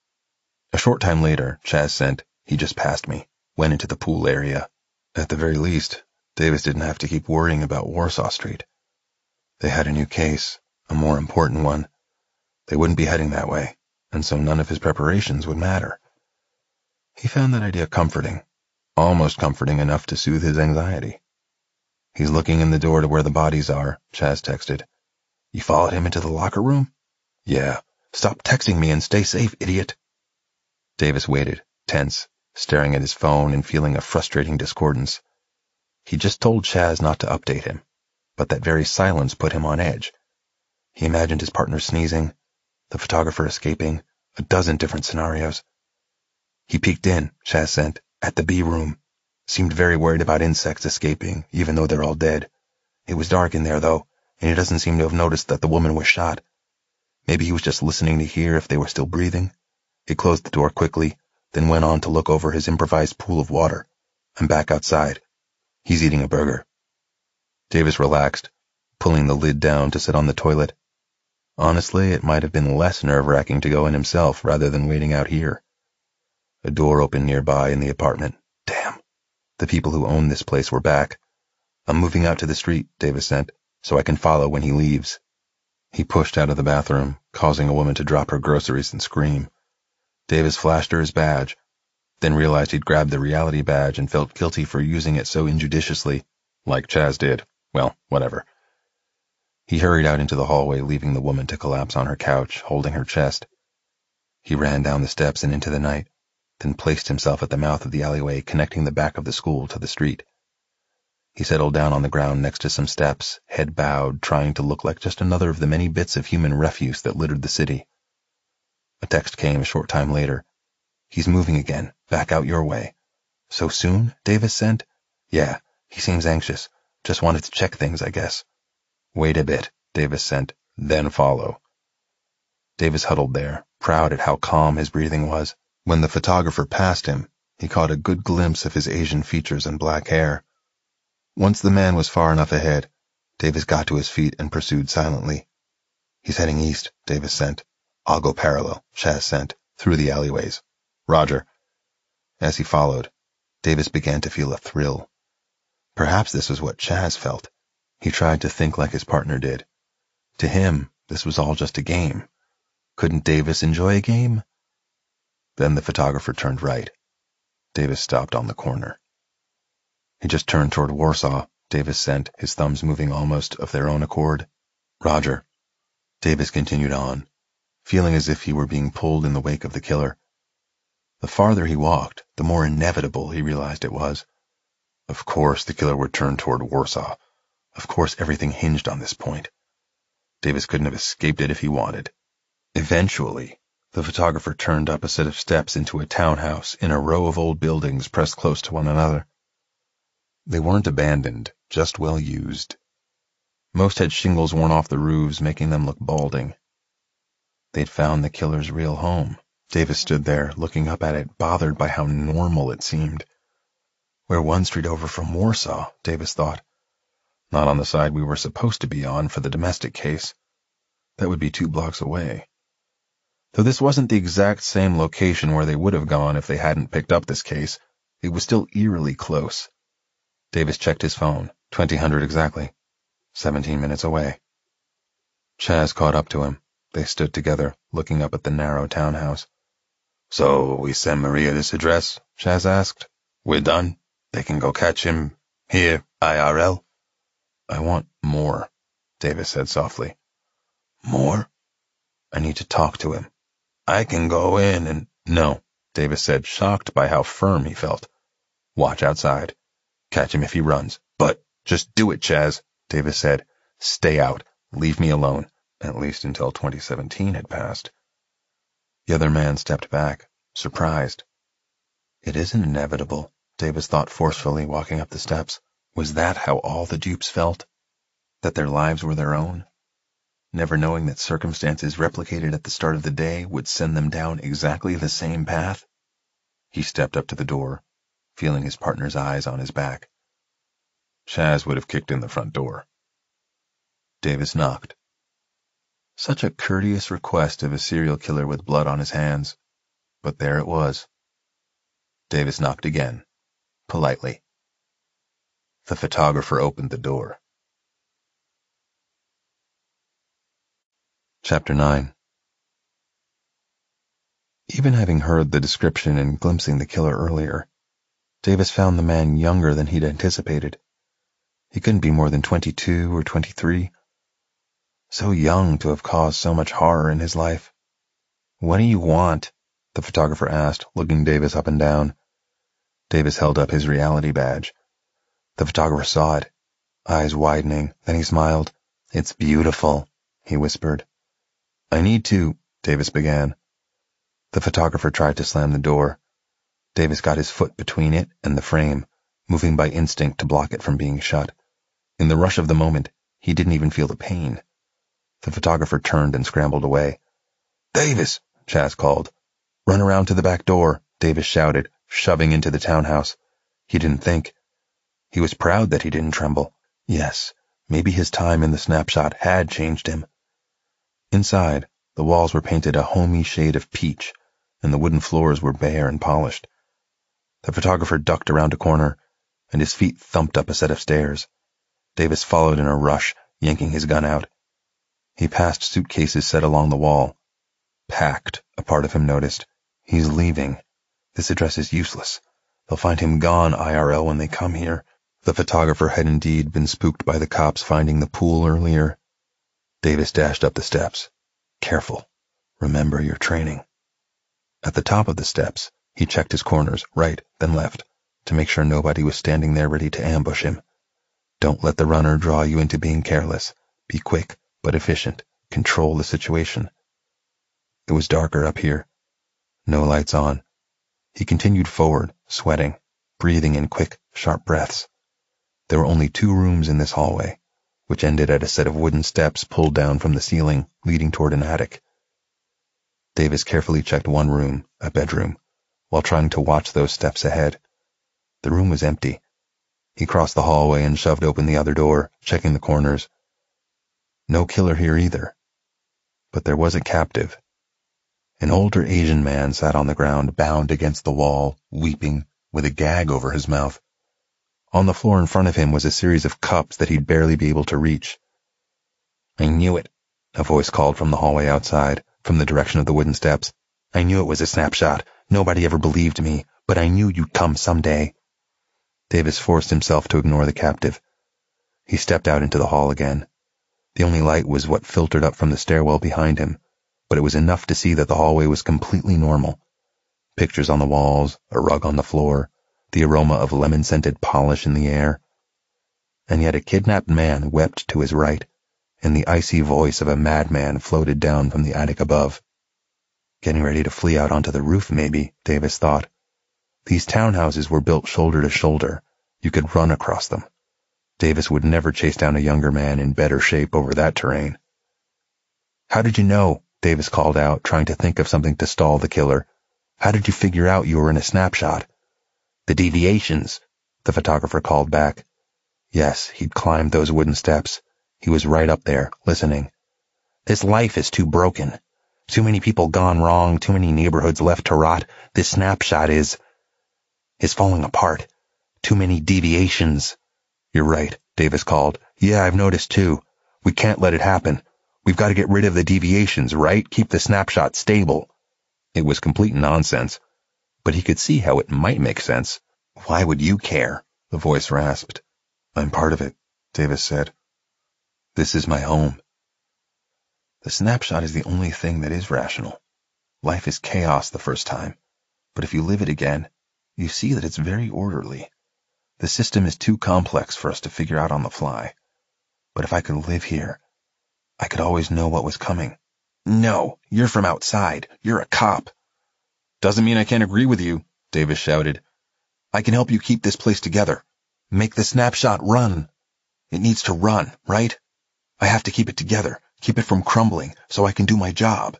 A short time later, Chaz sent, he just passed me, went into the pool area. At the very least, Davis didn't have to keep worrying about Warsaw Street. They had a new case, a more important one. They wouldn't be heading that way, and so none of his preparations would matter. He found that idea comforting, almost comforting enough to soothe his anxiety. He's looking in the door to where the bodies are, Chaz texted. You followed him into the locker room? Yeah. Stop texting me and stay safe, idiot. Davis waited, tense, staring at his phone and feeling a frustrating discordance. He just told Chaz not to update him, but that very silence put him on edge. He imagined his partner sneezing, the photographer escaping, a dozen different scenarios. He peeked in, Chaz sent, at the B room. Seemed very worried about insects escaping, even though they're all dead. It was dark in there, though, and he doesn't seem to have noticed that the woman was shot. Maybe he was just listening to hear if they were still breathing. He closed the door quickly, then went on to look over his improvised pool of water. I'm back outside. He's eating a burger. Davis relaxed, pulling the lid down to sit on the toilet. Honestly, it might have been less nerve-wracking to go in himself rather than waiting out here. A door opened nearby in the apartment. Damn. The people who owned this place were back. I'm moving out to the street, Davis sent, so I can follow when he leaves. He pushed out of the bathroom, causing a woman to drop her groceries and scream. Davis flashed her his badge, then realized he'd grabbed the reality badge and felt guilty for using it so injudiciously, like Chaz did. Well, whatever. He hurried out into the hallway, leaving the woman to collapse on her couch, holding her chest. He ran down the steps and into the night, then placed himself at the mouth of the alleyway connecting the back of the school to the street. He settled down on the ground next to some steps, head bowed, trying to look like just another of the many bits of human refuse that littered the city. A text came a short time later. He's moving again, back out your way. So soon? Davis sent. Yeah, he seems anxious. Just wanted to check things, I guess. Wait a bit, Davis sent, then follow. Davis huddled there, proud at how calm his breathing was. When the photographer passed him, he caught a good glimpse of his Asian features and black hair. Once the man was far enough ahead, Davis got to his feet and pursued silently. He's heading east, Davis sent. I'll go parallel, Chaz sent, through the alleyways. Roger. As he followed, Davis began to feel a thrill. Perhaps this was what Chaz felt. He tried to think like his partner did. To him, this was all just a game. Couldn't Davis enjoy a game? Then the photographer turned right. Davis stopped on the corner. He just turned toward Warsaw, Davis sent, his thumbs moving almost of their own accord. Roger. Davis continued on, feeling as if he were being pulled in the wake of the killer. The farther he walked, the more inevitable he realized it was. Of course the killer would turn toward Warsaw. Of course everything hinged on this point. Davis couldn't have escaped it if he wanted. Eventually, the photographer turned up a set of steps into a townhouse in a row of old buildings pressed close to one another. They weren't abandoned, just well used. Most had shingles worn off the roofs, making them look balding. They'd found the killer's real home. Davis stood there, looking up at it, bothered by how normal it seemed. We're one street over from Warsaw, Davis thought. Not on the side we were supposed to be on for the domestic case. That would be 2 blocks away. Though this wasn't the exact same location where they would have gone if they hadn't picked up this case, it was still eerily close. Davis checked his phone, 2000 exactly. 17 minutes away. Chaz caught up to him. They stood together, looking up at the narrow townhouse. So we send Maria this address? Chaz asked. We're done? They can go catch him here, IRL? I want more, Davis said softly. More? I need to talk to him. I can go in and... No, Davis said, shocked by how firm he felt. Watch outside. Catch him if he runs. But... Just do it, Chaz, Davis said. Stay out. Leave me alone, at least until 2017 had passed. The other man stepped back, surprised. It isn't inevitable, Davis thought forcefully, walking up the steps. Was that how all the dupes felt? That their lives were their own? Never knowing that circumstances replicated at the start of the day would send them down exactly the same path? He stepped up to the door, feeling his partner's eyes on his back. Chaz would have kicked in the front door. Davis knocked. Such a courteous request of a serial killer with blood on his hands, but there it was. Davis knocked again, politely. The photographer opened the door. Chapter 9. Even having heard the description and glimpsing the killer earlier, Davis found the man younger than he'd anticipated. He couldn't be more than 22 or 23. So young to have caused so much horror in his life. What do you want? The photographer asked, looking Davis up and down. Davis held up his reality badge. The photographer saw it, eyes widening, then he smiled. It's beautiful, he whispered. I need to, Davis began. The photographer tried to slam the door. Davis got his foot between it and the frame, moving by instinct to block it from being shut. In the rush of the moment, he didn't even feel the pain. The photographer turned and scrambled away. Davis, Chaz called. Run around to the back door, Davis shouted, shoving into the townhouse. He didn't think. He was proud that he didn't tremble. Yes, maybe his time in the snapshot had changed him. Inside, the walls were painted a homey shade of peach, and the wooden floors were bare and polished. The photographer ducked around a corner, and his feet thumped up a set of stairs. Davis followed in a rush, yanking his gun out. He passed suitcases set along the wall. Packed, a part of him noticed. He's leaving. This address is useless. They'll find him gone IRL when they come here. The photographer had indeed been spooked by the cops finding the pool earlier. Davis dashed up the steps. Careful. Remember your training. At the top of the steps, he checked his corners, right, then left, to make sure nobody was standing there ready to ambush him. Don't let the runner draw you into being careless. Be quick, but efficient. Control the situation. It was darker up here. No lights on. He continued forward, sweating, breathing in quick, sharp breaths. There were only 2 rooms in this hallway, which ended at a set of wooden steps pulled down from the ceiling, leading toward an attic. Davis carefully checked one room, a bedroom, while trying to watch those steps ahead. The room was empty. He crossed the hallway and shoved open the other door, checking the corners. No killer here either. But there was a captive. An older Asian man sat on the ground, bound against the wall, weeping, with a gag over his mouth. On the floor in front of him was a series of cups that he'd barely be able to reach. I knew it, a voice called from the hallway outside, from the direction of the wooden steps. I knew it was a snapshot. Nobody ever believed me, but I knew you'd come someday. Davis forced himself to ignore the captive. He stepped out into the hall again. The only light was what filtered up from the stairwell behind him, but it was enough to see that the hallway was completely normal. Pictures on the walls, a rug on the floor, the aroma of lemon-scented polish in the air. And yet a kidnapped man wept to his right, and the icy voice of a madman floated down from the attic above. Getting ready to flee out onto the roof, maybe, Davis thought. These townhouses were built shoulder to shoulder. You could run across them. Davis would never chase down a younger man in better shape over that terrain. How did you know? Davis called out, trying to think of something to stall the killer. How did you figure out you were in a snapshot? The deviations, the photographer called back. Yes, he'd climbed those wooden steps. He was right up there, listening. This life is too broken. Too many people gone wrong, too many neighborhoods left to rot. This snapshot is falling apart. Too many deviations. You're right, Davis called. Yeah, I've noticed too. We can't let it happen. We've got to get rid of the deviations, right? Keep the snapshot stable. It was complete nonsense, but he could see how it might make sense. Why would you care? The voice rasped. I'm part of it, Davis said. This is my home. The snapshot is the only thing that is rational. Life is chaos the first time, but if you live it again, you see that it's very orderly. The system is too complex for us to figure out on the fly. But if I could live here, I could always know what was coming. No, you're from outside. You're a cop. Doesn't mean I can't agree with you, Davis shouted. I can help you keep this place together. Make the snapshot run. It needs to run, right? I have to keep it together, keep it from crumbling, so I can do my job.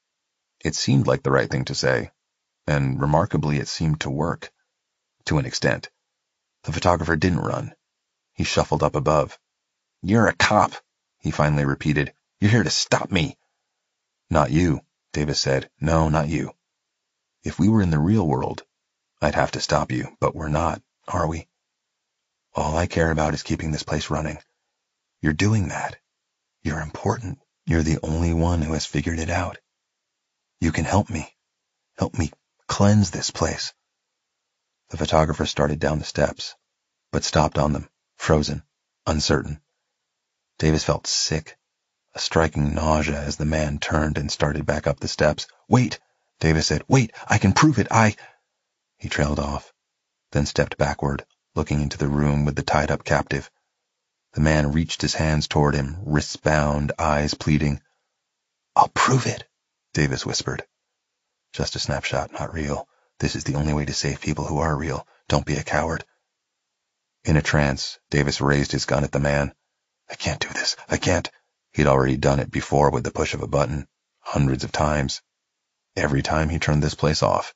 It seemed like the right thing to say, and remarkably it seemed to work. To an extent. The photographer didn't run. He shuffled up above. You're a cop, he finally repeated. You're here to stop me. Not you, Davis said. No, not you. If we were in the real world, I'd have to stop you, but we're not, are we? All I care about is keeping this place running. You're doing that. You're important. You're the only one who has figured it out. You can help me. Help me cleanse this place. The photographer started down the steps, but stopped on them, frozen, uncertain. Davis felt sick, a striking nausea as the man turned and started back up the steps. Wait, Davis said. Wait, I can prove it. He trailed off, then stepped backward, looking into the room with the tied-up captive. The man reached his hands toward him, wrists bound, eyes pleading. I'll prove it, Davis whispered. Just a snapshot, not real. This is the only way to save people who are real. Don't be a coward. In a trance, Davis raised his gun at the man. I can't do this. I can't. He'd already done it before with the push of a button, hundreds of times. Every time he turned this place off.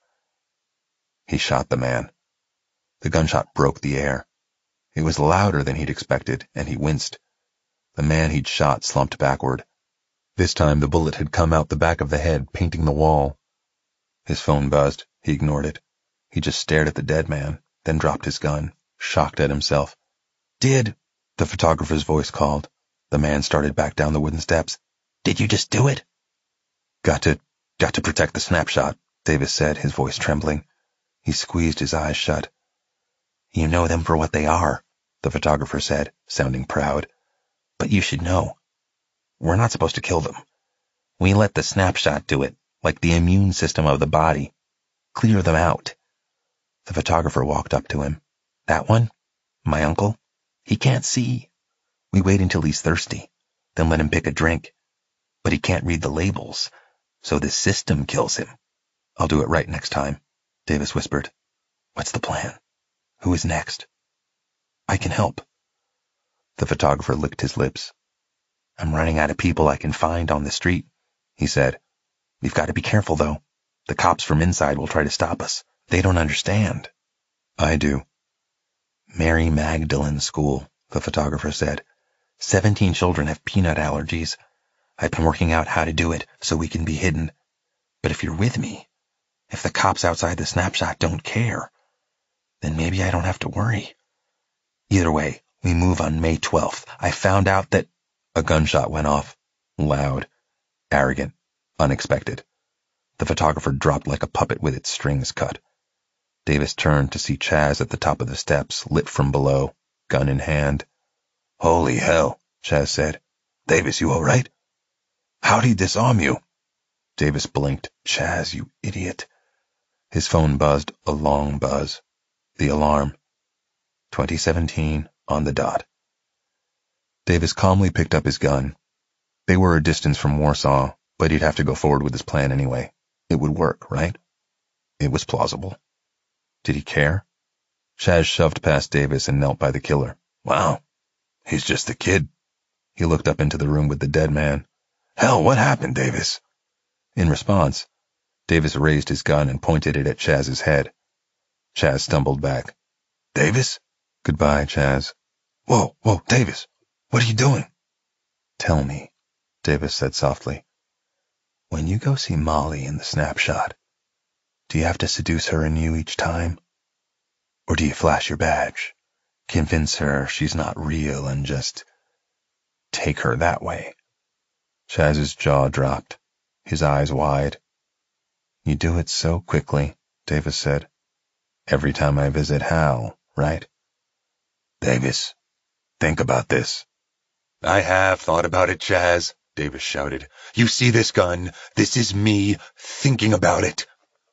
He shot the man. The gunshot broke the air. It was louder than he'd expected, and he winced. The man he'd shot slumped backward. This time the bullet had come out the back of the head, painting the wall. His phone buzzed. He ignored it. He just stared at the dead man, then dropped his gun, shocked at himself. Did, the photographer's voice called. The man started back down the wooden steps. Did you just do it? Got to protect the snapshot, Davis said, his voice trembling. He squeezed his eyes shut. You know them for what they are, the photographer said, sounding proud. But you should know. We're not supposed to kill them. We let the snapshot do it, like the immune system of the body. Clear them out. The photographer walked up to him. That one? My uncle? He can't see. We wait until he's thirsty, then let him pick a drink. But he can't read the labels, so the system kills him. I'll do it right next time, Davis whispered. What's the plan? Who is next? I can help. The photographer licked his lips. I'm running out of people I can find on the street, he said. We've got to be careful, though. The cops from inside will try to stop us. They don't understand. I do. Mary Magdalene School, the photographer said. 17 children have peanut allergies. I've been working out how to do it so we can be hidden. But if you're with me, if the cops outside the snapshot don't care, then maybe I don't have to worry. Either way, we move on May 12th. I found out that... A gunshot went off. Loud. Arrogant. Unexpected. The photographer dropped like a puppet with its strings cut. Davis turned to see Chaz at the top of the steps, lit from below, gun in hand. Holy hell, Chaz said. Davis, you all right? How'd he disarm you? Davis blinked. Chaz, you idiot. His phone buzzed, a long buzz. The alarm. 2017, on the dot. Davis calmly picked up his gun. They were a distance from Warsaw, but he'd have to go forward with his plan anyway. It would work, right? It was plausible. Did he care? Chaz shoved past Davis and knelt by the killer. Wow, he's just a kid. He looked up into the room with the dead man. Hell, what happened, Davis? In response, Davis raised his gun and pointed it at Chaz's head. Chaz stumbled back. Davis? Goodbye, Chaz. Whoa, Davis, what are you doing? Tell me, Davis said softly. When you go see Molly in the snapshot, do you have to seduce her anew each time? Or do you flash your badge, Convince her she's not real and just take her that way. Chaz's jaw dropped, his eyes wide. You do it so quickly, Davis said. Every time I visit Hal, right? Davis, think about this. I have thought about it, Chaz, Davis shouted. You see this gun? This is me thinking about it.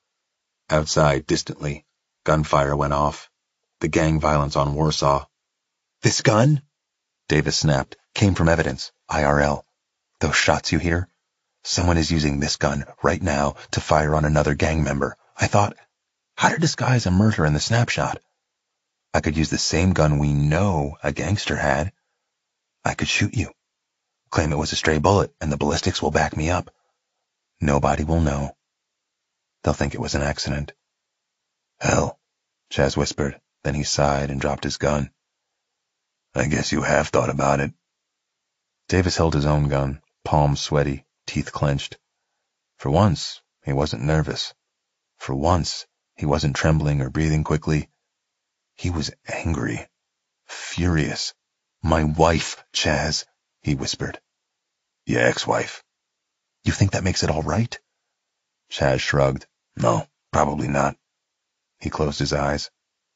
Outside, distantly, gunfire went off. The gang violence on Warsaw. This gun? Davis snapped. Came from evidence. IRL. Those shots you hear? Someone is using this gun right now to fire on another gang member. I thought, how to disguise a murder in the snapshot? I could use the same gun we know a gangster had. I could shoot you. Claim it was a stray bullet and the ballistics will back me up. Nobody will know. They'll think it was an accident. Hell, Chaz whispered. Then he sighed and dropped his gun. I guess you have thought about it. Davis held his own gun, palms sweaty, teeth clenched. For once, he wasn't nervous. For once, he wasn't trembling or breathing quickly. He was angry, furious. My wife, Chaz, he whispered. Your ex-wife. You think that makes it all right? Chaz shrugged. No, probably not. He closed his eyes.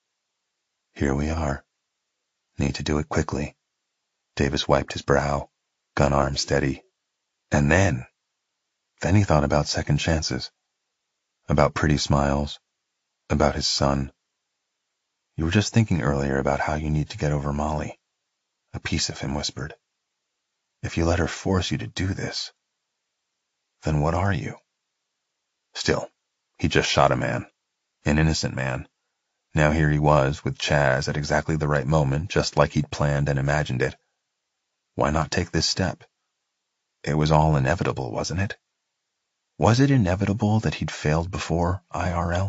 Here we are. Need to do it quickly. Davis wiped his brow, gun arm steady. And then he thought about second chances. About pretty smiles. About his son. You were just thinking earlier about how you need to get over Molly. A piece of him whispered. If you let her force you to do this, then what are you? Still, he just shot a man. An innocent man. Now here he was, with Chaz at exactly the right moment, just like he'd planned and imagined it. Why not take this step? It was all inevitable, wasn't it? Was it inevitable that he'd failed before, IRL?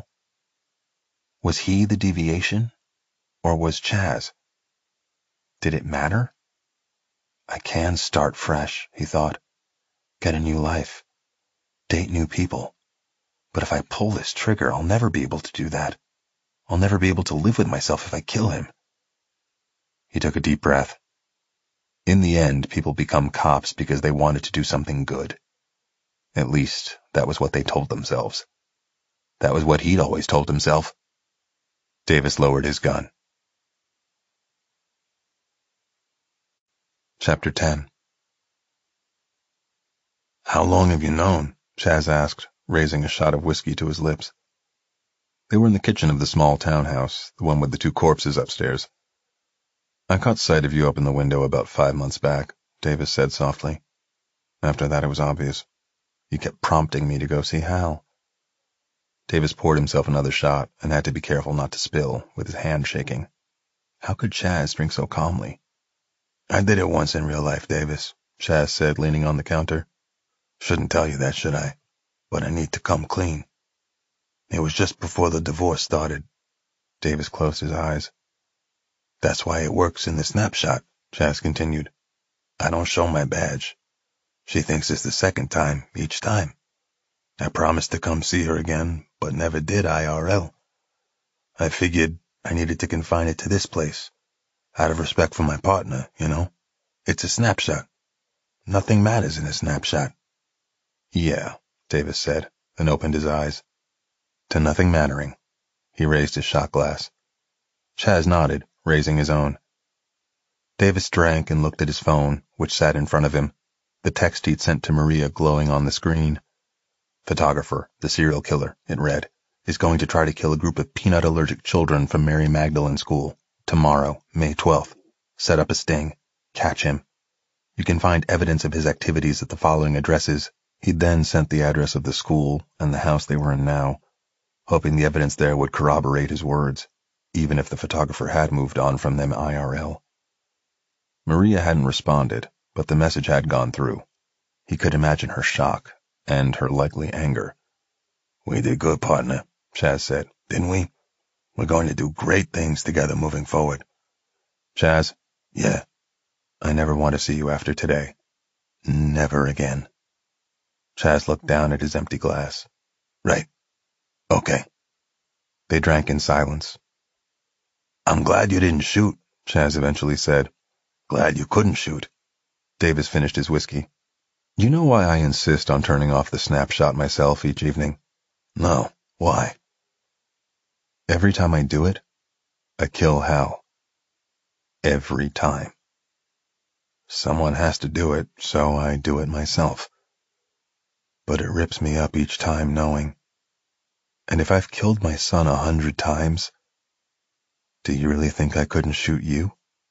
Was he the deviation? Or was Chaz? Did it matter? I can start fresh, he thought. Get a new life. Date new people. But if I pull this trigger, I'll never be able to do that. I'll never be able to live with myself if I kill him. He took a deep breath. In the end, people become cops because they wanted to do something good. At least, that was what they told themselves. That was what he'd always told himself. Davis lowered his gun. Chapter 10. How long have you known? Chaz asked, raising a shot of whiskey to his lips. They were in the kitchen of the small townhouse, the one with the 2 corpses upstairs. I caught sight of you up in the window about 5 months back, Davis said softly. After that it was obvious. You kept prompting me to go see Hal. Davis poured himself another shot and had to be careful not to spill, with his hand shaking. How could Chaz drink so calmly? I did it once in real life, Davis, Chaz said, leaning on the counter. Shouldn't tell you that, should I? But I need to come clean. It was just before the divorce started. Davis closed his eyes. That's why it works in the snapshot, Chaz continued. I don't show my badge. She thinks it's the second time, each time. I promised to come see her again, but never did IRL. I figured I needed to confine it to this place, out of respect for my partner, you know. It's a snapshot. Nothing matters in a snapshot. Yeah, Davis said, and opened his eyes. To nothing mattering. He raised his shot glass. Chaz nodded, raising his own. Davis drank and looked at his phone, which sat in front of him, the text he'd sent to Maria glowing on the screen. Photographer, the serial killer, it read, is going to try to kill a group of peanut-allergic children from Mary Magdalene School. Tomorrow, May 12th. Set up a sting. Catch him. You can find evidence of his activities at the following addresses. He'd then sent the address of the school and the house they were in now, hoping the evidence there would corroborate his words, even if the photographer had moved on from them IRL. Maria hadn't responded, but the message had gone through. He could imagine her shock and her likely anger. We did good, partner, Chaz said, didn't we? We're going to do great things together moving forward. Chaz? Yeah. I never want to see you after today. Never again. Chaz looked down at his empty glass. Right. Okay. They drank in silence. I'm glad you didn't shoot, Chaz eventually said. Glad you couldn't shoot. Davis finished his whiskey. You know why I insist on turning off the snapshot myself each evening? No. Why? Every time I do it, I kill Hal. Every time. Someone has to do it, so I do it myself. But it rips me up each time knowing. And if I've killed my son 100 times, do you really think I couldn't shoot you?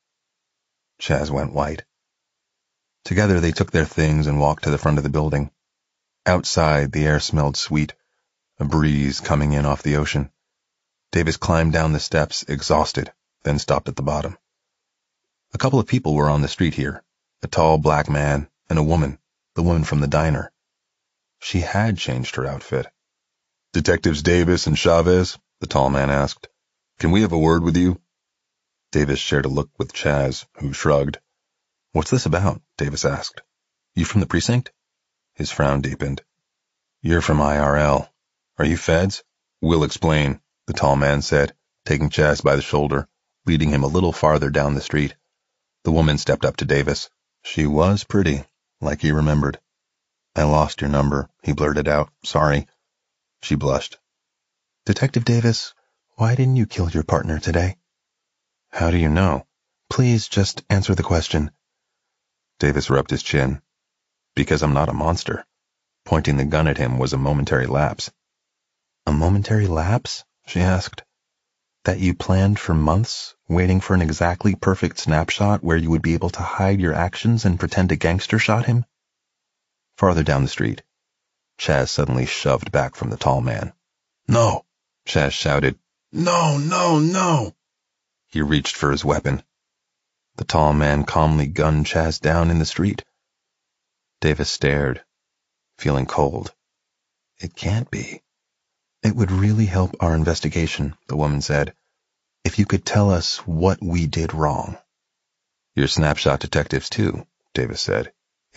Chaz went white. Together they took their things and walked to the front of the building. Outside, the air smelled sweet, a breeze coming in off the ocean. Davis climbed down the steps, exhausted, then stopped at the bottom. A couple of people were on the street here, a tall black man and a woman, the woman from the diner. She had changed her outfit. Detectives Davis and Chavez? The tall man asked. Can we have a word with you? Davis shared a look with Chaz, who shrugged. What's this about? Davis asked. You from the precinct? His frown deepened. You're from IRL. Are you feds? We'll explain, the tall man said, taking Chaz by the shoulder, leading him a little farther down the street. The woman stepped up to Davis. She was pretty, like he remembered. I lost your number, he blurted out. Sorry. She blushed. Detective Davis, why didn't you kill your partner today? How do you know? Please just answer the question. Davis rubbed his chin. Because I'm not a monster. Pointing the gun at him was a momentary lapse. A momentary lapse? She asked. That you planned for months, waiting for an exactly perfect snapshot where you would be able to hide your actions and pretend a gangster shot him? Farther down the street, Chaz suddenly shoved back from the tall man. No, Chaz shouted. No, no, no. He reached for his weapon. The tall man calmly gunned Chaz down in the street. Davis stared, feeling cold. It can't be. It would really help our investigation, the woman said, if you could tell us what we did wrong. You're snapshot detectives too, Davis said.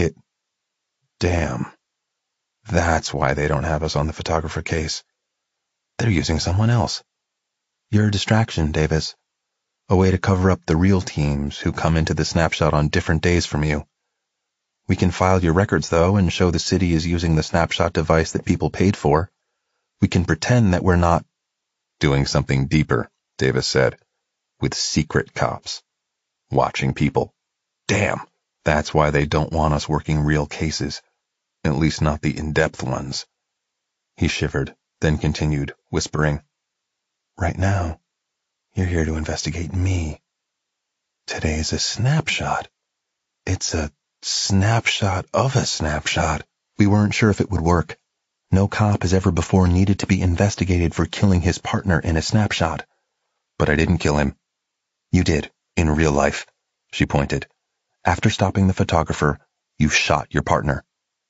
Damn. That's why they don't have us on the photographer case. They're using someone else. You're a distraction, Davis. A way to cover up the real teams who come into the snapshot on different days from you. We can file your records, though, and show the city is using the snapshot device that people paid for. We can pretend that we're not doing something deeper, Davis said, with secret cops. Watching people. Damn, that's why they don't want us working real cases. At least not the in-depth ones. He shivered, then continued, whispering, Right now, you're here to investigate me. Today's a snapshot. It's a snapshot of a snapshot. We weren't sure if it would work. No cop has ever before needed to be investigated for killing his partner in a snapshot. But I didn't kill him. You did, in real life, she pointed. After stopping the photographer, you shot your partner.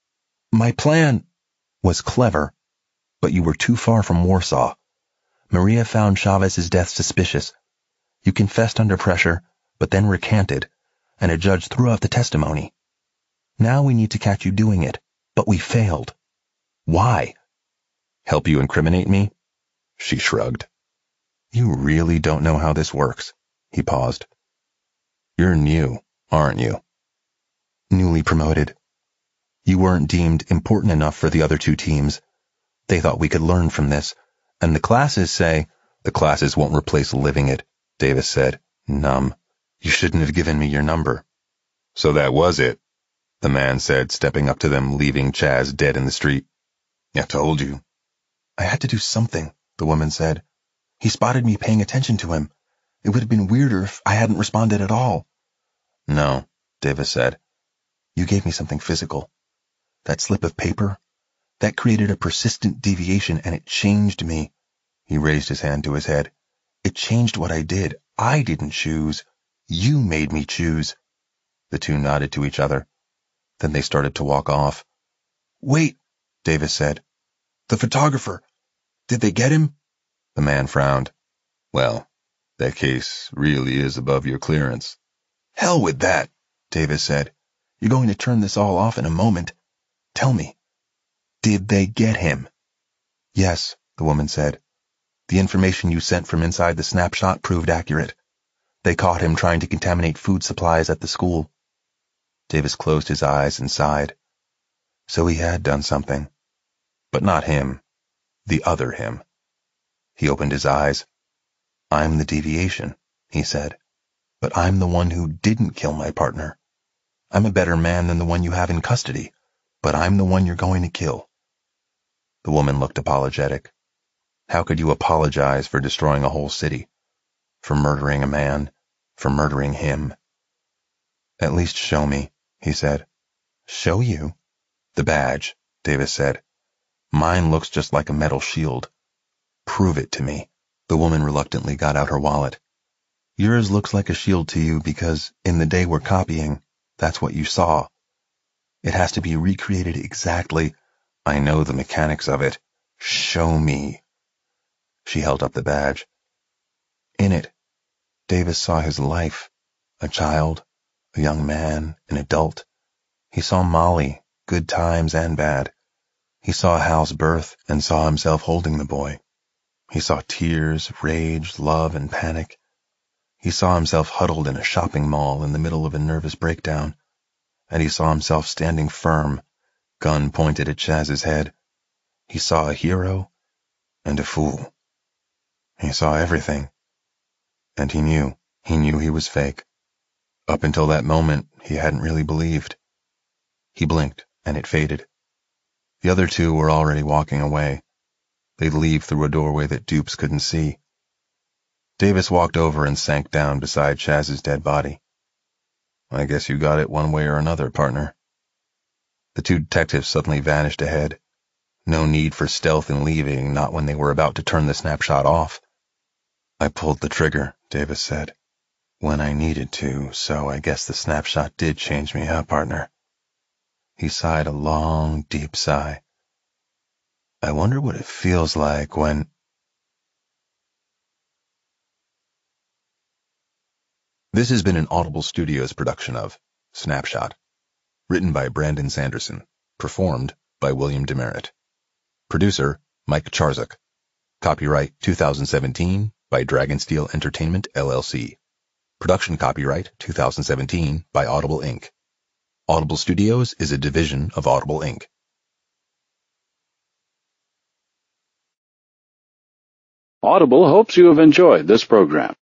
My plan was clever, but you were too far from Warsaw. Maria found Chavez's death suspicious. You confessed under pressure, but then recanted, and a judge threw out the testimony. Now we need to catch you doing it, but we failed. Why? Help you incriminate me? She shrugged. You really don't know how this works. He paused. You're new, aren't you? Newly promoted. You weren't deemed important enough for the other two teams. They thought we could learn from this, and the classes say, the classes won't replace living it, Davis said, numb. You shouldn't have given me your number. So that was it, the man said, stepping up to them, leaving Chaz dead in the street. I told you. I had to do something, the woman said. He spotted me paying attention to him. It would have been weirder if I hadn't responded at all. No, Davis said. You gave me something physical. That slip of paper, that created a persistent deviation, and it changed me. He raised his hand to his head. It changed what I did. I didn't choose. You made me choose. The two nodded to each other. Then they started to walk off. Wait, Davis said. The photographer. Did they get him? The man frowned. Well, that case really is above your clearance. Hell with that, Davis said. You're going to turn this all off in a moment. Tell me, did they get him? Yes, the woman said. The information you sent from inside the snapshot proved accurate. They caught him trying to contaminate food supplies at the school. Davis closed his eyes and sighed. So he had done something. But not him. The other him. He opened his eyes. I'm the deviation, he said. But I'm the one who didn't kill my partner. I'm a better man than the one you have in custody, but I'm the one you're going to kill. The woman looked apologetic. How could you apologize for destroying a whole city? For murdering a man? For murdering him? At least show me, he said. Show you? The badge, Davis said. Mine looks just like a metal shield. Prove it to me. The woman reluctantly got out her wallet. Yours looks like a shield to you because, in the day we're copying, that's what you saw. It has to be recreated exactly. I know the mechanics of it. Show me. She held up the badge. In it, Davis saw his life. A child, a young man, an adult. He saw Molly, good times and bad. He saw Hal's birth and saw himself holding the boy. He saw tears, rage, love, and panic. He saw himself huddled in a shopping mall in the middle of a nervous breakdown. And he saw himself standing firm, gun pointed at Chaz's head. He saw a hero and a fool. He saw everything. And he knew he was fake. Up until that moment, he hadn't really believed. He blinked, and it faded. The other two were already walking away. They'd leave through a doorway that dupes couldn't see. Davis walked over and sank down beside Chaz's dead body. I guess you got it one way or another, partner. The two detectives suddenly vanished ahead. No need for stealth in leaving, not when they were about to turn the snapshot off. I pulled the trigger, Davis said, when I needed to, so I guess the snapshot did change me, huh, partner? He sighed a long, deep sigh. I wonder what it feels like when... This has been an Audible Studios production of Snapshot, written by Brandon Sanderson, performed by William Demerit. Producer, Mike Charzuk. Copyright 2017 by Dragonsteel Entertainment, LLC. Production copyright 2017 by Audible Inc. Audible Studios is a division of Audible Inc. Audible hopes you have enjoyed this program.